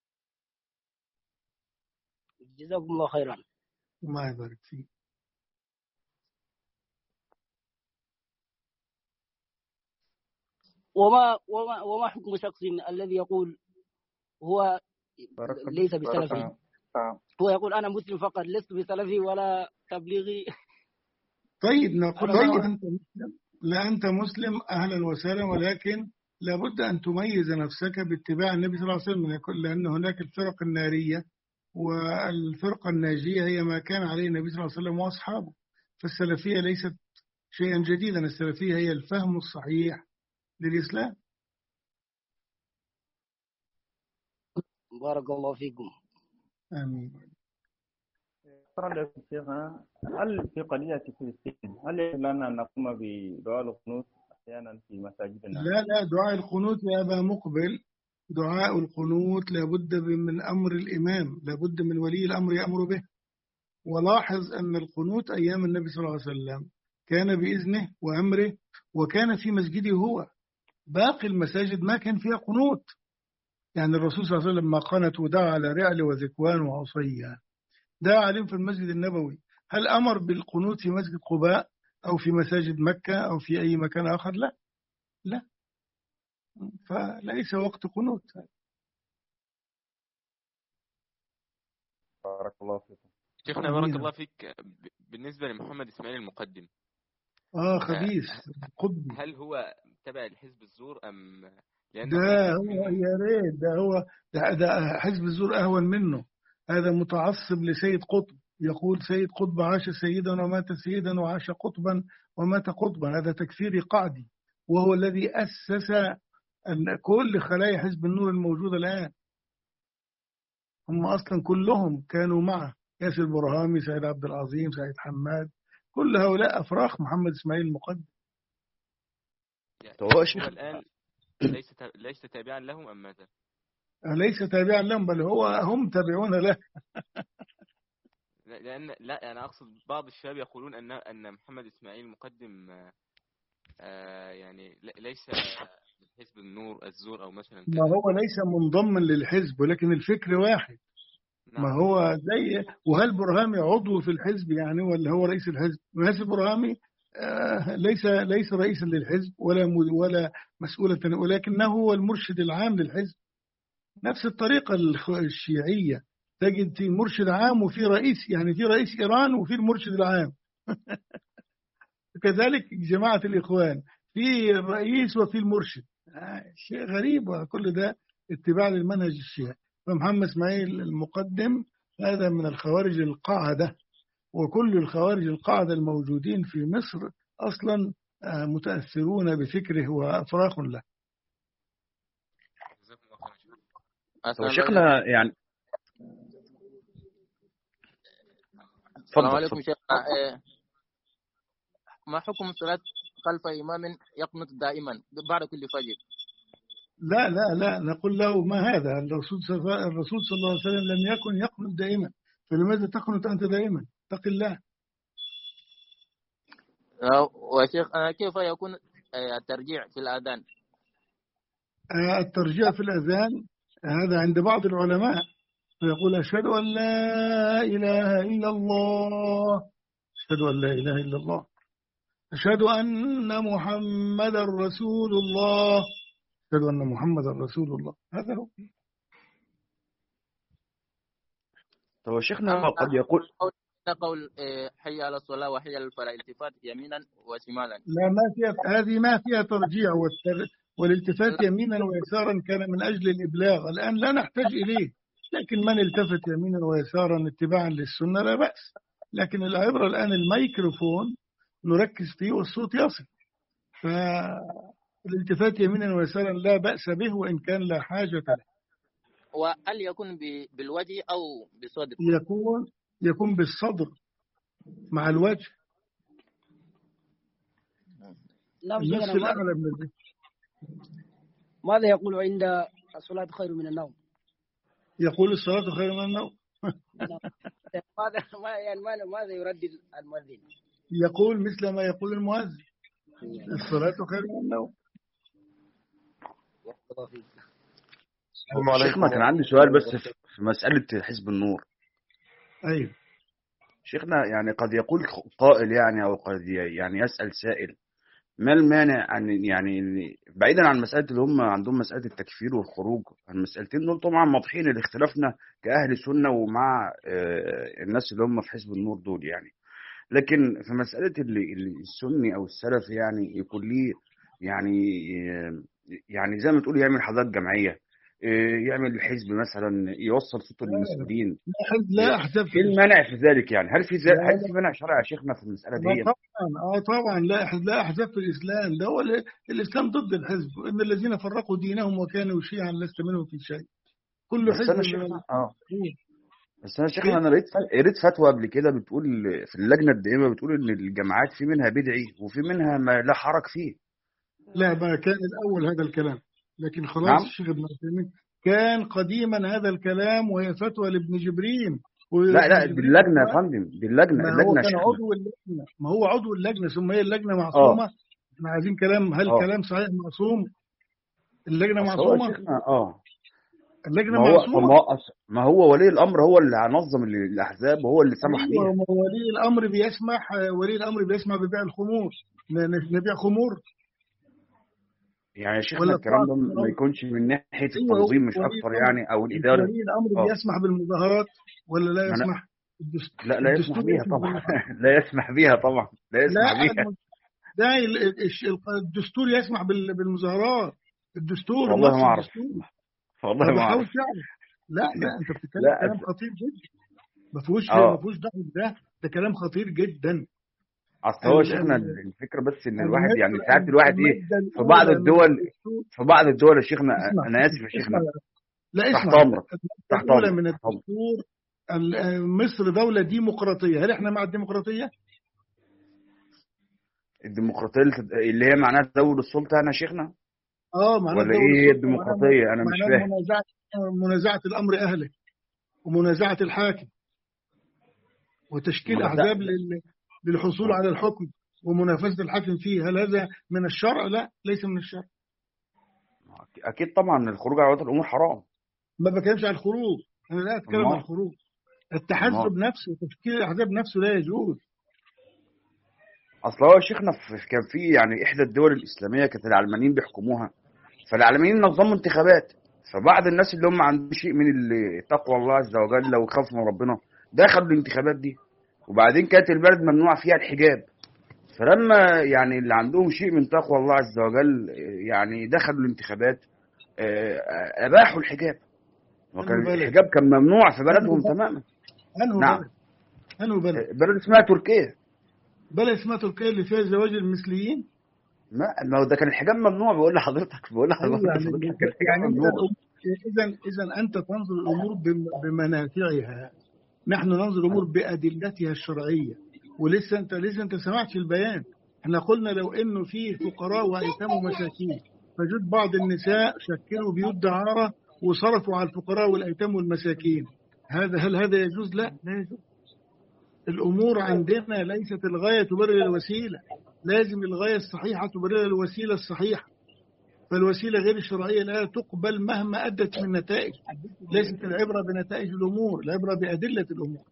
جزاكم الله خيرا. الله يبارك فيك. وما حكم شخص الذي يقول هو ليس بسلفي، هو يقول أنا مسلم فقط لست بسلفي ولا تبليغي. طيب نقول له أنت مسلم أهلا وسهلا، ولكن لابد أن تميز نفسك باتباع النبي صلى الله عليه وسلم، لأن هناك الفرق النارية والفرقة الناجية هي ما كان عليه النبي صلى الله عليه وسلم وأصحابه. فالسلفية ليست شيئا جديدا، السلفية هي الفهم الصحيح للإسلام. بارك الله فيكم. آمين. شكرا لكم شيخنا. هل في قضية فلسطين هل لنا أن نقوم بدعاء القنوت أحيانا في مساجدنا؟ لا، دعاء القنوت يا أبا مقبل، دعاء القنوت لابد من أمر الإمام، لابد من ولي الأمر يأمر به. ولاحظ أن القنوت أيام النبي صلى الله عليه وسلم كان بإذنه وأمره، وكان في مسجده هو. باقي المساجد ما كان فيها قنوت. يعني الرسول صلى الله عليه وسلم ما قنت ودعا على رعل وذكوان وعصية، دعا عليهم في المسجد النبوي. هل أمر بالقنوت في مسجد قباء أو في مساجد مكة أو في أي مكان آخر؟ لا، فليس وقت قنوت. بارك الله فيكم. شيخنا بارك الله فيك، بالنسبة لمحمد إسماعيل المقدم خبيث قطبي، هل هو تبع الحزب الزور أم ده هو يا ريت ده حزب الزور أهون منه. هذا متعصب لسيد قطب، يقول سيد قطب عاش سيدا ومات سيدا وعاش قطبا ومات قطبا. هذا تكفيري قعدي، وهو الذي أسس أن كل خلايا حزب النور الموجودة الآن هم أصلا كلهم كانوا معه، ياسر برهامي، سيد عبد العظيم، سيد حماد، كل هؤلاء أفراخ محمد إسماعيل المقدم. هو الآن ليس تابعا لهم أم ماذا؟ ليس تابعا لهم، بل هم تابعون له. لأن لا، أنا أقصد بعض الشباب يقولون أن محمد إسماعيل المقدم يعني ليس حزب النور الزور أو مثلا كذا. ما هو ليس منضما للحزب، ولكن الفكر واحد. نعم. ما هو زي، وهل برهامي عضو في الحزب يعني ولا هو رئيس الحزب؟ ياسر برهامي ليس رئيسا للحزب ولا مسؤولا، ولكنه هو المرشد العام للحزب. نفس الطريقة الشيعية، تجد في مرشد عام وفي رئيس، يعني في رئيس إيران وفي المرشد العام. كذلك جماعة الإخوان في الرئيس وفي المرشد. شيء غريب، وكل ده اتباع للمنهج الشيعي. فمحمد إسماعيل المقدم هذا من الخوارج القاعدة، وكل الخوارج القاعدة الموجودين في مصر أصلا متأثرون بفكره وأفراخ له. شيخنا يعني السلام عليكم شيخنا. ما حكم صلاة خلف إمام يقنط دائما بعد كل فجر؟ لا نقول له ما هذا، الرسول صلى الله عليه وسلم لم يكن يقنط دائما، فلماذا تقنط أنت دائما؟ اتق الله. وشيخ كيف يكون الترجيع في الأذان؟ الترجيع في الأذان هذا عند بعض العلماء، فيقول أشهد أن لا إله إلا الله، أشهد أن لا إله إلا الله، أشهد أن محمد رسول الله، أشهد أن محمد رسول الله. هذا هو. طب شيخنا قد يقول قول حي على الصلاة وحي على الفلاح، التفات يمينا وشمالا. لا، هذه ما فيها ترجيع، والالتفات يمينا ويسارا كان من أجل الإبلاغ، الآن لا نحتاج إليه. لكن من التفت يمينا ويسارا اتباعا للسنة لا بأس، لكن العبرة الآن الميكروفون نركز فيه والصوت يصل، فالالتفات يمينا ويسارا لا بأس به وإن كان لا حاجة له. وهل يكون بالوجه أو بالصدر؟ يكون بالصدر مع الوجه. النفس الأعلى من الذكر. ماذا يقول عند الصلاة خير من النوم؟ يقول الصلاة خير من النوم. ماذا يردد المؤذن؟ يقول مثل ما يقول المؤذن، الصلاة خير من النوم. شيخنا كان عندي سؤال بس في مسألة حزب النور. أيوه شيخنا، يعني قد يقول قائل يعني، أو قد يعني يسأل سائل، ما المانع أن يعني بعيدا عن مسألة اللي هم عندهم مسألة التكفير والخروج، المسألتين دول طبعا واضحين لاختلافنا كأهل سنة ومع الناس اللي هم في حزب النور دول يعني. لكن في مسألة اللي السني أو السلفي يعني يكون ليه يعني زي ما تقول يعمل حضارات جمعية، يعمل حزب مثلا يوصل صوته للمسؤولين، لا أحزاب في ايه الإسلام. المانع في ذلك يعني؟ هل لا في مانع شرعي يا شيخنا في المسألة دي؟ طبعا لا أحزاب في الإسلام. ده هو الإسلام ضد الحزب، إن الذين فرقوا دينهم وكانوا شيعا لست منهم في شيء. كل بس حزب انا من شيخنا بس انا شيخنا انا قريت فتوى قبل كده بتقول في اللجنة الدائمة بتقول ان الجماعات في منها بدعي وفي منها ما لا حرج فيه. لا، ما كان الأول هذا الكلام، لكن خلاص نعم. الشيخ ابن عثيمين كان قديما هذا الكلام، وهي فتوى لابن جبرين. لا دي اللجنة يا فندم، دي اللجنة ما هو كان شيخنا. عضو اللجنة، ما هو عضو اللجنة، ثم هي اللجنة معصومة. احنا عايزين كلام، هل كلام صحيح معصوم؟ اللجنة معصومة. اللجنة معصومة. ما هو ولي الأمر هو اللي هنظم الأحزاب وهو اللي سمح بيها. ولي الأمر بيسمح ببيع الخمور، نبيع خمور يعني يا شيخنا الكلام ده ما يكونش من ناحية التنظيم مش أكتر يعني أو الإدارة. ولي الأمر بيسمح بالمظاهرات ولا لا يسمح؟ لا يسمح بيها طبعا. لا يسمح بيها طبعا، لا يسمح بيها. ده الدستور يسمح بالمظاهرات. الدستور والله النص ما أعرف، الدستوري. والله ما أعرف. لا أنت بتتكلم كلام خطير جدا، ما فيهوش دعوة. ده كلام خطير جدا. اصل هو شيخنا الفكره بس ان الواحد يعني ساعات الواحد في بعض الدول يا شيخنا، انا اسف يا شيخنا، تحت امرك من الدستور. مصر دوله ديمقراطيه، هل احنا مع الديمقراطيه؟ الديمقراطيه اللي هي معناها تزود السلطه انا شيخنا؟ معناها ولا ايه الديمقراطيه؟ انا مش فاهم. منازعه الامر اهله، ومنازعه الحاكم، وتشكيل احزاب للحصول على الحكم ومنافسة الحاكم فيه. هل هذا من الشرع؟ لا، ليس من الشرع. أكيد طبعا الخروج على ولاة الأمور حرام. ما بكلمش عن الخروج، أنا لا أتكلم عن الخروج. التحزب نفسه وتشكيل الأحزاب نفسه لا يجوز. أصل هو شيخنا كان في يعني إحدى الدول الإسلامية كانت العلمانيين بيحكموها، فالعلمانيين نظموا انتخابات، فبعض الناس اللي هم عندهم شيء من تقوى الله عز وجل وخوف من ربنا دخلوا الانتخابات دي، وبعدين كانت البلد ممنوع فيها الحجاب، فلما يعني اللي عندهم شيء من تقوى الله عز وجل يعني دخلوا الانتخابات أباحوا الحجاب، وكان الحجاب كان ممنوع في بلدهم تماما. نعم. بلد اسمها تركيا. بلد اسمها تركيا اللي فيها زواج المثليين. ما هو ده كان الحجاب ممنوع. بقول لحضرتك يعني إذا أنت تنظر الأمور بمنافعها، نحن ننظر الأمور بأدلتها الشرعية. ولسه انت سمعتش البيان. احنا قلنا لو انه فيه فقراء وايتام ومساكين، فجد بعض النساء شكلوا بيوت دعارة وصرفوا على الفقراء والايتام والمساكين، هل هذا يجوز؟ لا يجوز. الامور عندنا ليست الغاية تبرر الوسيلة، لازم الغاية الصحيحة تبرر الوسيلة الصحيحة، فالوسيلة غير الشرعية لا تقبل مهما أدت من نتائج. ليست العبرة بنتائج الأمور، العبرة بأدلة الأمور.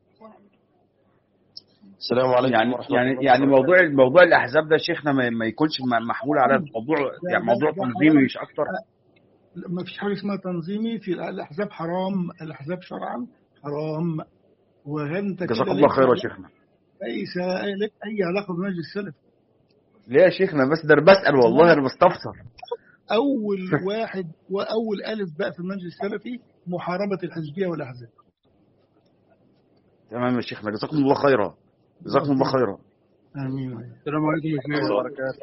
السلام عليكم. يعني موضوع الاحزاب ده شيخنا ما يكونش محمول على الموضوع، يعني موضوع تنظيمي مش اكتر. ما فيش حاجه اسمها تنظيمي في الاحزاب، حرام. الاحزاب شرعا حرام. وانت جزاك الله خير يا شيخنا. ليس لك اي علاقه بمجلس السلف. ليه يا شيخنا؟ بس ده بسال والله، انا بستفسر. اول واحد واول الف بقى في المجلس السلفي محاربه الحزبيه والاحزاب. تمام يا شيخنا، جزاكم الله خيرا. جزاكم الله خيرا. امين. السلام عليكم ورحمه الله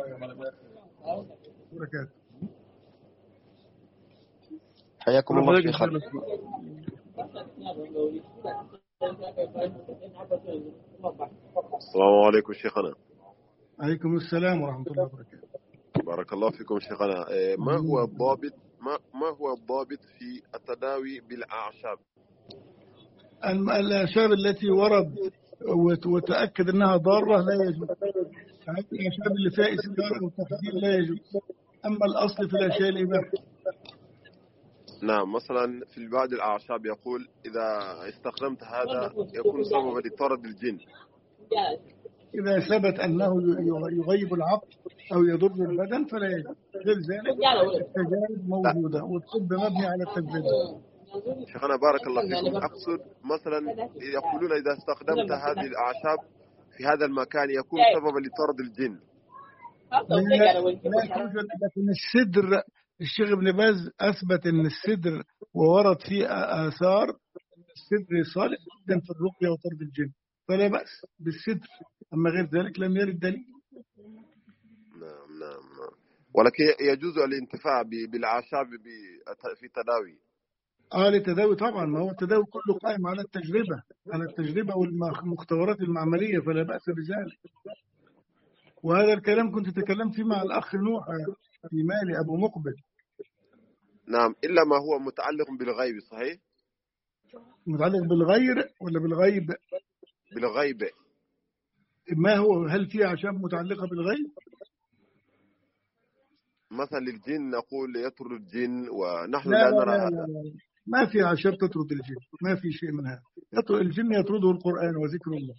وبركاته. حياكم الله شيخ. السلام عليكم شيخنا. عليكم السلام ورحمه الله وبركاته. بارك الله فيكم شيخنا. ما هو الضابط في التداوي بالاعشاب؟ الأعشاب التي ورد وتأكد أنها ضارة لا يجوز. الأعشاب اللي فيها إسكار أو تخدير لا يجوز. أما الأصل في الأشياء الإباحة. نعم، مثلا في بعض الأعشاب يقول إذا استخدمت هذا يكون سببا لطرد الجن. إذا ثبت أنه يغيب العقل أو يضر البدن فلا يجوز. غير ذلك التجارب موجودة والطب مبني على التجربة. شيخنا بارك الله فيكم، أقصد مثلا يقولون إذا استخدمت هذه الأعشاب في هذا المكان يكون سببا لطرد الجن. لا توجد، لكن السدر الشيخ ابن باز أثبت أن السدر وورد فيه آثار أن السدر صالح جدا في الرقية وطرد الجن، فلا بأس بالسدر. أما غير ذلك لم يرد دليل. نعم. ولكن يجوز الانتفاع بالأعشاب في تداوي. للتداوي طبعا، ما هو التداوي كله قائم على التجربة والمختبرات المعملية، فلا بأس بذلك. وهذا الكلام كنت تكلمت فيه مع الأخ نوح في مالي أبو مقبل. نعم، إلا ما هو متعلق بالغيب. صحيح؟ متعلق بالغير ولا بالغيب؟ بالغيب. ما هو، هل في أعشاب متعلقة بالغيب؟ مثلا الجن نقول يطرد الجن، ونحن لا نرى هذا. ما في أعشاب تطرد الجن، ما في شيء من هذا. الجن يطرده القرآن وذكر الله.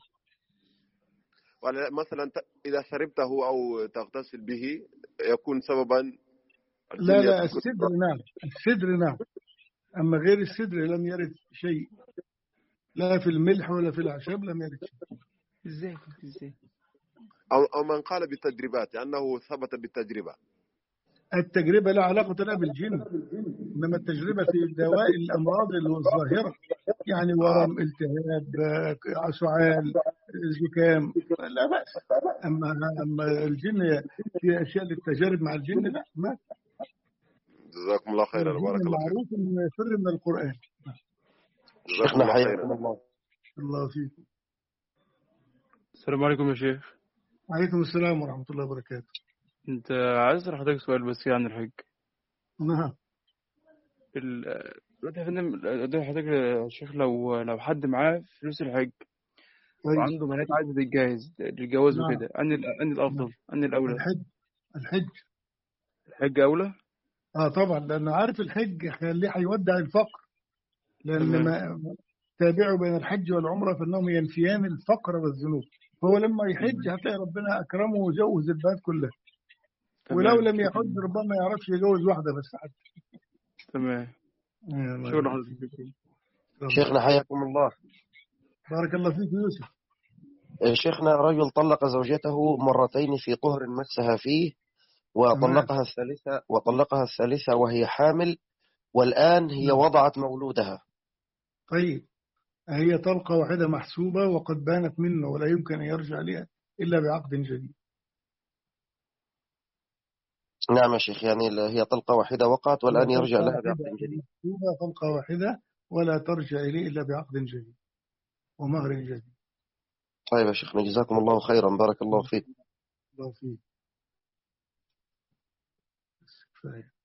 مثلا إذا شربته أو تغتسل به يكون سببا. لا السدر نعم، السدر نعم. أما غير السدر لم يرد شيء، لا في الملح ولا في الأعشاب لم يرد شيء. ازاي أو من قال بالتجربات لأنه ثبت بالتجربة. التجربة لا علاقة لها بالجن، إنما التجربة في دواء الأمراض الظاهرة، يعني ورم، التهاب، سعال، زكام، لا بأس. أما الجن في أشياء للتجارب مع الجن لا، ما. جزاكم الله خيرا وبارك الله فيك. معروف إنه يفر من القرآن. جزاكم الله خيرا. الله فيك. السلام عليكم يا شيخ. وعليكم السلام ورحمة الله وبركاته. انت عايز اسال حضرتك سؤال بس عن الحج. نعم. دلوقتي يا فندم، دلوقتي حضرتك يا شيخ لو حد معاه فلوس الحج وعنده بنات عايزة تتجهز للجواز وكده، أني الأفضل، أني الأولى؟ الحج أولى؟ طبعا، لأنه عارف الحج خليه هيودع الفقر، لأن ما تابعوا بين الحج والعمرة فإنهم ينفيان الفقر والذنوب. فهو لما يحج هتلاقي ربنا أكرمه وجوز البنات كلها. ولو لم يحج ربما ما يعرفش يجوز واحدة بس حتى. تمام. شكرا حضرتك. شيخنا حياكم الله. بارك الله فيك يوسف. شيخنا رجل طلق زوجته مرتين في قهر مسها فيه، وطلقها الثالثة وهي حامل، والآن هي وضعت مولودها. طيب، هي طلقة واحدة محسوبة وقد بانت منه ولا يمكن أن يرجع لها إلا بعقد جديد. نعم يا شيخ، يعني هي طلقة واحدة وقعت والآن يرجع لها بعقد جديد. طلقة واحدة ولا ترجع إليه إلا بعقد جديد ومهر جديد. طيب يا شيخنا، جزاكم الله خيرا، بارك الله فيك. الله فيك.